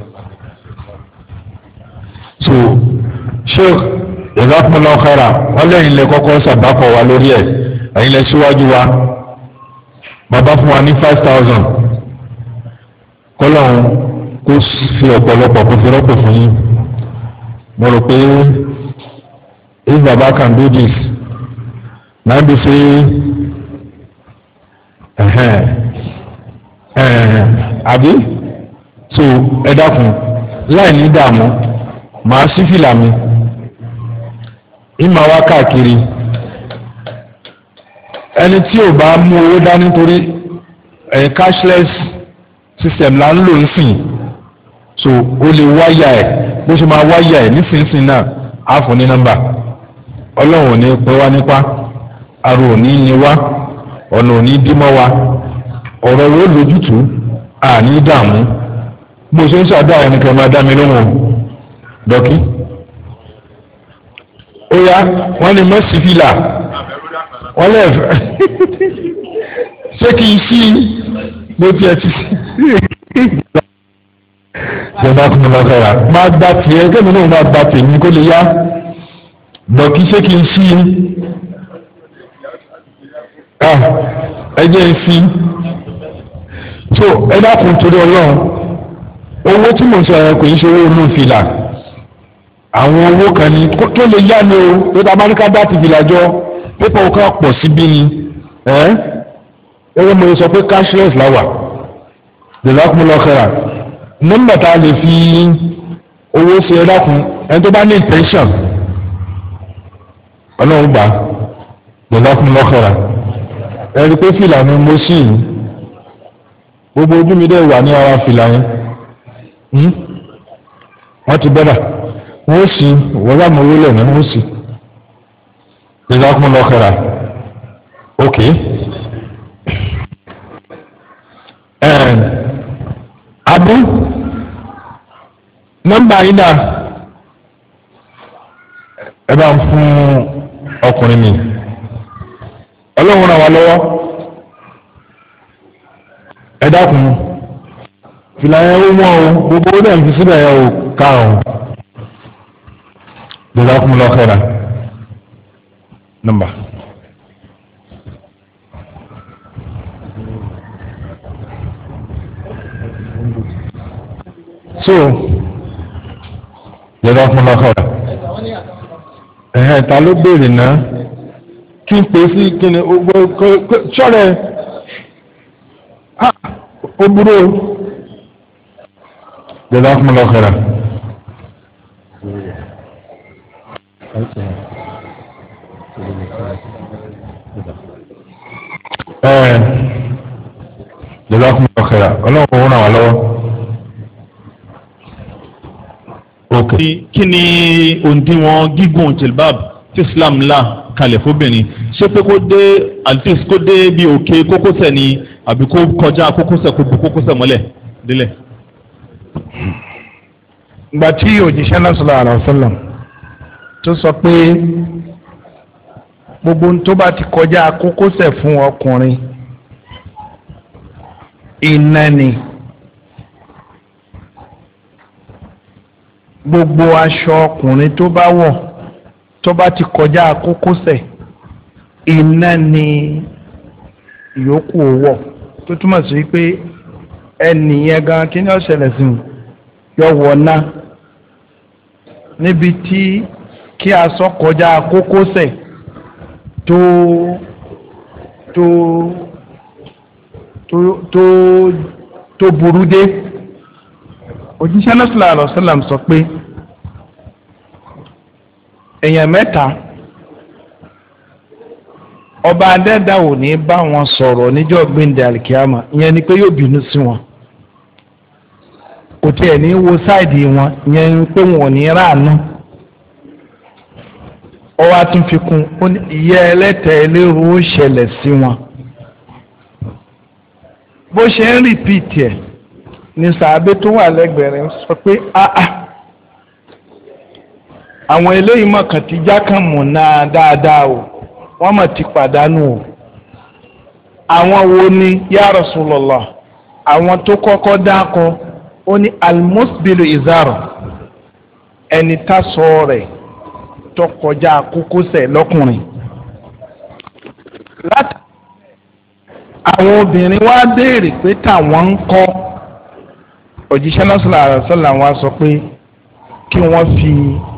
so sheikh jazakumullahu khaira wọ́n lẹ́yìn lẹ kọ́kọ́ sàbákọ̀ wa lórí ẹ̀ ẹ̀yin lẹ síwájú wa bàbá fún wa ní five thousand kọ́lọ́hún kó fi ọ̀pọ̀lọpọ̀ kó fi rọ́pò fún yín mo rò pé if baba can do this na be say ẹhẹn ẹhẹn àbí so ẹ dákun láì ní dààmú màá sí fìlà mi ìmọ̀ wá káàkiri ẹni tí ò bá mú owó dání torí ẹ̀ cashless system là ń lò ń sìn so ó lè wáyà ẹ̀ bó ṣe máa wáyà ẹ̀ nísinsìnyí náà á fún ní nọ́mbà ọlọ́run ò ní pẹ́ wá nípa arò ò ní ní wá ọ̀nà ò ní dímọ́ wa ọ̀rọ̀ wo lójútùú àní dààmú bó ṣe ń ṣàdá ẹni kan máa dá mi lóhùn dọ́kí ó yá wọ́n ní mọ́sí fìlà wọ́n lẹ́ẹ̀fẹ́ ṣé kí n sí mo tiẹ̀ ti sí jọba kún un lọ́kọ̀ọ́ra máa gba tiẹ̀ kẹ́mi náà máa gba tèmi kó lè yá dọ̀kí ṣé kí n sí ẹ jẹ́ n sí so ẹ dákun torí ọlọ́run owó tí mo sọ ẹ kò ń ṣe owó inú fìlà àwọn owó kan ní tó lè yá ni o tó ta máníkà dá ti fìlà jọ pépà ọkọ pọ̀ síbí ni ẹ ẹ mo sọ pé cashless láwà jẹ̀dákùnmọ́lọ́kẹ́ra nọ́mbà tá a lè fi owó ṣe ẹ dákun ẹni tó bá ní intention ọlọ́run gbà jẹ̀dákùnmọ́lọ́kẹ́ra ẹ rí pé fìlà ni mo sì ń gbogbo ojú mi dẹ̀ wà ní ara fìlà yẹn wọ́n ti bẹ́dà wọ́n sì wọ́n bá mọ owó lẹ́nu wọ́n sì jẹ̀dákùnmọ́lọ́kẹ́ra ok abu nọ́mbà yìí dà ẹ bá ń fún ọkùnrin mi ọlọ́run ràn wá lọ́wọ́ ẹ dákun fìlà yẹn ó wọ́n o gbogbo ó dẹ̀ ń fi síbẹ̀ yẹn o karùn-ún jazakumullahu khairan nọ́mbà. so jazakumullahu khairan ẹ̀hẹ́ ta ló béèrè náà kí n pè sí kí ni ṣọ́rẹ́ ó burú jazakumullahu khairan. jazakumullahu khairan ọlọ́run ó ràn wá lọ́wọ́. Okay. kí ni òǹdíwọ̀n gígùn jilbab tí Islam là kalẹ̀ fóbìnrin ṣé pé kó dé altis kó dé bí òkè kókósẹ̀ ni àbí kó kọjá kókósẹ̀ kó bu kókósẹ̀ mọ́lẹ̀ délẹ̀. ìgbà tí òjíṣẹ́ náà sallallahu alaihi wasallam tó sọ pé gbogbo ohun tó bá ti kọjá kókósẹ̀ fún ọkùnrin iná ni gbogbo aṣọ ọkùnrin tó bá wọ̀ tó bá ti kọjá kókósẹ̀ iná ni ìyókù wọ̀ tó túmọ̀ sí pé ẹnìyẹn gan kí ni ó ṣẹlẹ̀ sí i yọ wọ̀ ná níbi tí kí aṣọ kọjá kókósẹ̀ tó tó tó tó tó burú dé òjíṣẹ́ náà sallallahu alaihi wasallam sọ pé èèyàn mẹ́ta ọba adẹ́dá ò ní bá wọn sọ̀rọ̀ níjọ́ gbẹ̀ndẹ̀ alikiyama ìyẹn ni pé yóò bínú sí wọn kò tiẹ̀ ní wo sáìdì wọn ìyẹn ni pé wọn ò ní ráàánú ọwọ́ atún fi kún ìyẹ́ ẹlẹ́tẹ̀ ẹlẹ́rú ó ṣẹlẹ̀ sí wọn bó ṣe ń rìpíìtì ẹ̀ ní sàábé tó wà lẹ́gbẹ̀ẹ́ rẹ̀ sọ pé áá àwọn eléyìí mọ̀ kàn ti jákàn mọ̀ náà dáadáa o wọ́n mọ̀ ti pàdánù o àwọn wo ni ya Rasulullah àwọn tó kọ́kọ́ dákọ ó ní almusbilu izaro ẹni tá sọ rẹ̀ tó kọjá kókósẹ̀ lọ́kùnrin láti àwọn obìnrin wá béèrè pé táwọn ń kọ́ òjíṣẹ́ náà sallallahu alaihi wasallam wá sọ pé kí wọ́n fi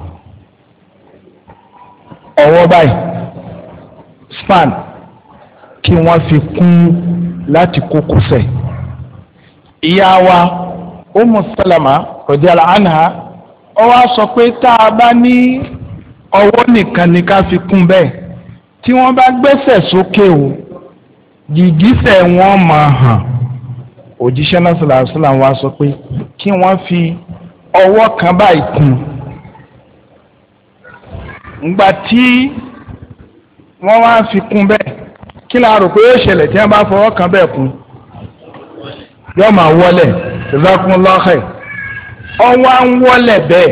ọwọ́ báyìí span kí wọ́n fi kún láti kókósẹ̀ ìyá wa Ummu Salama radiyallahu anha ó wá sọ pé tá a bá ní ọwọ́ nìkan ni ká fi kún bẹ́ẹ̀ tí wọ́n bá gbẹ́sẹ̀ sókè o gìgísẹ̀ wọn máa hàn òjíṣẹ́ náà sallallahu alaihi wasallam wá sọ pé kí wọ́n fi ọwọ́ kan báyìí kún ngbà tí wọ́n wá fi kún bẹ́ẹ̀ kí la rò pé yóò ṣẹlẹ̀ tí wọ́n bá fọwọ́ kan bẹ́ẹ̀ kún yóò máa wọlé jazakumullahu khair ọwọ́ ń wọlé bẹ́ẹ̀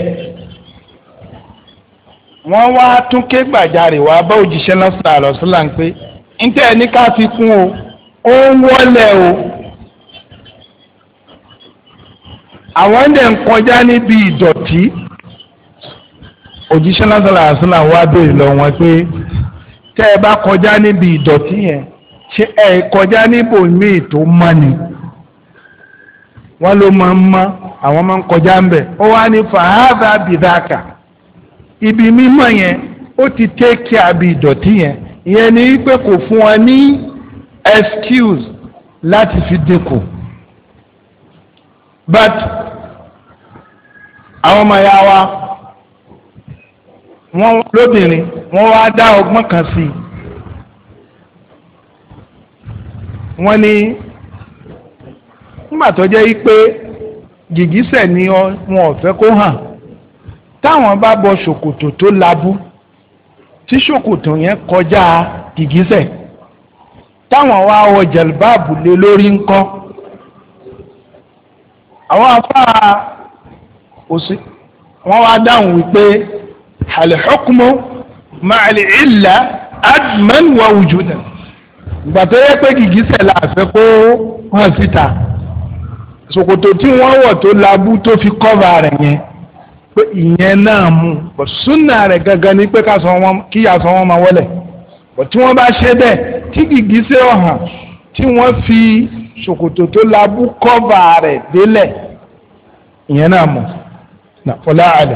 wọ́n wá tún ké gbàjarè wá bá òjíṣẹ́ náà sallallahu alaihi wasallam pé ntẹ́ ẹni ká fi kún o ó ń wọlé o àwọn ẹ̀dẹ̀ ń kọjá níbi ìdọ̀tí òjíṣẹ́ náà sallallahu alaihi wasallam wá béèrè lọ wọn pé tẹ́ ẹ bá kọjá níbi ìdọ̀tí yẹn ṣé ẹ kọjá níbò míì tó mọ́ ni wọ́n ló máa ń mọ́ àwọn máa ń kọjá ń bẹ̀ ó wá ní fàáfà bìdákà ibi mímọ́ yẹn ó ti take care bí ìdọ̀tí yẹn ìyẹn ni pé kò fún wọn ní excuse láti fi dínkù but àwọn ọmọ ya wa wọ́n lóbìnrin wọ́n wá dá ọgbọ́n kan sí i wọ́n ní nígbà tó jẹ́ pé gìgísẹ̀ ni wọn ò fẹ́ kó hàn táwọn bá bọ ṣòkòtò tó labú tí ṣòkòtò yẹn kọjá gìgísẹ̀ táwọn wá wọ jẹ̀lbáàbù lé lórí ńkọ́ àwọn afárá òsì wọ́n wá dáhùn wípé al-hukmu ma'al illa adman wa wujudan ìgbà tó yẹ pé gìgísẹ̀ la fẹ́ kó hàn síta ṣòkòtò tí wọ́n wọ̀ tó labú tó fi kọ́va rẹ̀ yẹn pé ìyẹn náà mú bọ̀ súnà rẹ̀ gangan ni pé kí yàtọ̀ wọn máa wọlé bọ̀ tí wọ́n bá ṣe bẹ́ẹ̀ tí gìgísẹ̀ ọ̀hàn tí wọ́n fi ṣòkòtò tó labú kọ́va rẹ̀ délẹ̀ ìyẹn náà mú fọlá àdá.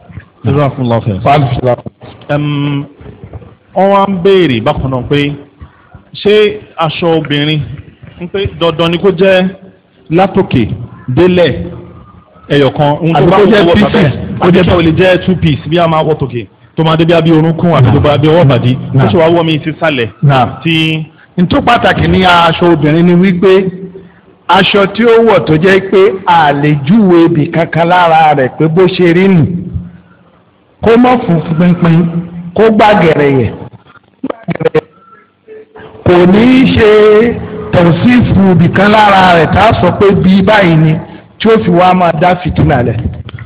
wọ́n wá ń béèrè bákan náà pé ṣé aṣọ obìnrin ń pé dandan ni kó jẹ́ látòkè délẹ̀ ẹyọkan ń tó bá wọ́n wọ́n bàbẹ́ àbíkẹ́ ò lè jẹ́ two piece bí a máa wọ́ tòkè tó máa dé bí abí orúnkún àti tó bá bí ọwọ́ bàdí tó ṣe wá wọ́ mi ti sálẹ̀ tí. ntó pàtàkì ní aṣọ obìnrin ni wípé aṣọ tí ó wọ̀ tó jẹ́ pé a lè júwe ibì kankan lára rẹ̀ pé bó ṣe rí nù kó mọ́ funfun pínpín kó gbàgẹ̀rẹ̀ yẹ̀ kò ní í ṣe tẹ̀sífù ibì kan lára rẹ̀ tá a sọ pé bí báyìí ni tí ó fi wá máa dá fìtínà lẹ̀.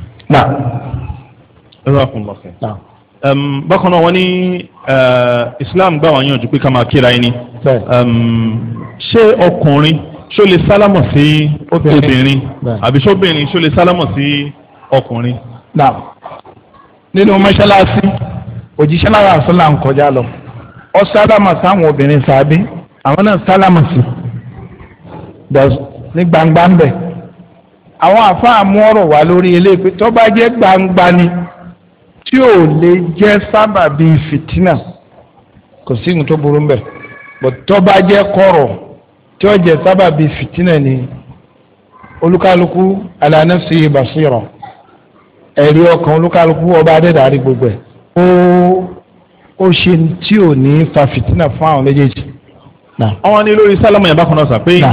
bákan náà wọ́n ní Islam gbà wọ́n yànjú pé ká máa kíra ẹni ṣé ọkùnrin ṣó lè sálámọ̀ sí obìnrin àbí ṣóbìnrin ṣó lè sálámọ̀ sí ọkùnrin. nínú mọ́ṣáláṣí òjíṣẹ́ lára àṣọlá ń kọjá lọ ọ sálámà sáwọn obìnrin sàbí àwọn náà sálámà sí ní gbangba ń bẹ̀. àwọn àfáà mú ọ̀rọ̀ wá lórí eléyìí pé tó bá jẹ́ gbangba ni tí ò lè jẹ́ sábàbí fìtínà kò sí ìhun tó burú ń bẹ̀ bọ̀ tó bá jẹ́ kọ̀rọ̀ tí ó jẹ́ sábàbí fìtínà ni olúkálukú ala nafsi basira ẹ̀rí ọkàn olúkálukú ọba adẹ́dàrí gbogbo ẹ̀ ó ó ṣe tí ò ní fa fìtínà fún àwọn méjèèjì. àwọn ní lórí sálámù yẹn bákan náà sà pé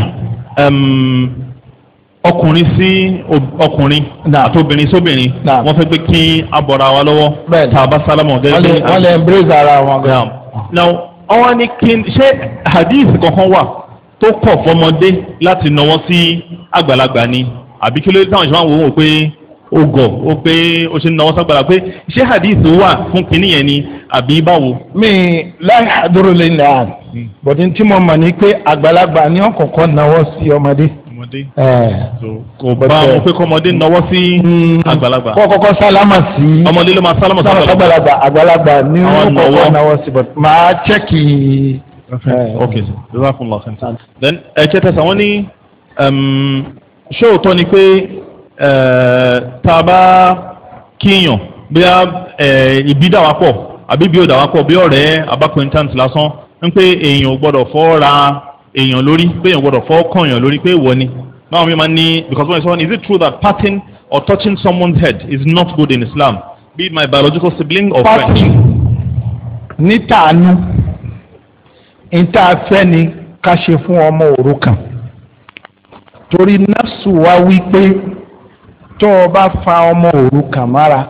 ọkùnrin sí ọkùnrin àti obìnrin sóbìnrin wọ́n fẹ́ pé kí a bọ̀ra wa lọ́wọ́ tá a bá sálámù ọ̀gá ẹgbẹ́ wọ́n lè embrace ara wọn gan. now àwọn ní kí ṣé hadith kankan wà tó kọ̀ fọmọdé láti nawọ́ sí àgbàlagbà ni àbí kí ló dé táwọn ìṣẹ́ wọn wò ó pé ó gọ̀ ó pé ó ṣe ń nawọ́ sàgbàlagbà pé ṣé hadith wà fún kinní yẹn ni àbí báwo. mi láì àdúró lè nà án bọ̀dé tí mo mọ̀ ní pé àgbàlagbà ni wọ́n kọ́kọ́ nawọ́ sí ọmọdé. ọmọdé kò bá wọn pé kọ́mọdé nawọ́ sí àgbàlagbà. kọ́ kọ́kọ́ sálámà sí ọmọdé ló máa sálámà sí àgbàlagbà àgbàlagbà ni wọ́n kọ́kọ́ nawọ́ sí but máa chẹ́kì. okay jazakumullah khair. then ẹ ṣe tẹsán wọn ní ṣé òótọ́ ni pé tá a bá kíyàn bí a ìbí dà wá pọ̀ àbí bí ó dà wá pọ̀ bí ọ̀rẹ́ abákùnrintant lásán ń pé èèyàn ò gbọ́dọ̀ fọ́ ra èèyàn lórí pé èèyàn ò gbọ́dọ̀ fọ́ kàn èèyàn lórí pé ìwọ ni báwọn mi máa ní because when someone is it true that patting or touching someone's head is not good in Islam be it my biological sibling or friend. patting ní tàánú níta fẹ́ ni ká ṣe fún ọmọ òrukàn torí nafsu wa wí pé tó o bá fa ọmọ òrukàn mára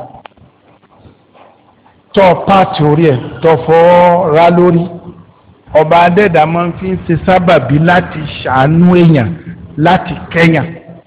tó o pààtì orí ẹ̀ tó o fọ́ ra lórí ọba adẹ́dà máa ń fi ṣe sábàbí láti ṣàánú èèyàn láti kẹ́yàn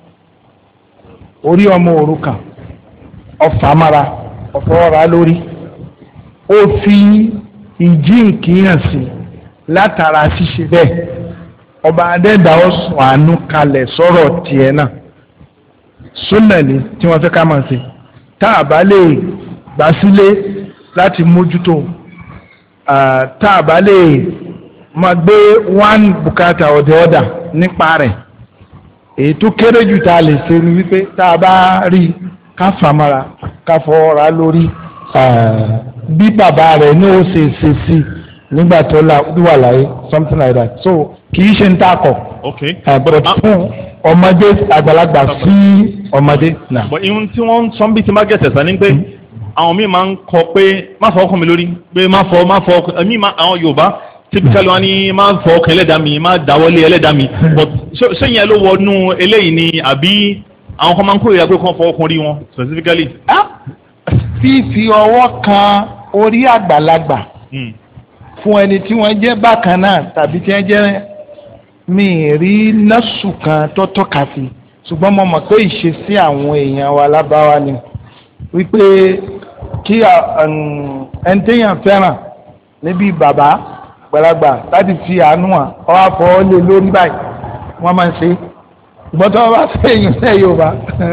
orí ọmọ òrukàn ọfà mára ọfọ́ ra lórí ó fi ìjíǹkìyàn sí látara ṣíṣe bẹ́ẹ̀ ọba adẹ́dà ó sùn àánú kalẹ̀ sọ̀rọ̀ tiẹ̀ náà súnmẹ̀lì tí wọ́n fẹ́ ká máa ṣe tá a bá lè gbà sílé láti mójútó tá a bá lè máa gbé one bùkátà ọ̀dẹ̀ ọ̀dà nípa rẹ̀ èyí tó kéré jù tá a lè ṣe ni wípé tá a bá rí ká fàmàrà ká fọwọ́ra lórí bí bàbá rẹ̀ ní ó ṣe ṣe sí nígbà tó wà láyé something like that so kì í ṣe ń tàkọ̀ but fún ọmọdé àgbàlagbà sí ọmọdé náà. but ihun tí wọ́n ń sọ bí ti má gẹ̀ẹ́sẹ̀ sá ní pé àwọn míì máa ń kọ pé má fọ ọkàn mi lórí pé má fọ má fọ ọkàn mi àwọn Yorùbá typically wọn ní má fọ ọkàn ẹlẹ́dàá mi má dáwọ́lé ẹlẹ́dàá mi but ṣé ìyẹn ló wọnú eléyìí ni àbí àwọn kan máa ń kórìíra pé kàn fọ ọkàn rí wọn specifically. fífi ọwọ́ kan orí àgbàlagbà fún ẹni tí wọ́n jẹ́ bákan náà tàbí tí wọ́n jẹ́ mi rí nọ́ọ̀sù kan tó tọ́ka sí ṣùgbọ́n mo mọ̀ pé ìṣesí àwọn èèyàn wa lábáwá ni wípé kí ẹni téèyàn fẹ́ràn níbi bàbá àgbàlagbà láti fi àánú hàn ọ wá fọ́ lé lórí báyìí wọ́n máa ń ṣe ṣùgbọ́n tó wọ́n bá fẹ́ èèyàn fẹ́ Yorùbá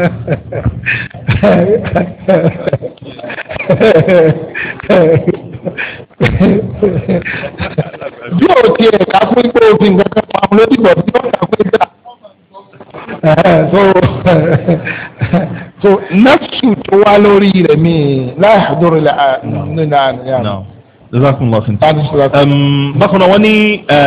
bí o ti ẹ̀ka fún pé o fi nǹkan kan pa lórí ìbọ̀ bí o kà pé dà so so nafsu tó wá lórí rẹ̀ mi láì àdúrà nínú àná. bákan náà wọ́n ní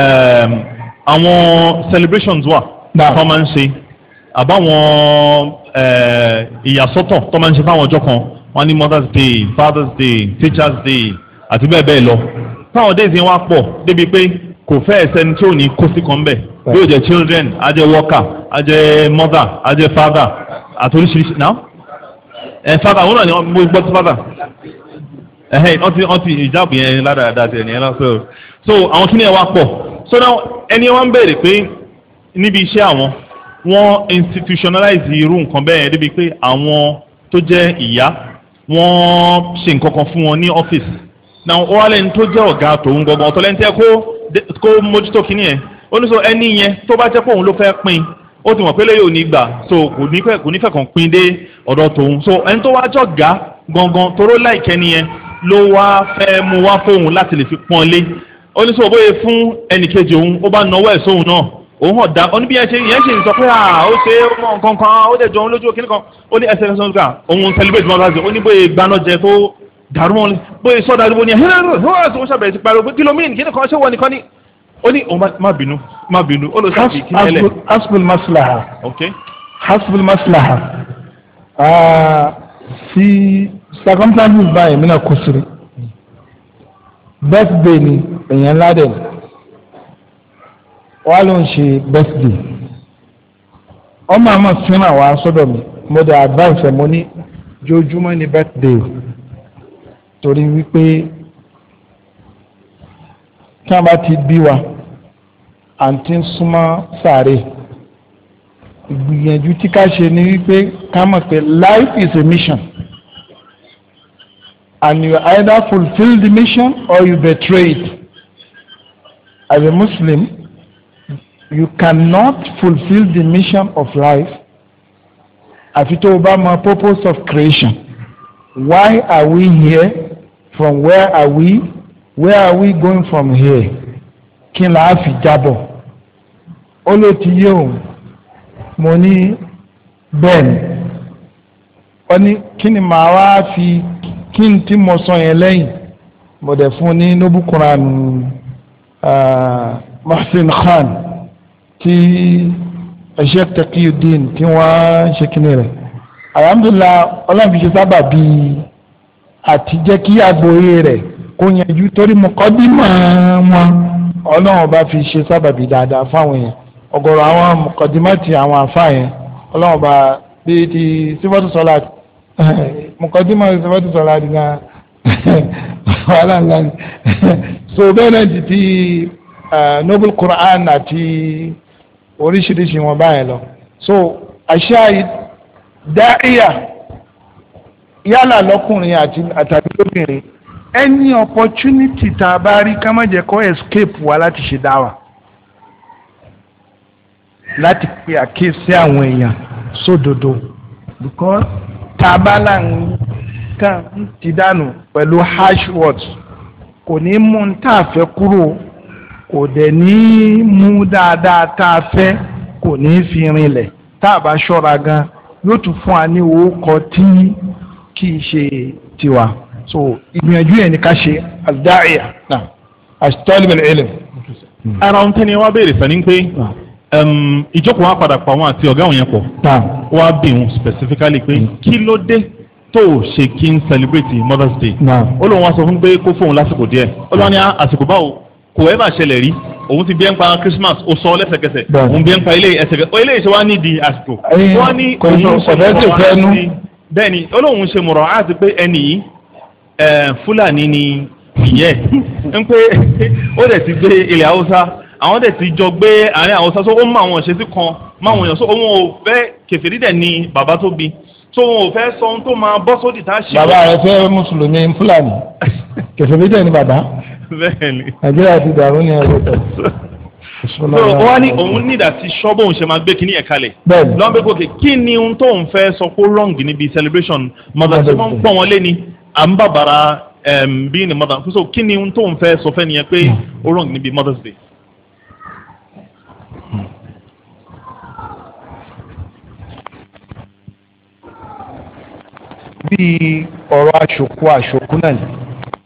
àwọn celebrations wà tó máa ń ṣe àbáwọn ìyàsọ́tọ̀ tó máa ń ṣe fáwọn ọjọ́ kan wọ́n ní Mother's Day, Father's Day, Teacher's Day àti bẹ́ẹ̀ bẹ́ẹ̀ lọ táwọn days yẹn wá pọ̀ débi pé kò fẹ́ ẹsẹ̀ tí ò ní kó sí kan bẹ̀ yóò jẹ́ children á jẹ́ worker á jẹ́ mother á jẹ́ father àti oríṣiríṣi náà ẹ̀ father wọn náà ni mo gbọ́ sí father ẹ̀hẹ́ ọtí ọtí ìjáàbù yẹn ládàáda ti ẹ̀nìyẹn náà sọ̀rọ̀ so àwọn kí ni ẹ wá pọ̀ so now ẹni wọn ń béèrè pé níbi iṣẹ́ àwọn wọ́n institutionalize irú nǹkan bẹ́ẹ̀ débi pé àwọn tó jẹ́ ìyá wọ́n ṣe nǹkan kan fún wọn ní ọ́fíìsì náà ó wá lẹ́ni tó jẹ́ ọ̀gá tòun gbọ̀ngàn ọ̀tọ̀ lẹ́ni tẹ́ kó kó mójútó kínní yẹn ó ní sọ ẹni yẹn tó bá jẹ́ pé òun ló fẹ́ pín ó ti mọ̀ pé léyò ní gbà so kò ní fẹ́ kò ní fẹ́ kàn pín dé ọ̀dọ̀ tòun so ẹni tó wá jọ̀gá gangan toró láìkẹ́ nìyẹn ló wá fẹ́ mú wá fóun láti lè fi pọ́n lé ó ní sọ bóyá fún ẹnìkejì òun ó bá nawọ́ ẹ̀ sóhun náà òun hàn dá oníbi yẹn ṣe yẹn ṣe ń sọ pé à ó ṣe ó mọ nǹkan kan ó dẹ̀ jọ òun lójú òkè nìkan ó ní ẹsẹ̀ ẹsẹ̀ ọ̀gá òun celebrate mọ́tò àti ó ní bóyá gbaná jẹ tó dàrú wọn bóyá sọ́dà àdúgbò ni ẹ̀hìn ẹ̀hìn ó ṣàbẹ̀rẹ̀ sí pariwo pé kìlómìn kí nìkan ṣé wọ́n nìkan ni ó ní òun má bínú má bínú ó lọ sáàbì kí ní ẹlẹ́. hasbul maslaha. ok. hasbul maslaha. sí circumstances báyìí mí náà kó siri birthday ni èèyàn ládẹ̀ ni wọ́n ló ń ṣe birthday ọmọ àmọ́ sínú àwọn asọ́dọ̀ mi mo dẹ̀ advice ẹ̀ mo ní jojúmọ́ ní birthday torí wípé tí wọ́n bá ti bí wa àǹtí ń súnmọ́ sàárè ìgbìyànjú tí ká ṣe ni wípé ká mọ̀ pé life is a mission and you either fulfil the mission or you betray it as a Muslim. You cannot fulfill the mission of life àfi tó o bá mọ purpose of creation. Why are we here? From where are we? Where are we going from here? Kí n láà fi jábọ̀? Ó ló ti yé òun. Mo ní bẹ́ẹ̀ ni. Ó ní kí ni màá wá fi kí n tí mo sọ yẹn lẹ́yìn? Mo dẹ̀ fún ní Noble Quran Mohsin Khan tí Sheikh Taqiyuddin tí wọ́n ṣe kíní rẹ̀ alhamdulillah ọlọ́run fi ṣe sábà bíi àti jẹ́ kí àgbóyè rẹ̀ kó yanjú torí mọ̀kọ́dímọ̀ wọn ọlọ́run bá fi ṣe sábà bíi dáadáa fáwọn èèyàn ọ̀gọ̀rọ̀ àwọn mọ̀kọ́dímọ̀ ti àwọn àfa yẹn ọlọ́run bá bíi ti sífọ́tù sọ́lá mọ̀kọ́dímọ̀ sífọ́tù sọ́lá di gan wàhálà ńlá ni so bẹ́ẹ̀ náà ti ti Noble Quran àti oríṣiríṣi wọn báyẹn lọ so àṣà dáìyà yálà lọkùnrin àti àtàbí lóbìnrin any opportunity tá a bá rí ká má jẹ́ kó escape wa láti ṣe dáwà láti pe àkíyèsí àwọn èèyàn sódodo because tá a bá là ń kàn ti dànù pẹ̀lú harsh words kò ní mú un tá a fẹ́ kúrò kò dẹ̀ ní mú dáadáa tá a fẹ́ kò ní fi rinlẹ̀ tá a bá ṣọ́ra gan yóò tún fún wa ní owó kọ tí kì í ṣe tiwa so ìgbìyànjú yẹn ni ká ṣe àdáyà náà àṣetọ́lẹ̀ ilẹ̀. ara ohun tẹ́ni wá béèrè sani pé ìjókòó wa padà pa wọn àti ọ̀gá òun yẹn pọ̀ wá bí wọn specifically pé kí ló dé tó ṣe kí n celebrate Mother's Day ó lóun wá sọ fún pé kó fóun lásìkò díẹ̀ ó lọ́wọ́ ní àsìkò báwo kò ẹ́ bá ṣẹlẹ̀ rí òun ti bí ẹ́ ń pa Christmas ó sọ lẹ́sẹ̀kẹsẹ̀ òun bí ẹ́ ń pa ilé ẹsẹ̀kẹsẹ̀ ilé ìṣe wa ní di àsìkò wọ́n ní òun ṣe mọ̀rọ̀ àti bẹ́ẹ̀ ni olóhùn ṣe mọ̀rọ̀ àti pé ẹni yìí Fúlàní ni ìyẹ́ ń pé ó dẹ̀ ti gbé ilẹ̀ Haúsá àwọn dẹ̀ ti jọ gbé àárín Haúsá so ó mọ àwọn ìṣesí kan máwọn èèyàn so òun ò fẹ́ kèfèrí dẹ̀ ni bàbá tó bí so òun ò fẹ́ sọ ohun tó máa bọ́ sódì tá a ṣe. bàbá rẹ fẹ́ mùsùlùmí Fúlàní kèfèrí dẹ̀ ni bàbá bẹ́ẹ̀ni. nàìjíríà ti dàrú ní ẹ̀rọ tó. so wọ́n ní òun nídà tí ṣọ́bọ̀ òun ṣe máa gbé kínní ẹ̀ kalẹ̀. bẹ́ẹ̀ni. lọ́n bẹ́ẹ̀ gòkè kí ni ohun tó ń fẹ́ sọ pé wrong níbi celebration mother tí wọ́n ń pọ̀ wọn lé ní à ń bàbàrà bí ní mother so kí ni ohun tó ń fẹ́ sọ fẹ́ nìyẹn pé ó wrong níbi Mother's Day. bí ọ̀rọ̀ àṣòkú àṣòkú náà ni.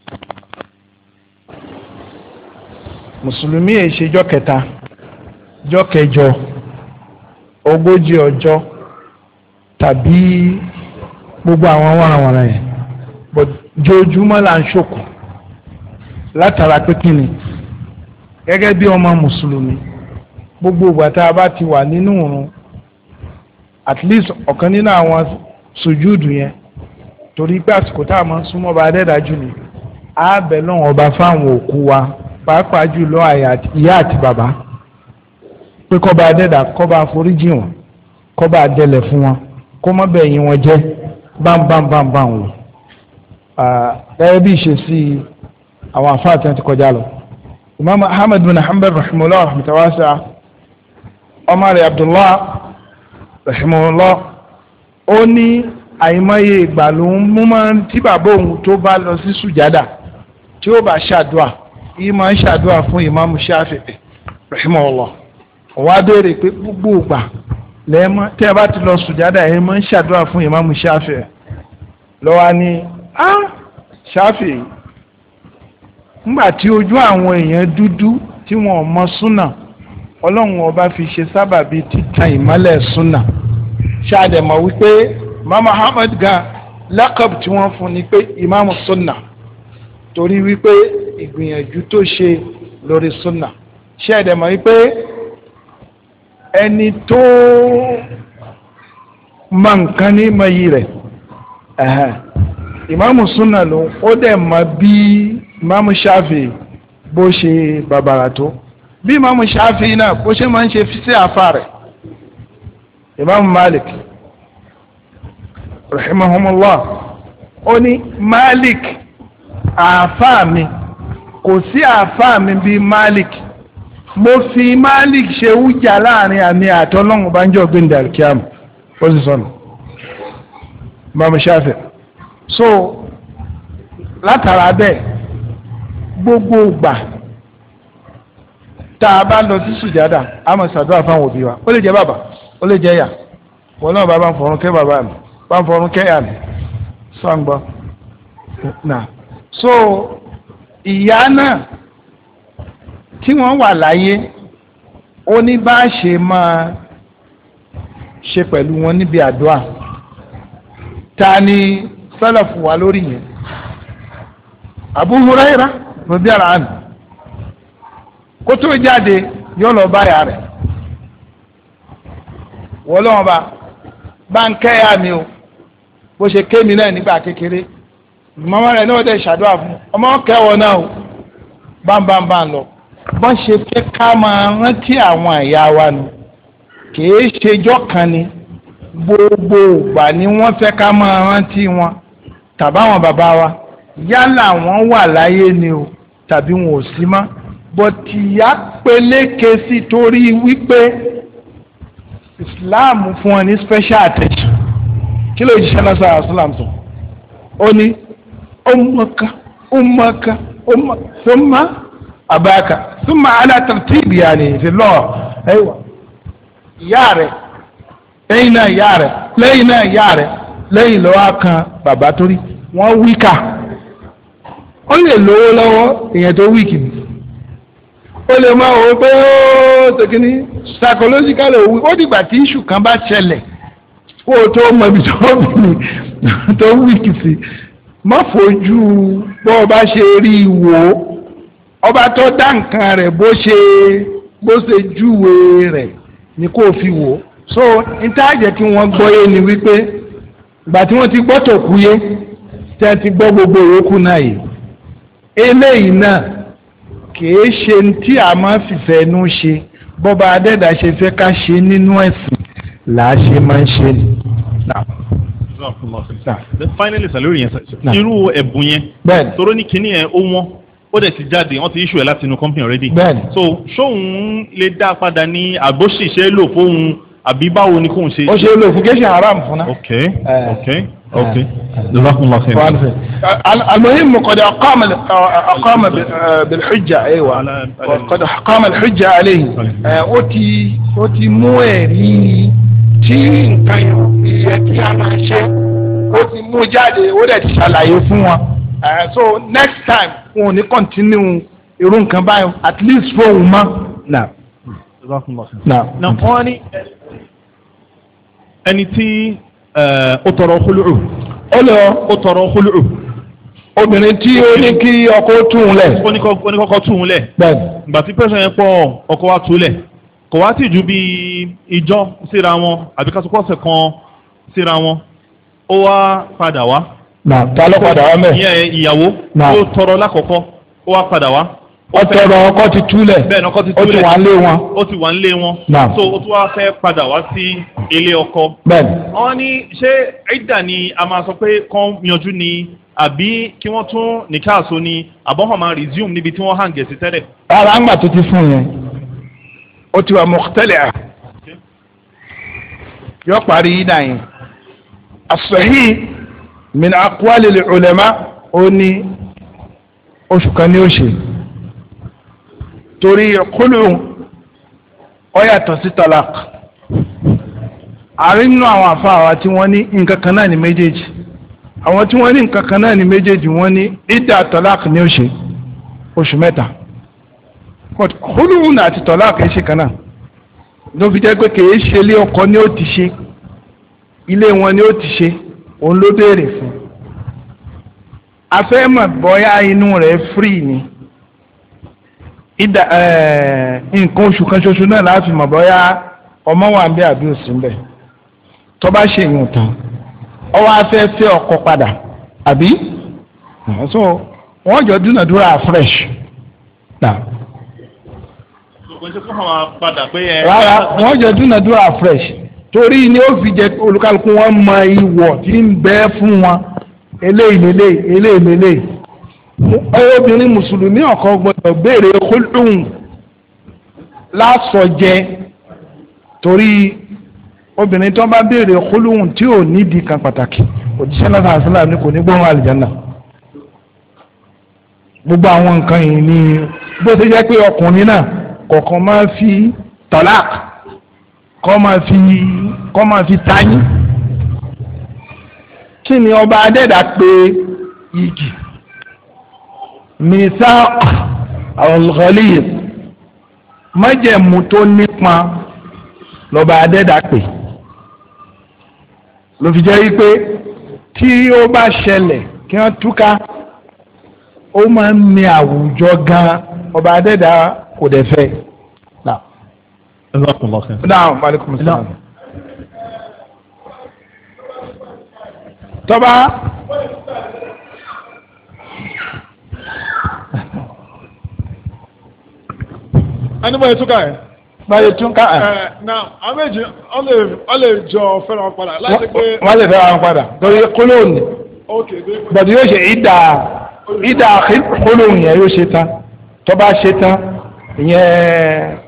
mùsùlùmí yìí ṣe jọ́ kẹta jọ́ kẹjọ ogójì ọjọ́ tàbí gbogbo àwọn wàràwàrà yẹn jojúmọ́ là ń ṣòkò látara pé kí ni gẹ́gẹ́ bí ọmọ mùsùlùmí gbogbo ìgbà tá a bá ti wà nínú ìrun at least ọ̀kan nínú àwọn sùjúdù yẹn torí pé àsìkò tá a máa ń súnmọ́ bá adẹ́dájú ni á bẹ̀ lọ́wọ́ ọba fáwọn òkú wa pàápàá jùlọ ìyá àti bàbá pé kọ́ba adẹ́dà kọ́ba àforíjì wọn kọ́ba adẹ́lẹ̀ fún wọn kó má bẹ̀yìn wọn jẹ́ bámbámbámbám wò gẹ́gẹ́ bí ìṣe sí àwọn afáàtì ti kọjá lọ. Imam Ahmad bin Hanbal rahimahullah rahmatawasa ọmọ rẹ̀ Abdullah rahimahullah ó ní àìmọye ìgbà ló ń mú máa ń tí bàbá òun tó bá lọ sí sùjádà tí ó bá ṣàdúà yìí máa ń ṣàdúà fún Imam Shafi'i rahimahullah òun á béèrè pé gbogbo ìgbà lẹ́ẹ̀mọ́ tí a bá ti lọ sùjádà ẹ̀ máa ń ṣàdúà fún Imam Shafi'i lọ́wọ́ ni ah Shafi'i ńgbà tí ojú àwọn èèyàn dúdú tí wọn ò mọ súnà ọlọ́run ọba fi ṣe sábàbí títan ìmọ́lẹ̀ súnà ṣáàdẹ̀mọ̀ wípé mama Ahmad gan lákàb tí wọ́n fún ni pé ìmáàmù súnà torí wípé ìgbìyànjú tó ṣe lórí súnà ṣáàdẹ̀mọ̀ wípé ẹni tó mọ nǹkan ní mọyì rẹ̀ ìmáàmù súnà ló ó dẹ̀ mọ bí ìmáàmù Shafi'i bó ṣe bàbàrà tó bí ìmáàmù Shafi'i náà bó ṣe máa ń ṣe fi sí àfa rẹ̀ ìmáàmù Malik rahimahumullah ó ní Malik àfa mi kò sí àfa mi bí Malik mo fi Malik ṣe wújà láàrin àmì àtọ́lọ́hún bá ń jọ gbé ndàlkíámù ó sì sọnù ìmáàmù Shafi'i so látara bẹ́ẹ̀ gbogbo ìgbà tá a bá lọ sí sùjádà a máa ṣàdúrà fáwọn òbí wa ó lè jẹ́ bàbá ó lè jẹ́ ìyá wọn náà bá bá ń fọrún kẹ́ bàbá mi bá ń fọrún kẹ́ ìyá mi sọ́ǹgbọ́ náà so ìyá náà tí wọ́n wà láyé ó ní bá a ṣe máa ṣe pẹ̀lú wọn níbi àdúrà ta ni sálàfù wa lórí yẹn Abu Huraira rọ̀bí ara àná kó tó jáde yóò lọ báyà rẹ̀ wọ́n lọ́wọ́ bá bá ń kẹ́yà mi o bó ṣe ké mi náà nígbà kékeré mọ́mọ́ rẹ̀ náà dẹ̀ ṣàdúrà fún ọmọ kẹwọ́ náà o bámbámbá lọ bọ́n ṣe fẹ́ ká máa rántí àwọn ìyá wa nù kìí ṣejọ́ kan ni gbogbo ìgbà ni wọ́n fẹ́ ká máa rántí wọn tàbáwọn bàbá wa yálà wọ́n wà láyé ni o tàbí wọn ò sí mọ́ bọ́tìyà peléke sí torí wípé Islam fún wọn ní special attention kí ló jíṣẹ́ náà sọ Islam sọ ó ní ummaka ummaka ummaka thumma abaka thumma ala tartib yani fi lọ́ọ̀ ẹ̀wà ìyá rẹ̀ lẹ́yìn náà ìyá rẹ̀ lẹ́yìn náà ìyá rẹ̀ lẹ́yìn lọ́wọ́ kan bàbá torí wọ́n wíkà ó lè lówó lọ́wọ́ èèyàn tó wíkì ni ó lè máa wò ó pé ó tẹ̀kíní psychological òwú ó dìgbà tí iṣu kan bá ṣẹlẹ̀ kó o tó mọ ibi tó bìnrin tó wíkì sí má fojú bó o bá ṣe rí i wò ó ọba tó dá nǹkan rẹ̀ bó ṣe bó ṣe júwe rẹ̀ ni kó o fi wò ó so níta jẹ́ kí wọ́n gbọ́yé ni wípé ìgbà tí wọ́n ti gbọ́ tó kú yé tẹ́ ti gbọ́ gbogbo ìyókù náà yìí eléyìí náà kìí ṣe tí a máa fìfẹ́ inú ṣe bọ́ba adẹ́dà ṣe fẹ́ ká ṣe nínú ẹ̀sìn là á ṣe máa ń ṣe ni. finally salori yẹn irú ẹ̀bùn yẹn tóró ní kinní yẹn ó wọ́n ó dẹ̀ ti jáde wọ́n ti issue ẹ̀ láti inú company already so ṣóun lè dá padà ní àgbóṣìṣẹ́ lò fóun àbí báwo ni kóun ṣe. ó ṣe lò fún kéṣe haram fún náà. ok ok ok jazakumullah khair. المهم قد أقام أقام بالحجة أيوة قد أقام الحجة عليه ó ti ó ti mú ẹ̀rí tí nǹkan yẹ kí a máa ṣe ó ti mú jáde ó dẹ̀ ti ṣàlàyé fún wọn so next time wọn ò ní continue irú nǹkan báyìí at least fóun mọ́. na wọ́n ní ẹni tí ó tọrọ khulu'u ó lọ ó tọrọ khulu'u obìnrin tí ó ní kí ọkọ tú un lẹ̀. ó ní kọ́kọ́ tú un lẹ̀. bẹ́ẹ̀ni. ìgbà tí pẹ́sẹ̀ yẹn pọ̀ ọkọ wa tú lẹ̀ kò wá tì ju bí ìjọ síra wọn àbí ká sọ pé ọ̀sẹ̀ kan síra wọn ó wá padà wá. nà ta ló padà wá mẹ́. ìyẹn ìyàwó ó tọrọ lákọ̀ọ́kọ́ ó wá padà wá. ó tọrọ ọkọ ti túlẹ̀. bẹ́ẹ̀ ni ọkọ ti túlẹ̀. ó ti wà ń lé wọn. ó ti wà ń lé wọn. nà so ó tún wá fẹ́ padà wá sí ilé ọkọ. bẹ́ẹ̀ni. wọ́n ní ṣé ìdà ni a máa sọ pé kán yanjú ni àbí kí wọ́n tún nìkáàsó ni àbọ̀hàn máa resume níbi tí wọ́n hàn gẹ̀ẹ́sì tẹ́lẹ̀. rárá ń gbà tó ti fún yẹn ó ti wà mọ̀tẹ́lẹ̀ yọ parí ìdá yẹn. as-sahih min aqwali al-ulama ó ní oṣù kan ní oṣù torí kúlù ó yàtọ̀ sí talaq àárín nínú àwọn àfáà tí wọ́n ní nǹkan kan náà ní méjèèjì àwọn tí wọ́n ní nǹkan kan náà ní méjèèjì wọ́n ní ìdá talaq ní oṣù oṣù mẹ́ta kúlù àti talaq ṣe kan náà ló fi jẹ́ pé kìí ṣe ilé ọkọ ni ó ti ṣe ilé wọn ni ó ti ṣe òun ló béèrè fún afẹ́mọ̀ bọ́yá inú rẹ̀ free ni ìdá nǹkan oṣù kan ṣoṣo náà láti mọ̀ bọ́yá ọmọ wà ń bẹ àbí òsì ń bẹ tó bá ṣe yùn tán ọwọ́ afẹ́ fẹ́ ọkọ padà àbí so wọ́n jọ dúnàdúrà fresh náà. rárá wọ́n jọ dúnàdúrà fresh torí ni ó fi jẹ́ olúkálùkù wọn mọ ìwọ̀ tí ń bẹ fún wọn eléyìí lélẹ́yìí eléyìí lélẹ́yìí obìnrin mùsùlùmí ọ̀kan gbọ́dọ̀ béèrè kúlùn lásọjẹ torí obìnrin tó bá béèrè kúlùn tí ò nídìí kan pàtàkì òjíṣẹ́ náà sàrà sílẹ̀ ní kò ní gbóhùn àlìjáná gbogbo àwọn nǹkan yìí ni bó ṣe jẹ́ pé ọkùnrin náà kọ̀ọ̀kan máa fi tọ́lák kọ́ máa fi kọ́ máa fi tayín kí ni ọba adẹ́dà pé igi mithaq al-ghalid májẹ̀mú tó nípa lọ́ba adẹ́dà pé ló fi jẹ́ wípé tí ó bá ṣẹlẹ̀ kí wọ́n túká ó máa ń mi àwùjọ gan ọba adẹ́dà kò dẹ̀ fẹ́. Naam, alaikum salaam. Tọ́ba ẹni báyìí túká ẹ̀. báyìí túká ẹ̀. ẹ náà àwọn méjì ọ lè jọ fẹ́ràn wọn padà láti pé. wọ́n lè fẹ́ràn wọn padà torí kólóònù bọ̀dù yóò ṣe ìdá ìdá kólóònù yẹn yóò ṣe tán tọ́ba ṣe tán ìyẹn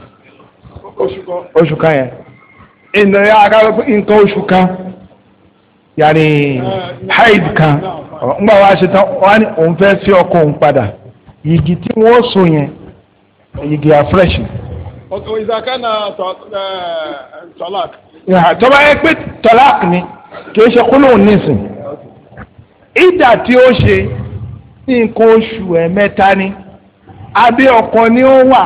oṣù kan yẹn ìnáyà akáwé nǹkan oṣù kan yàrá haid kan ńgbà wá ṣe tán wọ́n ní òun fẹ́ fi ọkọ òun padà yìgì tí wọ́n so yẹn yìgì afresh. ọkọ ìzàkánná tọ́lák. tọ́ba yẹ pé tọ́lák ni kì í ṣe kúlóhùn nísìn ìdà tí ó ṣe nǹkan oṣù ẹ̀mẹ́ta ni abẹ́ ọkọ ni ó wà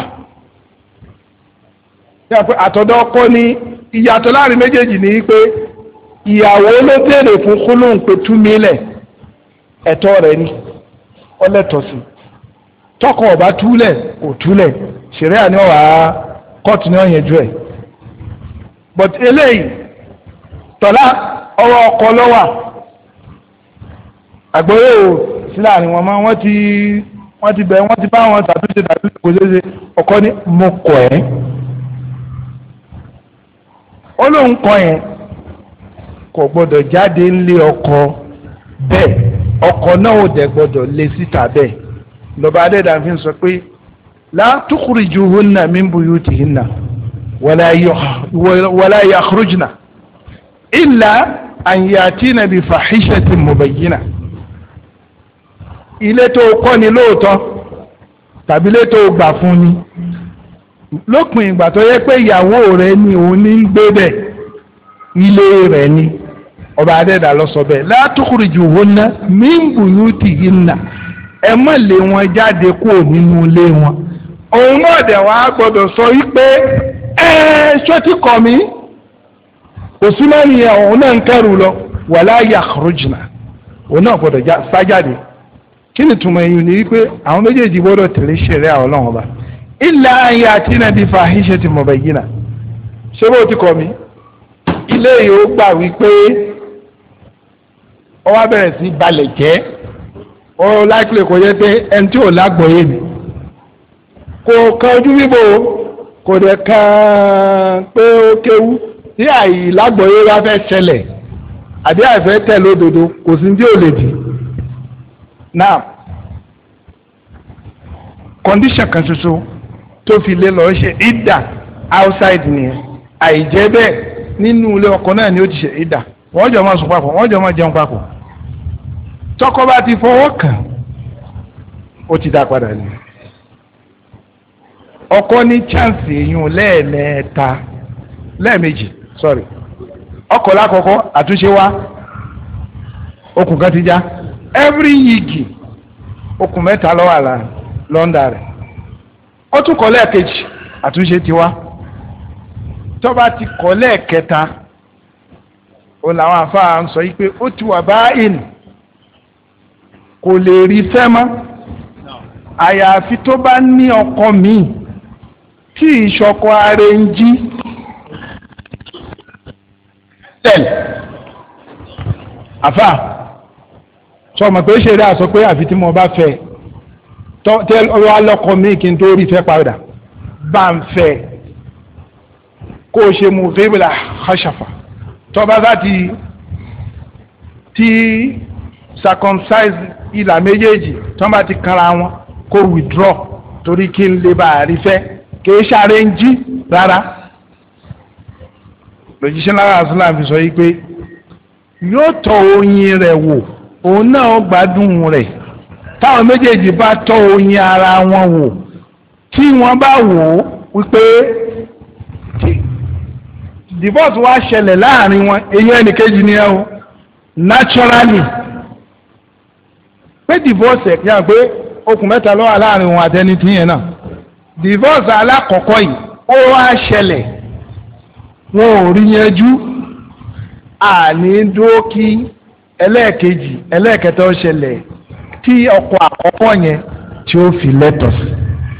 àtọ̀dọ̀ ọkọ ni ìyàtọ̀ láàrin méjèèjì ni pé ìyàwó ló béèrè fún kúlóhùn pé tú mílẹ̀ ẹ̀tọ́ rẹ̀ ni ọlẹ́tọ̀ sí tọkọ ọba túlẹ̀ kò túlẹ̀ ṣẹ̀rẹ́ àní ọ̀wá kóòtù ní ọ̀yẹ́jú ẹ̀ but eléyìí tọ́lá ọwọ́ ọkọ lọ́wà àgbọ̀yé ò sí láàrin wọn mọ́ wọ́n ti wọ́n ti bẹ̀ wọ́n ti bá wọn tàbíṣe tàbíṣe kò ṣeéṣe ọkọ ní mo kọ̀ ẹ́ ó lóun kọ yẹn kò gbọdọ̀ jáde ńlé ọkọ bẹ́ẹ̀ ọkọ náà ò dẹ̀ gbọdọ̀ lé síta bẹ́ẹ̀ lọ́ba adéda fi sọ pé la tukhrijuhunna min buyutihinna wala yakhrujna illa an yatina bi fahishatin mubayyina ilé tó kọ́ ni lóòótọ́ tàbí ilé tó gbà fún ni lópin ìgbà tó yẹ pé ìyàwó rẹ ni òun ní gbé bẹ̀ ilé rẹ ni ọba adẹ́dà lọ sọ bẹ́ẹ̀ la tukhrijuhunna min buyutihinna ẹ má lé wọn jáde kúrò nínú ilé wọn òun náà dẹ̀ wá gbọ́dọ̀ sọ wípé ẹ ṣọ́tí kọ̀ mí òsínmọ́ nìyẹn òun náà ń kẹ́rù lọ wala yakhrujna òun náà gbọ́dọ̀ sájáde kí ni túmọ̀ èyí ni wípé àwọn méjèèjì gbọ́dọ̀ tẹ̀lé ṣẹ̀rẹ́ àwọn ọlọ́run ọba illa an yatina bi fahishatin mubayyina ṣé bó ti kọ́ mi ilé yìí ó gbà wípé ó wá bẹ̀rẹ̀ sí balẹ̀ jẹ́ ó láìpẹ́ kò yẹ pé ẹni tí ò lágbọ̀ọ́yé mi kò kan ojú bíbò kò dẹ̀ kan pé ó kéwú tí àyè lágbọ̀ọ́yé wá fẹ́ ṣẹlẹ̀ àbí àìfẹ́ tẹ̀ lódodo kò sí ní ò lè dì now condition kan ṣoṣo tó fi lé lọ ṣe ìdà outside nìyẹn àìjẹ́ bẹ́ẹ̀ nínú ilé ọkọ náà ni ó ti ṣe ìdà wọ́n jọ máa sùn papọ̀ wọ́n jọ máa jẹun papọ̀ tọkọ bá ti fọwọ́ kàn ó ti dá padà ní ọkọ ní chance èèyàn lẹ́ẹ̀mẹ́ta lẹ́ẹ̀mejì sorry ọkọ lákọ̀ọ́kọ́ àtúnṣe wá okùn kan ti já every yigi okùn mẹ́ta lọ́wọ́ àlà lọ́ndà rẹ̀ ó tún kọ́ lẹ́ẹ̀kejì àtúnṣe ti wá tó bá ti kọ́ lẹ́ẹ̀kẹta ó làwọn afáà ń sọ yìí pé ó ti wà báyìí kò lè rí fẹ́ mọ́ àyàfi tó bá ní ọkọ míì tí ìṣọkọ ara ń jí tẹ̀lé àfáà sọmọ pé ṣe rí àsọ pé àfi tí mo bá fẹ́ tẹ ọ̀rọ̀ alọkọ mi kí n tó rí fẹ́ padà bá ń fẹ́ kó o ṣe mú fébìlà ṣàṣàfà tọba láti tí circumcise ìlà méjèèjì tọba ti kanra wọn kó withdraw torí kí n lè bá a rí fẹ́ kì í ṣàrẹ́ ń jí rárá lójíṣẹ́ lára àṣìlá fi sọ yìí pé yóò tọ́ oyin rẹ̀ wò òun náà gbádùn rẹ̀ táwọn méjèèjì bá tọ́ oyin ara wọn wò tí wọ́n bá wò ó wípé divorce wá ṣẹlẹ̀ láàrin wọn èyí ẹnìkejì ni ẹ o naturally pé divorce ẹ̀ yà pé okùn mẹ́ta ló wà láàrin wọn àtẹni tí yẹn náà divorce alákọ̀ọ́kọ́ yìí ó wá ṣẹlẹ̀ wọn ò rí yanjú àní dúró kí ẹlẹ́ẹ̀kejì ẹlẹ́ẹ̀kẹta ó ṣẹlẹ̀ tí ọkọ àkọ́kọ́ yẹn tí ó fi lẹ́tọ̀ sí.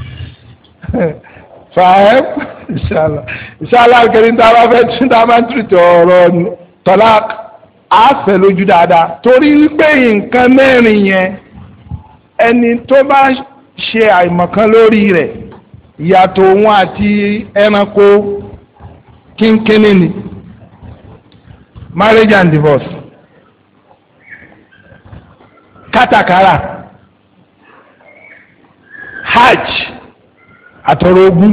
fàáyẹ́ ìṣàlá ìṣàlá kẹrin tá a bá fẹ́ tún tá a máa ń tìrìtì ọ̀rọ̀ tọ́lá àfẹ́ lójú dáadáa torí wípé nǹkan mẹ́rin yẹn ẹni tó bá ṣe àìmọ̀kan lórí rẹ̀ ìyàtọ̀ òun àti ẹranko kínkínní ni marriage and divorce kátàkárà hajj àtọ̀rọ̀ ogún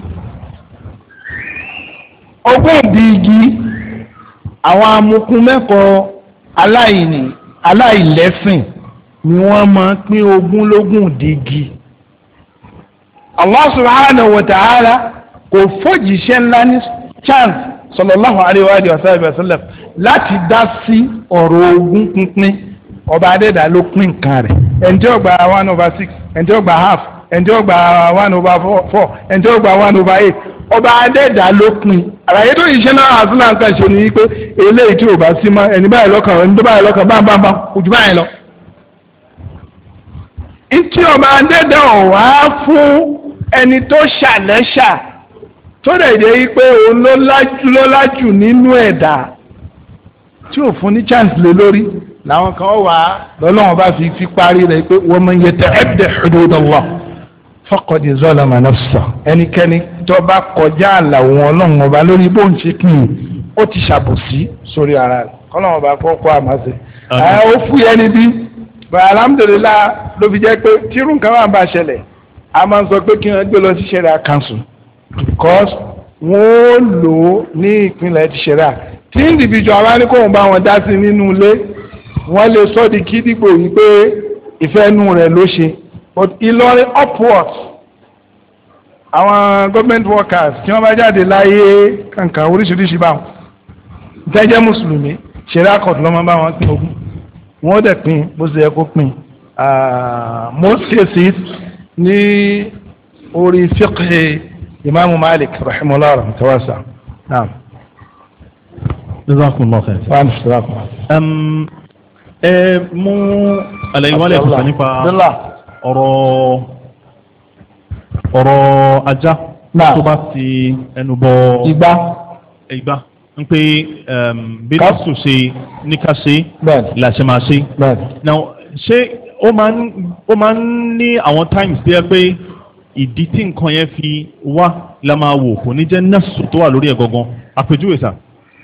ogún òbí igi àwọn amukun mẹ́kọ̀ọ́ aláìní aláìlẹ́sìn ni wọ́n máa pín ogún lógún dígí Allah subhanahu wa ta'ala kò fòjìṣẹ́ ńlá ní chance sallallahu alayhi wa sallam láti dá sí ọ̀rọ̀ ogún pínpín ọba adẹ́dà ló pín nǹkan rẹ̀ ẹnjẹ́ ọgbà one over six ẹnjẹ́ ọgbà half ẹnjẹ́ ọgbà one over four ẹnjẹ́ ọgbà one over eight ọba adẹ́dà ló pín àlàyé tó yìí ṣe náà àtúnà nǹkan ṣe ni pé eléyìí tí ò bá sí mọ́ ẹni báyìí lọ́kàn ẹni tó báyìí lọ́kàn bámbámbá ojú báyìí lọ. ìtì ọba adẹ́dà ọ̀wá fún ẹni tó ṣàlẹ́ṣà tó dẹ̀ jẹ́ pé òun ló lájú nínú ẹ̀dá tí ò fún ní chance lé lórí làwọn kan wà lọ́lọ́wọ́n bá fi fi parí rẹ̀ pé wa man yata'adda hududallah faqad zalama nafsa ẹnikẹ́ni tó bá kọjá àlà wọn ọlọ́run ọba lórí bó ń ṣe kí n ó ti ṣàbòsí sórí ara rẹ̀ kọ́lọ́run ọba kọ́kọ́ àmọ́sẹ̀ ó fún yẹn níbí bàá alhamdulillah ló fi jẹ́ pé tírú nǹkan wà bá ṣẹlẹ̀ a máa ń sọ pé kí wọ́n gbé lọ sí ṣẹ̀ríà council because wọ́n lò ó ní ìpínlẹ̀ ti ṣẹ̀ríà tí individual wa ní kóun bá wọn dá sí nínú ilé wọ́n lè sọ di kí dípò yìí pé ìfẹ́ inú rẹ̀ ló ṣe but Ìlọrin upwards àwọn government workers tí wọ́n bá jáde láyé kankan oríṣiríṣi báwọn jẹ́jẹ́ mùsùlùmí ṣẹ̀ríà court lọ́mọ bá wọn pín ogún wọ́n dẹ̀ pín bó ṣe yẹ kó pín most cases ní orí fiqh imaamu Malik rahimahullah rahmatawasa naam. jazakumullahu khair. wa rahmatulahi. ẹ mú àlàyé wálé ẹ̀kọ́ nípa ọ̀rọ̀ ọ̀rọ̀ ajá tó bá ti ẹnu bọ ìgbà ìgbà ń pé bí lọ́sùn ṣe ní ká ṣe làṣẹ máa ṣe. now ṣé ó máa ń ní àwọn times bí ẹ pé ìdí tí nǹkan yẹn fi wá la máa wò kò ní jẹ́ nọ́ọ̀sù tó wà lórí ẹ̀ gangan àpèjúwe sà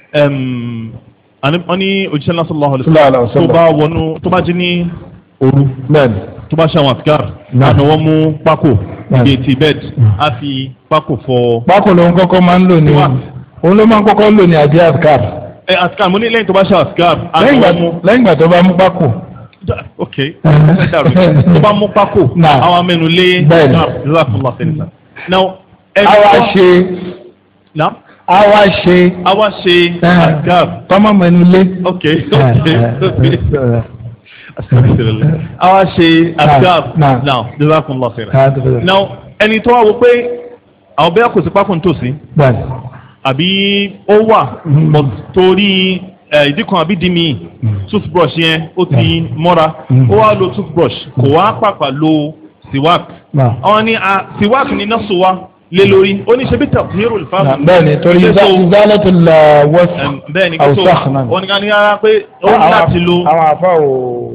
wọ́n ní òjíṣẹ́ náà sallallahu alaihi wasallam tó bá wọnú tó bá jí ní òru tó bá ṣe àwọn àfikàr àná wọ́n mú pákó ìgbé ti bed á fi pákó fọ. pákó ló ń kọ́kọ́ máa ń lò ní òun ló máa ń kọ́kọ́ lò ní àdé àfikàr. ẹ àfikàr mo ní lẹ́yìn tó bá ṣe àfikàr. lẹ́yìn ìgbà tó bá mú pákó. ok tó bá mú pákó àwọn amẹnu lé àfikàr. àwa ṣe àwa ṣe àwa ṣe àfikàr. tọ́mọ̀ mẹ́nu lé. ok ok ok. àwa ṣe àfikàr now jazakumullahu khairan. now ẹni tó wá wo pé àwọn bẹ́ẹ̀ kò sí pákó nítòsí àbí ó wà torí ìdí kan àbí dí mi toothbrush yẹn ó ti mọ́ra ó wá lo toothbrush kò wá pàpà lo siwak àwọn ni siwak ni náà sọ wá lé lórí ó ní ṣe bí tàbíhírò ìfàmù. bẹ́ẹ̀ni torí ìzálẹ́tò wọ́sì àwùsàkì náà. wọ́n ní ká ní rárá pé ó ní láti lo. àwọn àfa ò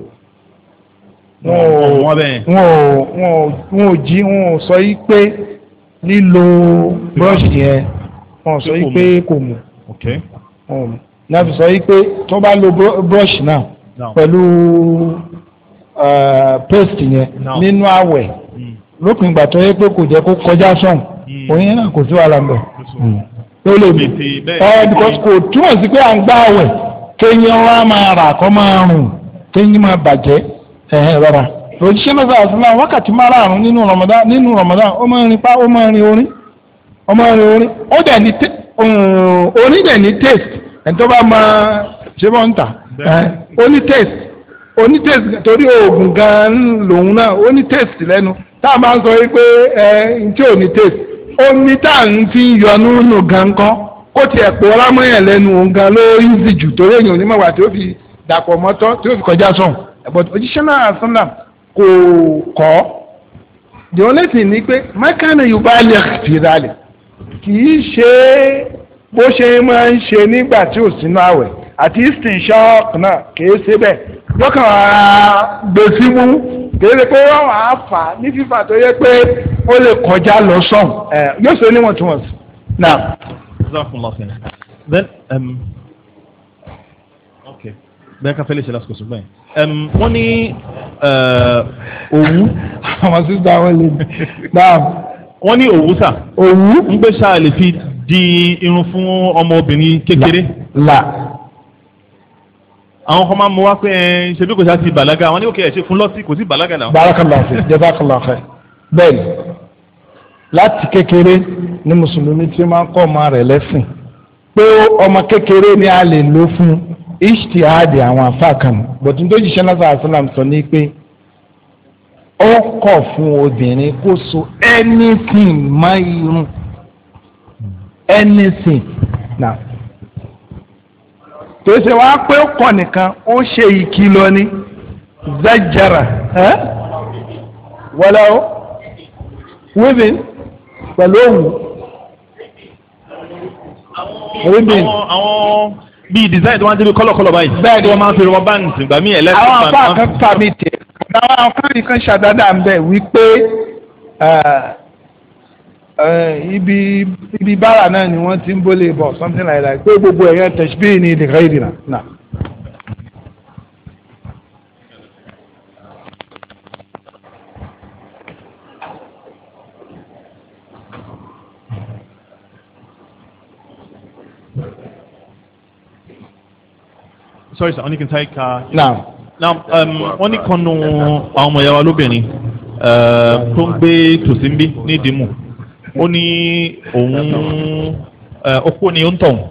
wọn ò jí wọn ò sọ yí pé lílo brush yẹn wọn ò sọ yí pé kò mú. náà fi sọ yí pé tó bá lo brush náà pẹ̀lú paste yẹn nínú àwẹ̀ lópin ìgbà tó yẹ pé kò jẹ́ kó kọjá sọ̀n òyìn náà kò sí wàhálà ń bẹ̀. tó lè mú ẹ because kò túmọ̀ sí pé à ń gbá àwẹ̀ kéèyàn wá máa rà kọ́ máa rùn kéèyàn máa bàjẹ́ ẹ̀hẹ́ rárá. òjíṣẹ́ náà sọ̀rọ̀ sílẹ̀ wákàtí márààrún nínú Ramadan nínú Ramadan ó máa ń rin pa ó máa ń rin orin ó máa ń rin orin ó dẹ̀ ní orin dẹ̀ ní taste ẹni tó bá máa ṣe bọ́ ń tà ó ní taste ó ní taste torí oògùn gan-an lòun náà ó ní taste lẹ́nu tá a máa ń sọ wípé ẹ tí ò ní taste omi tá à ń fi yọnu nù gan kan kó tiẹ̀ pé ọlámọ́yàn lẹ́nu òun gan ló easy jù torí èèyàn onímọ̀wá tí ó fi dàpọ̀ mọ́tọ́ tí ó fi kọjá sọ̀hún ẹ̀bọ̀n òjíṣẹ́ náà sọ́nà kò kọ́ the only thing ni pé mákànnà yorùbá lè fi rálẹ̀ kì í ṣe bó ṣe máa ń ṣe nígbà tí ò sínú àwẹ̀ àti eastern shock náà kì í ṣe bẹ́ẹ̀ lọ́kàn ara gbèsè mú kéré pé wọ́n wà á fà á ní fífà tó yẹ pé ó lè kọjá lọ sọ̀n ẹ̀ yóò ṣe oníwọ̀ntúnwọ̀nsì. now. then um, okay bẹ́ẹ̀ ká fẹ́lẹ́ ṣe lásìkò ṣùgbọ́n yẹn wọ́n ní òwú. àwọn sísá wọn lè náà. wọ́n ní òwú sà. òwú. ń gbé ṣáà lè fi di irun fún ọmọbìnrin kékeré. là. àwọn kan máa mú wá pé ẹ ṣe bí kò sá ti bàlágà wọn ní òkè ẹ ṣe fún lọ́tì kò sí bàlágà náà. barakallahu fi jazakallahu khair bẹ́ẹ̀ni láti kékeré ní mùsùlùmí tí máa ń kọ́ ọmọ rẹ̀ lẹ́sìn pé ọmọ kékeré ni a lè lò fún ijtihadi àwọn afáàkàn bọ̀tún tó jíṣẹ́ náà sàlá sàlám sọ ní pé ó kọ̀ fún obìnrin kó so anything má irun anything náà tó ṣe wá pé ó kọ̀ nìkan ó ṣe ìkìlọ̀ ní zajara wọlé ó wíwìn pẹ̀lú òwú wíwìn. àwọn bíi design tí wọ́n ti bí kọ́lọ̀kọ́lọ̀ báyìí. bẹ́ẹ̀ ni wọ́n máa ń fi rọba báńkì ìgbà míì ẹlẹ́sìn. àwọn afá kan tàbí tẹ̀ àwọn afáàní kan ṣàdádà ń bẹ̀ wípé ibi ibi bára náà ni wọ́n ti ń bólè bọ̀ something like that pé gbogbo ẹ̀yàn tẹ̀síbí ni ìdìkà ìdìnà náà. sorry sir, only can take. Uh, now. now wọ́n ní kan nu àwọn ọmọ ìyá wa lóbìnrin tó ń gbé tòsí ń bí ní ìdìmú ó ní òun opó ni ó ń tọ̀hún.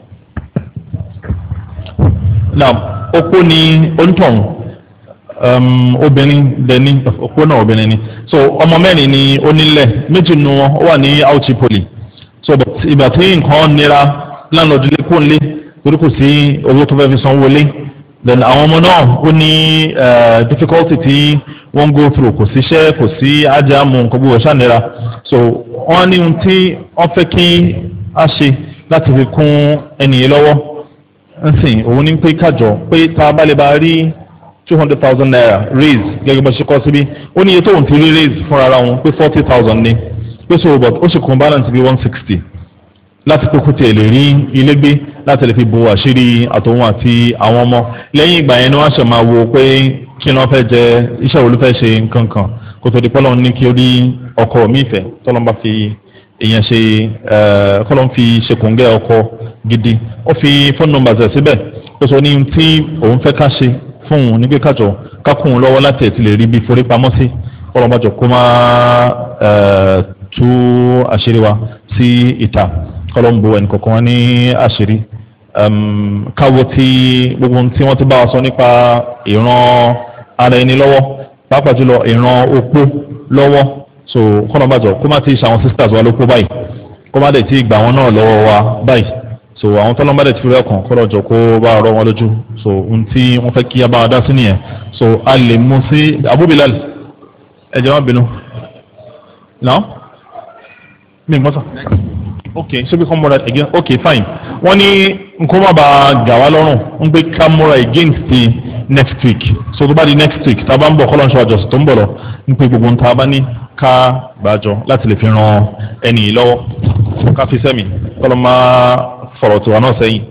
now opó ni ó ń tọ̀hún obìnrin dẹni opó náà obìnrin ni so ọmọ mẹ́rin ni ó nílẹ̀ méjì nu wọn ó wà ní Auchi Poly so ìgbà tí nǹkan nira láńlọ́ọ̀dù lé kó ń lé torí kò sí owó tó fẹ́ fi sanwó lé then àwọn ọmọ náà ó ní difficulty tí wọ́n go through kò síṣẹ́ kò sí ájámù nǹkan gbogbo ṣànira so wọ́n ní ohun tí wọ́n fẹ́ kí a ṣe láti fi kún ẹnìyẹn lọ́wọ́ nsìn òun ní pé kájọ pé tá a bá lè bá rí two hundred thousand naira raise gẹ́gẹ́ bó ṣe kọ́ síbí ó ní iye tóun ti rí raise fúnra ara wọn pé forty thousand ní pé so but ó ṣe kún balance bí one sixty láti pé kó tiẹ̀ lè rí ilé gbé láti lè fi bo àṣírí àtòun àti àwọn ọmọ lẹ́yìn ìgbà yẹn ni wọ́n ṣe máa wo pé kí ni wọ́n fẹ́ jẹ iṣẹ́ wo ló fẹ́ ṣe nǹkan kan kó tó di pọ́lọ́n ní kí ó rí ọkọ mi ìfẹ́ tọ́lọ́n bá fi èèyàn ṣe kọ́lọ́n fi ṣe kòǹgẹ́ ọkọ gidi ó fi phone numbers ẹ̀ síbẹ̀ ó sọ ní tí òun fẹ́ ká ṣe fún òun ní pé kájọ kákùn un lọ́wọ́ láti ẹ̀ ti lè rí bí forí pamọ́ sí kọ́lọ́n bá jọ kó máa tú àṣírí wa sí ìta kọ́lọ́n bo ẹnì kọ̀ọ̀kan wọn ní àṣírí káwo tí gbogbo tí wọ́n ti bá wa sọ nípa ìran ara ẹni lọ́wọ́ pàápàá jùlọ ìran opó lọ́wọ́ so kọ́nà bàjọ́ kó má ti ṣe àwọn sisters wa lóko báyìí kó má dẹ̀ ti gbà wọn náà lọ́wọ́ wa báyìí so àwọn tọ́lọ́ bá dẹ̀ ti fi rẹ́ kàn kọ́nà jọ kó bá rọ wọn lójú so ohun tí wọ́n fẹ́ kí a bá wa dá sí nìyẹn so a lè mú sí Abu Bilal ẹ jẹ́ wọn bínú now mi n gbọ́sọ̀ okay so we come more again okay fine wọ́n ní nǹkan má bàa gà wá lọ́rùn ń gbé ká múra against the next week so tó bá di next week tá a bá ń bọ̀ kọ́lọ́n ṣọ́ àjọsìn tó ń bọ̀ lọ ń pé gbogbo nǹkan bá ní ká gbàjọ láti lè fi ran ẹnì yìí lọ́wọ́ ká fi sẹ́mi kọ́lọ́ máa fọ̀rọ̀ tiwa náà sẹ́yìn.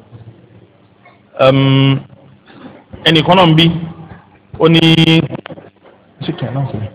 ẹnì kan náà ń bí ó ní ṣé kí ẹ náà sọ̀rọ̀.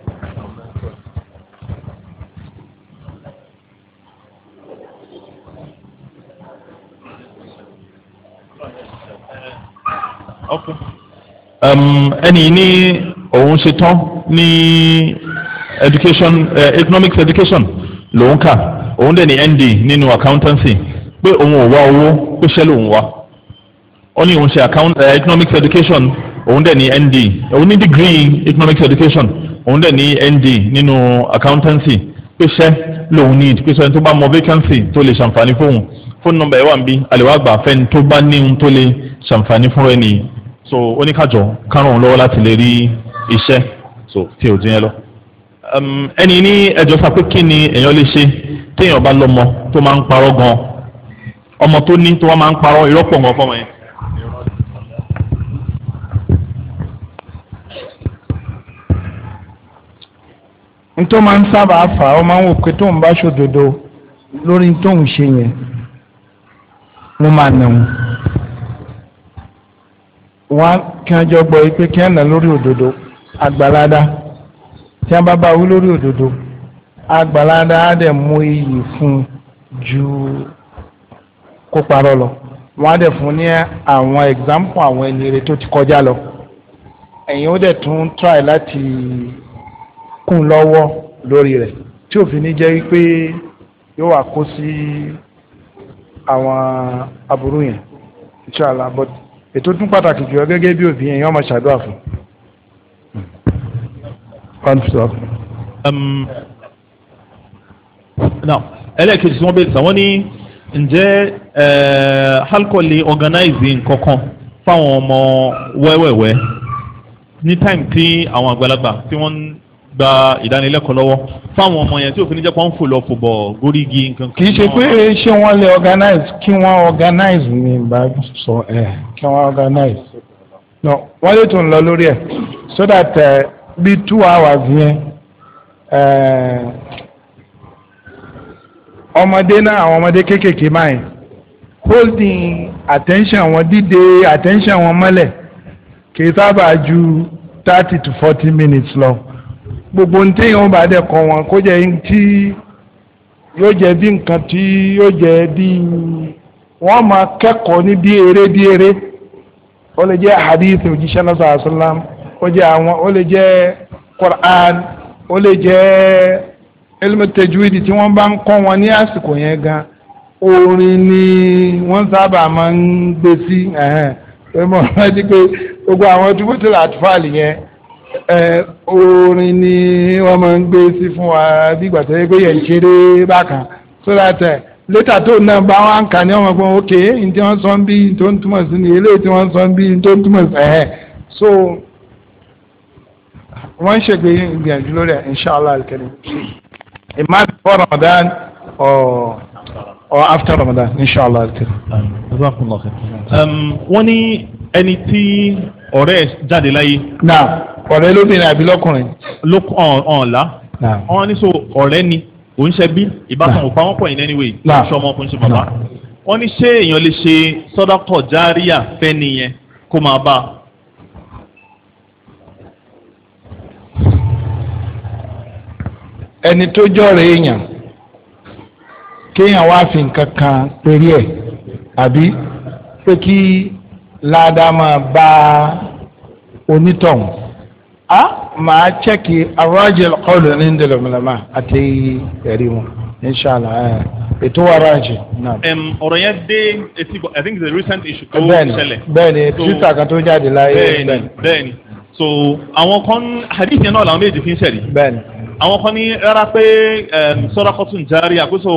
Okay. Um, ẹni ní òun ṣe tán ní education uh, economics education lòun kà òun dẹ̀ ní N D nínú accountancy pé òun ò wá owó pé ṣẹ́ lòun wá ó ní òun ṣe account uh, economics education òun dẹ̀ ní N D òun ní degree economics education òun dẹ̀ ní N D nínú accountancy pé ṣẹ́ lòun need pé sọ́ni tó bá mọ vacancy tó lè ṣàǹfààní fóun fóònù nọ́mbà ẹ̀ wà ń bí àlèwà àgbà fẹ́ni tó bá ní ohun tó lè ṣàǹfààní fún ẹni so oníkàjọ kárùn ún lọ́wọ́ láti lè rí iṣẹ́ so tí ò dín yẹn lọ. ẹni ní ẹjọ́ sọ pé kí ni èèyàn lè ṣe téèyàn bá lọ́mọ tó máa ń parọ́ gan ọmọ tó ní tó wá máa ń parọ́ ìrọ́pọ̀ gan fọmọ yẹn. nítorí máa ń sábà fà ó máa ń wò pé tóun bá ṣòdodo lórí tóun ṣe yẹn wọ́n máa nà wọ́n wọ́n kí wọ́n jọ gbọ́ pé kí wọ́n nà lórí òdodo àgbàládá tí wọ́n bá bá wí lórí òdodo àgbàládá á dẹ̀ mú iyì fún ju kó parọ́ lọ wọ́n á dẹ̀ fún ní àwọn example àwọn ẹni rere tó ti kọjá lọ ẹ̀yin ó dẹ̀ tún try láti kún lọ́wọ́ lórí rẹ̀ tí òfin ní jẹ́ pé yóò wà kó sí àwọn aburú yẹn inshallah but ètò tún pàtàkì jù ọ gẹ́gẹ́ bí òbí yẹn yọ́n máa ṣàdúrà fún. now ẹlẹ́ẹ̀kejì tí wọ́n bẹ̀rẹ̀ sàwọn ní ǹjẹ́ alcohol organize nǹkan kan fáwọn ọmọ wẹ́wẹ́wẹ́ ní time tí àwọn àgbàlagbà tí wọ́n ń gba ìdánilẹ́kọ̀ọ́ lọ́wọ́ fáwọn ọmọ yẹn tí òfin jẹ́ pọ́n fò lọ fò bọ̀ górí igi nǹkan. kì í ṣe pé ṣé wọ́n lè organize kí wọ́n organize ní bá sọ ẹ̀ kí wọ́n organize no wọ́n lè tún lọ lórí ẹ̀ so that bí uh, two hours yẹn ọmọdé náà àwọn ọmọdé kéékèèké báyìí holding attention wọn dídé attention wọn mọ́lẹ̀ kì í sábà ju thirty to forty minutes lọ gbogbo ní téèyàn bá dẹ̀ kọ́ wọn kó jẹ́ tí yóò jẹ́ bí nǹkan tí yóò jẹ́ bí wọ́n máa kẹ́kọ̀ọ́ ní bí eré bí eré ó lè jẹ́ hadith òjíṣẹ́ náà sallallahu alaihi wasallam ó jẹ́ àwọn ó lè jẹ́ Quran ó lè jẹ́ ilmu tajwid tí wọ́n bá ń kọ́ wọn ní àsìkò yẹn gan orin ni wọ́n sábà máa ń gbé sí ẹ̀hẹ́n pé mo rántí pé gbogbo àwọn tí wọ́n ti rà àtúfàlì yẹn orin ni wọ́n máa ń gbé sí fún wa bí ìgbà tó yẹ pé yẹn ń ṣeré bákan so that létà tó náà bá wọn kà ní ọmọ gbọ́n ok ní tí wọ́n sọ ń bí tó ń túmọ̀ sí ni eléyìí tí wọ́n sọ ń bí tó ń túmọ̀ sí ẹ̀hẹ́ so wọ́n ń ṣègbè ìgbìyànjú lórí ẹ̀ inshallah al-karim imma before Ramadan or or after Ramadan inshallah al-karim. wọ́n ní ẹni tí ọ̀rẹ́ jáde láyé. náà ọ̀rẹ́ lóbìnrin àbí lọ́kùnrin. ọ̀ọ́lá wọ́n ní so ọ̀rẹ́ ni òun ṣe bí ìbátan òpá wọn pọ̀ in anyway ṣe ọmọ ọkùnrin ṣe bàbá wọ́n ní ṣé èèyàn lè ṣe sọ́dákọ̀ járíà fẹ́ nìyẹn kó máa bá a. ẹni tó jọ̀rọ̀ èèyàn kéèyàn wá fi nǹkan kan péré ẹ̀ àbí pé kí ládàá máa bá onítọ̀hún a máa chẹ́kì arajil qawl ní ndèlèmọ́lẹ́mà àti ẹ̀rí wọn inshàlá ètò arajil náà. ọ̀rọ̀ yẹn dé etí I think it's a recent issue tó ṣẹlẹ̀. bẹ́ẹ̀ni twitter kan tó jáde láyé. bẹ́ẹ̀ni bẹ́ẹ̀ni so àwọn kan hadith yẹn náà làwọn méjì fi ń ṣẹ̀rí. bẹ́ẹ̀ni. àwọn kan ní rárá pé sọ́dọ̀kọ́tún járí àkóso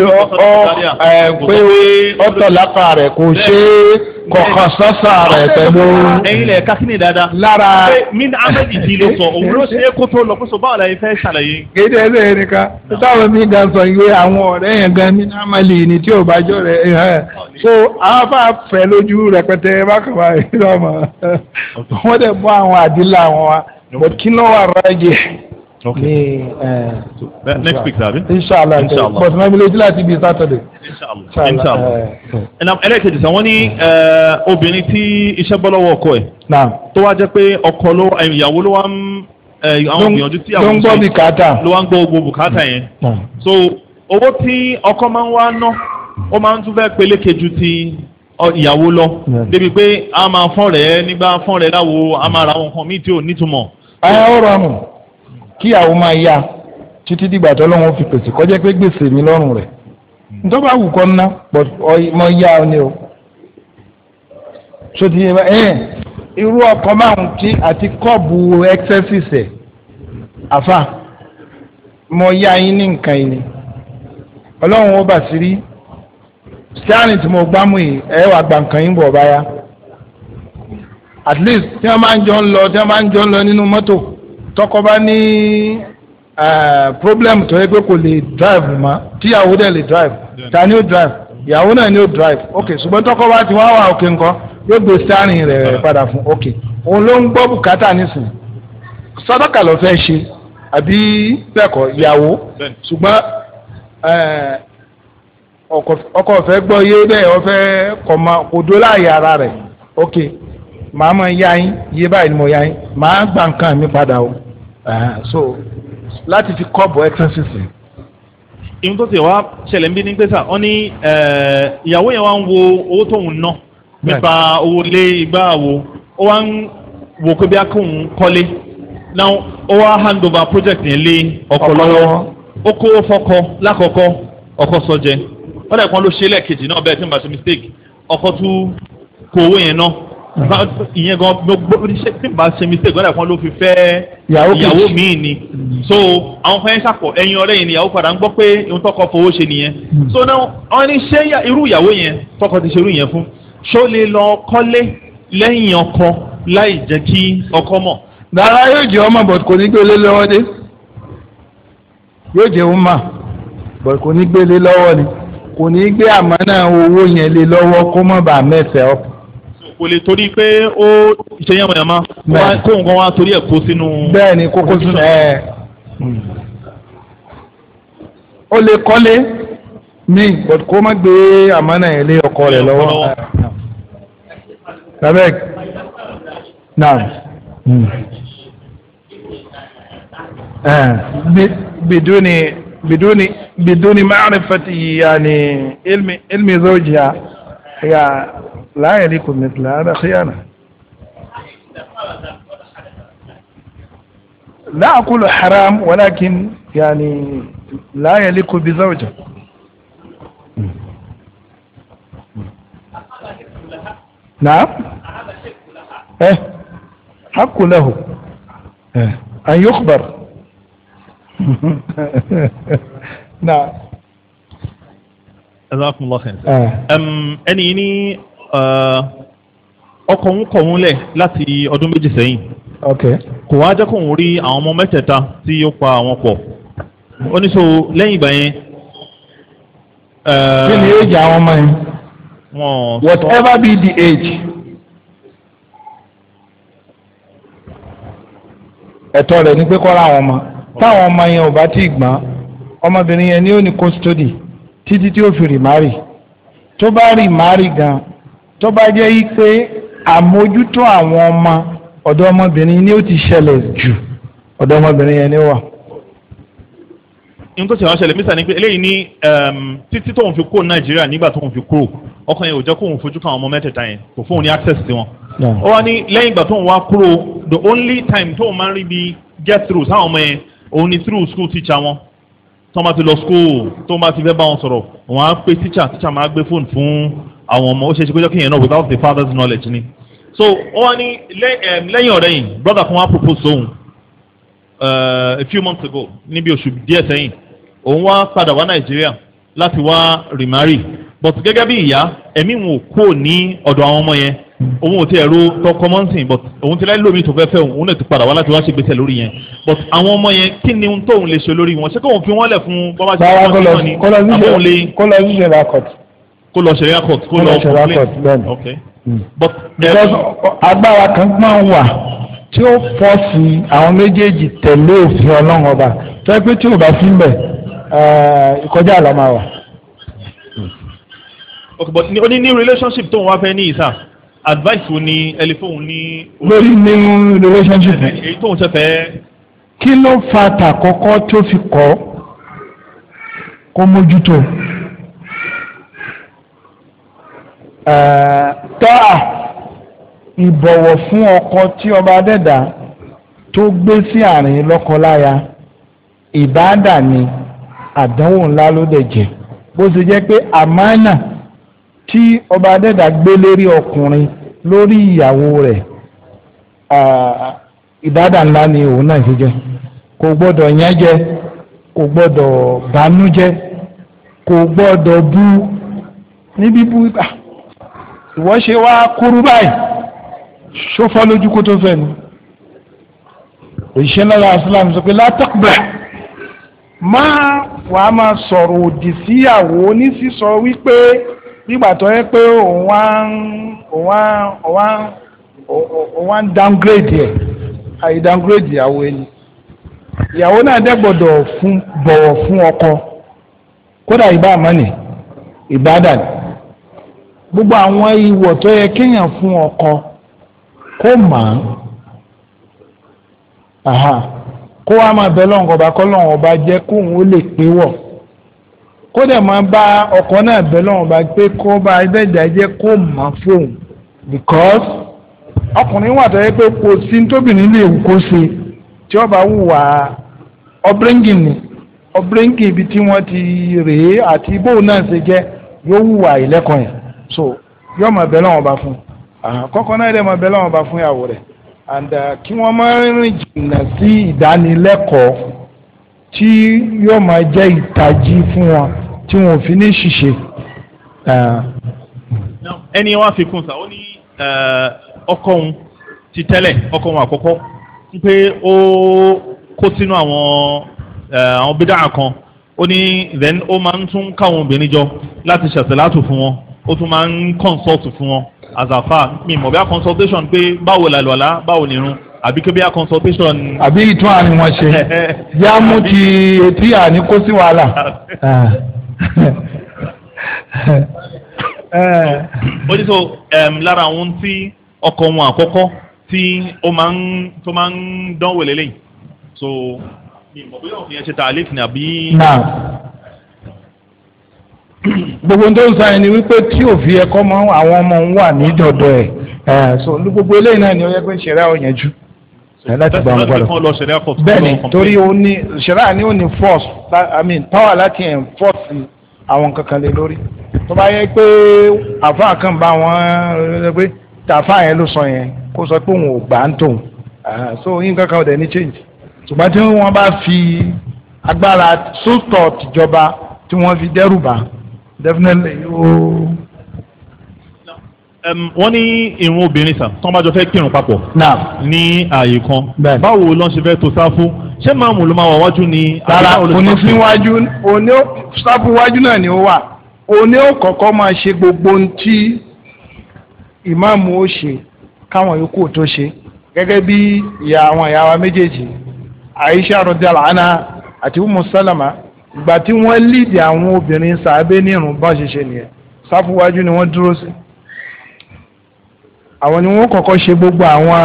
pé ọ̀tọ̀ lápá rẹ̀ kò ṣe kọ̀ọ̀kan sọ́sà rẹ̀ pẹ̀lú. ẹ̀yin lẹ̀ kákínì dáadáa. lára mi ní ahmed ìdílé sọ òun ló ṣe é kó tó lọ kó so báwo la yẹ fẹ́ ṣàlàyé. kéde ẹsẹ̀ nìkan táwọn mi gan sọ ìwé àwọn ọ̀rẹ́ yẹn gan ní amali ni tí ò bá jọ rẹ̀ ẹ̀ so àwọn bá fẹ́ lójú rẹpẹtẹ bákan bá yìí lọ́mọ wọ́n dẹ̀ mú àwọn àdìlà wọn wa but kí ló wà rájì. Okay. So, next week, David. Inshallah. Inshallah. But my village láti bí Saturday. Inshallah. Inshallah. Ẹnna ẹlẹ́kẹ̀jì sàn wọ́n ní obìnrin tí iṣẹ́ bọ́ lọ́wọ́ ọkọ ẹ̀. Naam. Tó wá jẹ́ pé ọkọ ló ìyàwó ló wá ń àwọn gbìyànjú tí àwọn ló ń gbọ́ bùkátà. ló wá ń gbọ́ gbogbo bùkátà yẹn. So owó tí ọkọ máa ń wá ná ó máa ń tún fẹ́ peléke ju ti ìyàwó lọ. Débi pé a máa fọ́n rẹ̀ nígbà fọ́n rẹ̀ láwo a máa ra àwọn nǹkan míì tí ò nítumọ̀. Ayé ọ̀rọ̀ àmọ̀ kí àwọn máa yá títí dìgbà tó lọ́wọ́ fi pèsè kọjá pé gbèsè mi lọ́rùn rẹ̀ nítorí bá wù kọ́ ná mọ yá ọ ní o so ti yẹ ẹ irú ọkọ̀ márùn tí àti kọ́ọ̀bù exercise ẹ̀ àfà mọ yá yín ní nǹkan yìí ni ọlọ́run ó bà sí rí steering tí mo gbá mú yìí ẹ wà gba nǹkan yín bọ̀ báyà at least tí wọ́n máa ń jọ ń lọ tí wọ́n máa ń jọ ń lọ nínú mọ́tò tọkọ bá ní problem tó yẹ pé kò lè drive mọ́ tíyàwó dẹ̀ lè drive ta ni ó drive ìyàwó náà ni ó drive ok ṣùgbọ́n tọkọ bá ti wá wà òkè nǹkan yóò gbé steering rẹ̀ padà fún ok òun ló ń gbọ́ bùkátà nísìnyí sàdákà ló fẹ́ ṣe àbí bẹ́ẹ̀kọ́ ìyàwó ṣùgbọ́n ọkọ fẹ́ gbọ́ yé bẹ́ẹ̀ ọ fẹ́ kò dó láàyè ara rẹ̀ ok màá mọ yá yín yé báyìí ni mo yá yín màá gba nǹkan mi padà o so láti fi kọ́ọ̀bù exercise. ìhun tó ti wá ṣẹlẹ̀ ń bí ní pẹ́sà wọ́n ní ìyàwó yẹn wá ń wo owó tóun ná nípa owó lé igbá wo ó wá ń wo pé bí akóhun kọ́lé náà ó wá hand over project yẹn lé ọkọ lọ́wọ́ ó kó fọ́kọ lákọ̀ọ́kọ́ ọkọ sọjẹ wọ́n dẹ̀ kan ló ṣe lẹ́ẹ̀kejì náà bẹ́ẹ̀ tí n bá ṣe mistake ọkọ tún kó owó yẹn náà ìyẹn gan gbogbo tí n bá ṣe mistake wọ́n dẹ̀ kan ló fi fẹ́ ìyàwó míì ni so àwọn kan yẹn ṣàpọ̀ ẹ̀yin ọ̀rẹ́ yìí ni ìyàwó padà ń gbọ́ pé ohun tọkọ fowó ṣe nìyẹn so náà wọ́n ní ṣé irú ìyàwó yẹn tọkọ ti ṣe irú yẹn fún ṣó lè lọ kọ́lé lẹ́yìn ọkọ láì jẹ́ kí ọkọ mọ̀. dára yóò jẹ́ ọmọ bọ̀t kò ní gbélé lọ́wọ́ dé yóò jẹ́ ọmọ bọ̀t kò ní gbélé lọ́wọ́ ni kò ní gbé àmánà owó yẹn lé lọ́wọ́ kó má bàa mẹ́sẹ̀ ọ́. kò lè torí pé ó ṣe yánmayànmá kó nǹkan wá torí ẹ̀ kó sínú. bẹ́ẹ̀ ni kókó sínú ẹ̀ ó lè kọ́lé mi bọ̀t kó má gbé àmánà yẹn lé ọkọ rẹ̀ lọ́wọ́. Tabek. Naam. بدون بدون بدون معرفة يعني علم علم زوجها هي لا يليق مثل هذا خيانة. لا أقول حرام ولكن يعني لا يليق بزوجها. نعم. إيه حق له إيه أن يخبر. نعم. Jazakumullahu khairan. ẹni yìí ní ọkọ òun kọ̀ òun lẹ̀ láti ọdún méjì sẹ́yìn. kò wá jẹ́ kó òun rí àwọn ọmọ mẹ́tẹ̀ẹ̀ta tí ó pa àwọn pọ̀. ó ní so lẹ́yìn ìgbà yẹn. kí ni age àwọn ọmọ yẹn? whatever be the age. ẹ̀tọ́ rẹ̀ ní pé kọ́ra àwọn ọmọ táwọn ọmọ yẹn ò bá tí ì gbọ́n ọmọbìnrin yẹn ni ó ní custody títí tí ó fi remarry tó bá remarry gan tó bá jẹ́ yí pé àmójútó àwọn ọmọ ọ̀dọ̀ ọmọbìnrin ni ó ti ṣẹlẹ̀ jù ọ̀dọ̀ ọmọbìnrin yẹn ni ó wà. ohun tó ṣe wá ṣẹlẹ̀ mísà ni pé eléyìí ní títí tóun fi kúrò Nàìjíríà nígbà tóun fi kúrò ọkàn yẹn ò jẹ́ kóun fojú kan àwọn ọmọ mẹ́tẹ̀ẹ̀ta yẹn kò fóun ní access sí wọn. ó wá ní lẹ́yìn ìgbà tóun wá kúrò the only time tóun máa ń rí bí get through sáwọn ọmọ yẹn òun ni through school teacher wọn tó máa ti lọ school tó máa ti fẹ́ bá wọn sọ̀rọ̀ wọn á pé teacher teacher máa gbé fóònù fún àwọn ọmọ ó ṣe é ṣe kó jẹ́ kí yẹn náà without the father's knowledge ni. so ó wá ní lẹ́yìn ọ̀rẹ́ yìí brother kan wá propose sóhun a few months ago níbi oṣù díẹ̀ sẹ́yìn òun wá padà wá Nàìjíríà láti wá remarry but gẹ́gẹ́ bí ìyá ẹ̀mí wọn ò kó ní ọ̀dọ̀ àwọn ọmọ yẹn òun ò tí ẹ̀rọ tọkọ mọ́nsìn but òun ti láì lómi tó fẹ́ fẹ́ òun òun lè ti padà wá láti wá ṣe gbèsè lórí yẹn but àwọn ọmọ yẹn kí ni ohun tóun lè ṣe lórí wọn ṣé kóun fi wọ́n lẹ̀ fún bọ́bá ṣe wọ́n ti wọ́n ni àbóhun lè kó lọ sí ṣẹlẹ̀ court kó lọ ṣẹlẹ̀ court kó lọ complain okay but because agbára kan máa ń wà tí ó pọ̀ sí àwọn méjèèjì tẹ̀lé òfin Ọlọ́run ọba tó yẹ pé tí ò bá sí ń bẹ̀ ìkọjá àlọ́ máa wà. okay but ní oní ní relationship tóun wá fẹ́ ní ìsà advice wo ni ẹlẹ́fọ̀n ní. lórí nínú relationship. èyí tóun ṣe fẹ́. kí ló fa tàkọ́kọ́ tó fi kọ́ kó mójútó. tọ́à ìbọ̀wọ̀ fún ọkọ tí ọba adẹ́dà tó gbé sí àárín lọ́kọláya ìbáàdà ni àdánwò ńlá ló dẹ̀ jẹ́ bó ṣe jẹ́ pé àmánà tí ọba adẹ́dà gbé lérí ọkùnrin lórí ìyàwó rẹ̀ ìbádà ńlá ni òun náà ṣe jẹ́ kò gbọ́dọ̀ yán jẹ kò gbọ́dọ̀ bànújẹ́ kò gbọ́dọ̀ bú níbi bú ìwọ ṣe wá kúrú báyìí ṣófọ́ lójú kó tó fẹ́ ni òṣìṣẹ́ náà asílámù sọ pé látàkùbẹ̀ máa wàá máa sọ̀rọ̀ òdì síyàwó ní sísọ wípé nígbà tó yẹ pé òun wá ń òun wá òun wá òun wá ń downgrade ẹ̀ àyè downgrade ìyàwó ẹni ìyàwó náà dẹ́ gbọ́dọ̀ fún bọ̀wọ̀ fún ọkọ kódà ìbá àmọ́nì ìbádàn gbogbo àwọn ìwọ̀ tó yẹ kéèyàn fún ọkọ kó mọ̀ ọ́n kó wá máa bẹ lọ́wọ́n ọba kọ́ lọ́wọ́n ọba jẹ́ kóun ó lè pé wọ̀ kó dẹ̀ máa bá ọkọ náà bẹ lọ́wọ́n ọba pé kó bá ẹgbẹ́jà jẹ́ kó mọ̀ fóun because ọkùnrin wà tó yẹ pé kò sí tóbìnrin lè wù kó ṣe tí ọba wùwà ọbríngìn ni ọbríngìn ibi tí wọ́n ti rèé àti bóun náà ṣe jẹ́ yóò wùwà ìlẹ́kọ̀ọ́ yẹn so yóò máa bẹ lọ́wọ́n ọba fún kọ́kọ́ náà dẹ̀ máa bẹ lọ́wọ́n ọba fún ìyàwó rẹ̀ and kí wọ́n máa rìn jìnnà sí ìdánilẹ́kọ̀ọ́ tí yóò máa jẹ́ ìtají fún wọn tí wọn ò fi ní ṣìṣe. ẹni wá fi kún sa ó ní ọkọ òun ti tẹ́lẹ̀ ọkọ òun àkọ́kọ́ pé ó kó sínú àwọn àwọn bídà kan ó ní then ó máa ń tún káwọn obìnrin jọ láti ṣàṣàlátù fún wọn ó tún máa ń consult fún wọn azafa mi mọ̀ bí a consultation pé báwo la lọ́la báwo nìrun àbí kébí a consultation. àbí ìtún àní wọn ṣe yá mú ti etí àní kó sí wàhálà. ó ní so lára àwọn tí ọkọ wọn àkọ́kọ́ tí ó máa ń tó máa ń dánwò lélẹ́yìn so mi mọ̀ bí òfin yẹn ṣe ta àlékún àbí. gbogbo tó ń sáyẹn ni wípé tí òfin ẹ̀kọ́ mọ àwọn ọmọ ń wà ní dọ̀dọ̀ ẹ̀ so gbogbo eléyìí náà ni ó yẹ pé ṣẹ̀ríà ò yanjú láti gba àwọn gbọ́dọ̀ bẹ́ẹ̀ni torí ó ní ṣẹ̀ríà ni ó ní force I mean power láti enforce àwọn kankan lé lórí tó bá yẹ pé àfa kan bá wọn pé tàfà yẹn ló sọ yẹn kó sọ pé òun ò gbà ń tòun so yín kankan ò dẹ̀ ní change ṣùgbọ́n tí wọ́n bá fi agbára sótọ̀ tìjọba tí wọ́n fi dẹ́rù bá definitely ó. wọ́n ní ìrun obìnrin sàn tí wọ́n bá jọ fẹ́ kírun papọ̀ ní ààyè kan báwo ló ń ṣe fẹ́ tó sáfù ṣé máàmù ló máa wà wájú ni. rárá òní síwájú òní sáfù wájú náà ni ó wà òní ó kọ́kọ́ máa ṣe gbogbo ohun tí ìmáàmù ó ṣe káwọn yòókù tó ṣe gẹ́gẹ́ bí ìyá àwọn ìyá wa méjèèjì Aisha radiyallahu anha àti Ummu Salama ìgbà tí wọ́n lídìí àwọn obìnrin sàábé nírun bá ṣe ṣe nìyẹn sáfù wájú ni wọ́n dúró sí àwọn ni wọ́n kọ́kọ́ ṣe gbogbo àwọn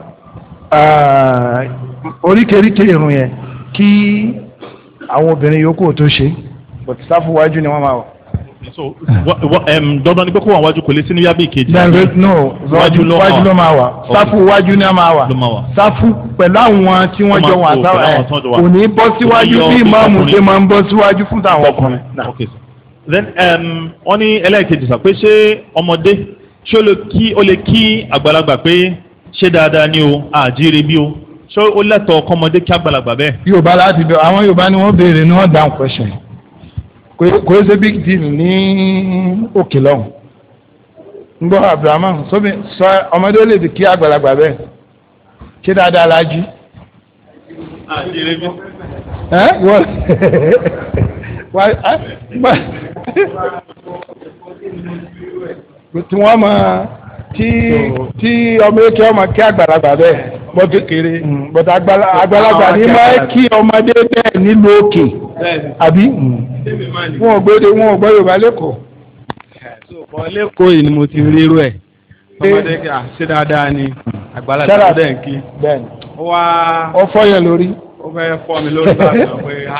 oríkèéríkèé irun yẹn kí àwọn obìnrin yòókù tó ṣe but sáfù wájú ni wọ́n máa wà. so dandan ni pé kó wà wájú kò lè sí ní yábí ìkejì. no wájú ló máa wà sáfù wájú ni wọ́n máa wà sáfù pẹ̀lú àwọn tí wọ́n jọ wà sáwà ẹ̀ kò ní bọ́ síwájú bí ìmáàmù ṣe máa ń bọ́ síwájú fún àwọn ọkùnrin. okay then wọ́n ní ẹlẹ́ẹ̀kejì sà pé ṣé ọmọdé ṣé ó lè kí ó lè kí àgbàlagbà pé ṣé dáadáa ni o àjíire bí o ṣé ó lẹ́tọ̀ọ́ kọ́mọdé kí àgbàlagbà bẹ́ẹ̀. yorùbá láti bẹ àwọn yorùbá ni wọ́n béèrè ni wọ́n dáhùn question kò ṣe big deal ní òkè lọ́hùn ń gbọ́ abrahamu sóbi sọ ọmọdé ó lè fi kí àgbàlagbà bẹ́ẹ̀ ṣé dáadáa la jí. àjíire bí. ẹ wọ́n tí wọ́n máa tí tí ọmọ èké ọmọ kí àgbàlagbà bẹ́ẹ̀ bọ́ kékeré bọ́tà àgbàlagbà ní máa kí ọmọdé bẹ́ẹ̀ nílùú òkè àbí wọn ò gbé wọn ò gbọ́ Yorùbá lẹ́kọ̀ọ́. lẹ́kọ̀ọ́ yìí ni mo ti rí irú ẹ̀ ọmọdé kí ṣe dáadáa ni àgbàlagbà bẹ́ẹ̀ kí ó wá ó fọ́ yẹn lórí ó fẹ́ fọ́ mi lórí bá mi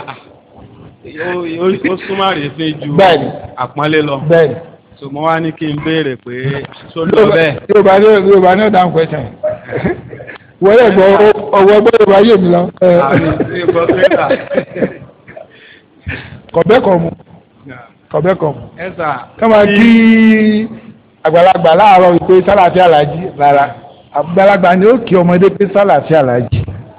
pé ó súnmọ́ àrífín ju àpọ́nlé lọ. so mo wá ní kí n béèrè pé so lọ bẹ́ẹ̀. yorùbá ní yorùbá ní ọ̀dà ń pẹ́ tán wọ́n lè gbọ́ ọwọ́ gbọ́ yorùbá yé mi lọ. kọ̀bẹ́kọ̀ mu kọ̀bẹ́kọ̀ mu kọ́mọ kí àgbàlagbà láàárọ̀ wípé sálàfí àlàjì rárá àgbàlagbà ni ó kí ọmọdé pé sálàfí àlàjì.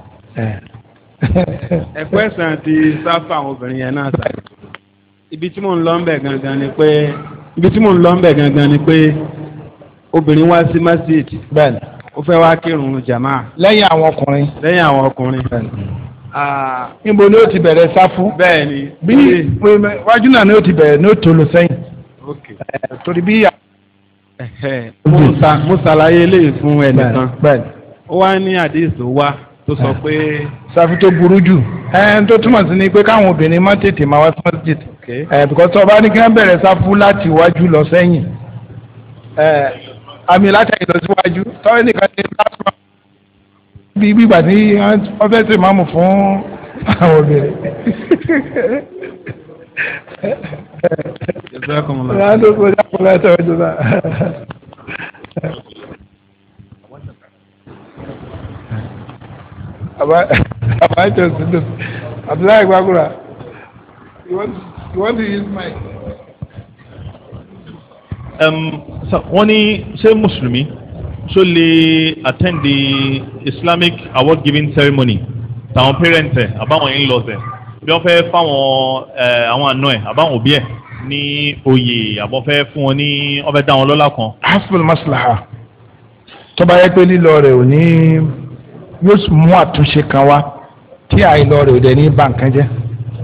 ẹ̀kọ́ ẹ̀sán ti sáfà àwọn obìnrin yẹn náà sáré ibi tí mò ń lọ ń bẹ̀ gangan ni pé ibi tí mò ń lọ ń bẹ̀ gangan ni pé obìnrin wá sí masjid bẹ́ẹ̀ni ó fẹ́ wá kírun jama lẹ́yìn àwọn ọkùnrin lẹ́yìn àwọn ọkùnrin níbo ni ó ti bẹ̀rẹ̀ sáfù bẹ́ẹ̀ni bí wájú náà ni ó ti bẹ̀rẹ̀ ní ó tó lọ sẹ́yìn torí bí. mo ṣàlàyé eléyìí fún ẹnìkan ó wá ní àdéhùn wá tó sọ pé. sáfù tó burú jù ẹn tó túmọ̀ sí ni pé káwọn obìnrin má tètè máa wá sí masjid ẹ bìkọ́ tó bá ní kí wọ́n bẹ̀rẹ̀ sáfù láti wájú lọ sẹ́yìn ẹ àmì látẹ̀yìn lọ síwájú tọ́wọ́ nìkan ní lásìkò bí gbígbà tí wọ́n fẹ́ ṣe máàmù fún àwọn obìnrin. Abájọ sídò Abdullahi Gbagura you want you want to use mic. wọ́n ní ṣé mùsùlùmí ṣó lè attend the Islamic award giving ceremony tàwọn parents ẹ̀ àbáwọn in-laws ẹ̀ bí wọ́n fẹ́ fáwọn àwọn àna ẹ̀ àbáwọn òbí ẹ̀ ní oyè àbọ̀ fẹ́ fún wọn ní wọ́n fẹ́ dá wọn lọ́lá kan. hasbul maslaha tó bá yẹ pé lílọ rẹ̀ ò ní yóò mú àtúnṣe kan wá tí àìlọ rẹ̀ ò dẹ̀ ní bà nǹkan jẹ́.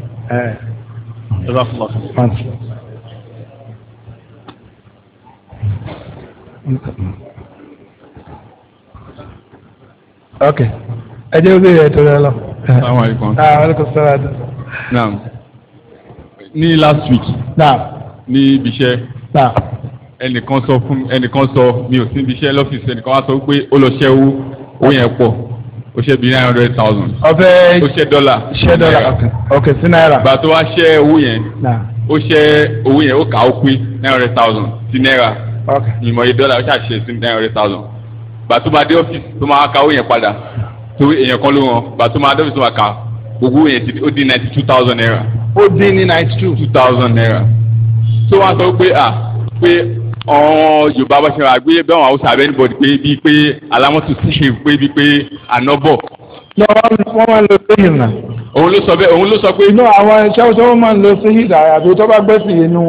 ok ẹ jẹ́ bí ẹ tó rẹ lọ. Assalamu alaikum. ah alaikum salaam. naam ní last week. naam ní ibi iṣẹ́. naam ẹnìkan sọ fún ẹnìkan sọ mi ò sí ibi iṣẹ́ lọ́fíìsì ẹnìkan wá sọ pé ó lọ ṣẹ́ owó owó yẹn pọ̀ ó ṣe bí nine hundred thousand. ọbẹ̀ ó ṣe dọ́là. ṣe dọ́là ok sí náírà. gbà tó wá ṣẹ́ owó yẹn. naam ó ṣẹ́ owó yẹn ó kà ó pín nine hundred thousand sí náírà. ok ìmọ̀ iye dọ́là ó ṣàṣe sí nine hundred thousand. gbà tó máa dé ọ́fíìsì tó máa ka owó yẹn padà tó èèyàn kan ló wọn gbà tó máa dé ọ́fíìsì tó máa ka gbogbo yẹn ti ó di ninety two thousand naira. ó dín ní ninety two. two thousand naira. tó wá sọ pé à pé ọ̀hún yorùbá bá ṣe wà gbé bẹ́ẹ̀ wọn àwọn sàbẹ̀ níbọ̀dì pé bíi pé alámọ̀tò ṣe pé bíi pé ànábọ̀. lọ wọ́n máa ń lo sehid náà. òun ló sọ bẹ́ẹ̀ òun ló sọ pé. inú àwọn iṣẹ́ tó wọ́n máa ń lo sehid àbí tó bá gbẹ́sì inú wọn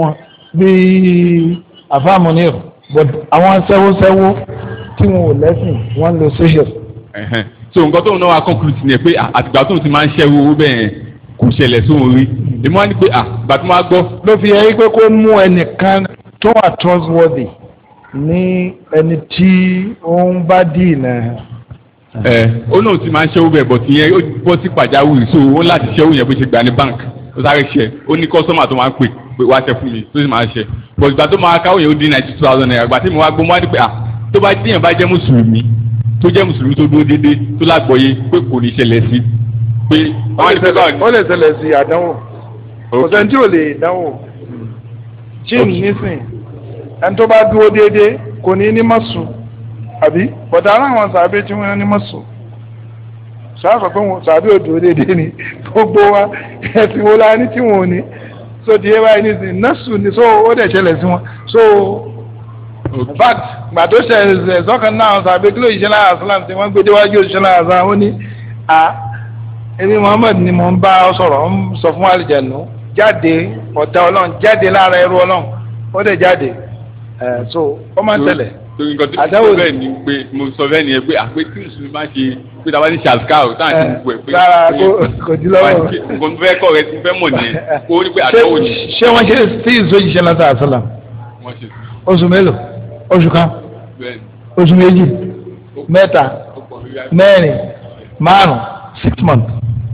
bíi àfàmùnir but àwọn sẹ́wọ́sẹ́wọ́ tí wọn ò lẹ́sìn wọ́n lo sihir. so nǹkan tóun náà wá conclude ni pé àtìgbà tóun ti máa ń ṣẹ́wó owó bẹ́ẹ̀ kò ṣẹlẹ̀ sóun rí èmi wá ní pé àgbà tó máa gbọ́. ló fi yẹ pé kó mú ẹnìkan tó wà trustworthy ní ẹni tí ó ń bá dì náà. ẹ ó náà ti máa ń ṣẹ́wó bẹ́ẹ̀ but ìyẹn ó bọ́ sí pàjáwìrì so ó láti ṣẹ́wó yẹn bó ṣe gbà ní bank ó sáré ṣe ó ní kọ́sọ́mà tó máa ń pè pé wá ṣe fún mi tó sì máa ṣe but ìgbà tó máa káwọ́ yẹn ó dín ninety two thousand naira ìgbà tí mo wá gbọ́ mo wá ní pé à tó bá díyàn bá jẹ́ mùsùlùmí tó jẹ́ mùsùlùmí tó dúró déédéé tó lágbọ́yé pé kò ní ṣẹlẹ̀ sí pé. ó lè ṣẹlẹ̀ sí àdánwò kò sẹ́ni tí ò lè dánwò jim nísìn ẹni tó bá dúró déédéé kò ní ní mọ̀sùn àbí bọ̀dá aláwọn sàbẹ̀ tí wọ́n ní mọ̀sùn sáà sọ pé sàbẹ̀ ò dúró déédéé ni gbogbo wa ẹ̀sìn wo la ní tí wọn ò ní so di ẹ báyìí nísìn nọ́ọ̀sù ni so ó dẹ̀ ṣẹlẹ̀ sí wọn so in fact gbàdó ṣẹlẹ̀ sọ́kàn náà sàbẹ̀ kí ló yìí ṣẹlẹ̀ àṣàlám tí wọ́n gbé déwájú òṣìṣẹ́ àṣà ó ní a ẹni Muhammad ni mo ń bá ọ sọ̀rọ̀ ń sọ fún àlìjẹ̀nù jáde ọ̀tá ọlọ́run jáde lára ẹrú ọlọ́run ó dẹ̀ jáde ẹ̀ so ó máa ń ṣẹlẹ̀. àdáwò bẹ́ẹ̀ ni pé mo sọ bẹ́ẹ̀ ni pé àpé tí mùsùlùmí máa ṣe pé tàbá ní ṣàlùkàrò táà ti gbogbo ẹ̀ pé rárá kò jí lọ́wọ́ nǹkan fẹ́ kọ́ rẹ ti fẹ́ mọ̀ nìyẹn kó ní pé àdáwò ni. ṣé wọ́n ṣe tí ìsojìṣẹ́ lọ́sà àṣàlà oṣù mélòó oṣù kan oṣù méjì mẹ́ta mẹ́rin márùn six months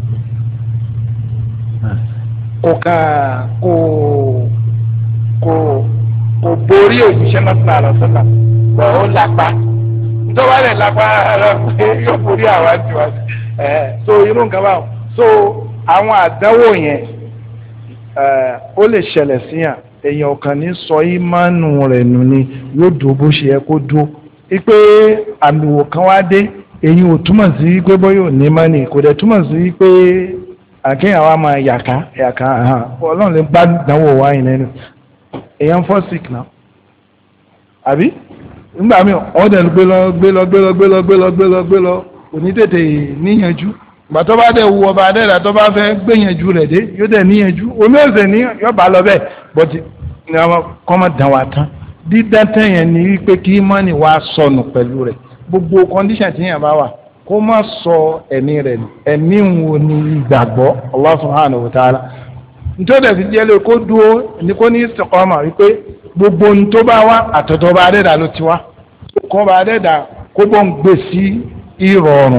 kò ká kò kò kò borí òjíṣẹ́ lọ́sà àṣàlà bọ̀ ó lápá ntọ́wá rẹ̀ lápá ara pé yóò borí àwa tiwa ẹ̀ so irú nǹkan báwọn so àwọn àdánwò yẹn ó lè ṣẹlẹ̀ síyàn èèyàn kan ní sọ ìmánu rẹ̀ nù ni yóò dúró bó ṣe yẹ kó dúró wípé àmìwò kan wá dé èyí ò túmọ̀ sí wípé bóyá ò ní mọ́nì kò dẹ̀ túmọ̀ sí wípé àkéyàn wa máa yàká yàká ọlọ́run lè gbá ìdánwò wá yìí lẹ́nu èèyàn fọ́ sick náà àbí nígbà míì ọ̀dẹ̀ gbé lọ gbé lọ gbé lọ gbé lọ gbé lọ gbé lọ gbé lọ kò ní tètè níyànjú ìgbà tó bá dẹ̀ wu ọba adẹ́rẹ́ tó bá fẹ́ gbẹ̀yànjú rẹ̀ dé yóò dẹ̀ níyànjú omi ọ̀sẹ̀ ní yọba lọ bẹ́ẹ̀ bọ́tí ní ọmọ kọ́mọ dàn wá tán dídán tẹ̀yàn ní wípé kí mọ́nì wá sọnù pẹ̀lú rẹ̀ gbogbo kọ́ndíṣàn tí yàn bá wà kó má sọ ẹ̀mí rẹ̀ ẹ̀mí wo ni ìgbàgbọ́ Allah subhanahu wa ta'ala nítorí ẹ̀sìn jẹ́ lè kó dúró ní kó ní istiqama wípé gbogbo ohun tó bá wá àtọ̀tọ̀ bá dẹ́dà ló ti wá kó bá dẹ́dà kó bọ́ ń gbé sí ìrọ̀rùn.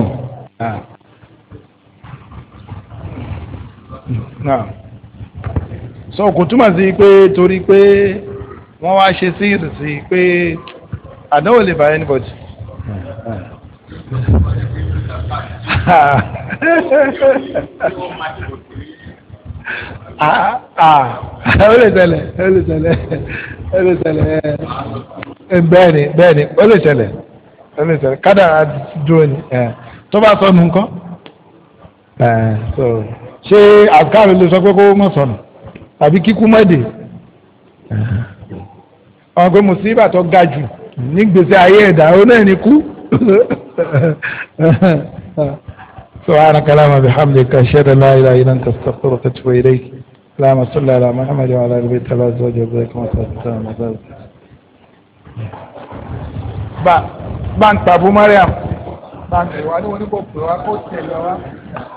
so kò túmọ̀ sí pé torí pé wọ́n wá ṣe sí ìrìsì pé àdánwò lè bá anybody. ah ah ó lè tẹ̀lé ó lè tẹ̀lé ó lè tẹ̀lé bẹ́ẹ̀ ni bẹ́ẹ̀ ni ó lè tẹ̀lé ó lè tẹ̀lé kádàrá dúró ni tó bá sọnù nǹkan ṣé àkàrò lè sọ pé kó má sọnù tàbí kíkú mọ́dé ọ̀n pé mùsíbà tó ga jù ní gbèsè ayé ẹ̀dá ó náà ní kú. سبحانك اللهم وبحمدك أشهد أن لا إله إلا أنت أستغفرك وأتوب إليك اللهم صل على محمد وعلى آل بيت الله أزواجه وذريته وصحبه وسلم. bá bá ń tàbú Mariam bá ń tẹ̀wá ní oníkó pè wá kó tẹ̀lé wá.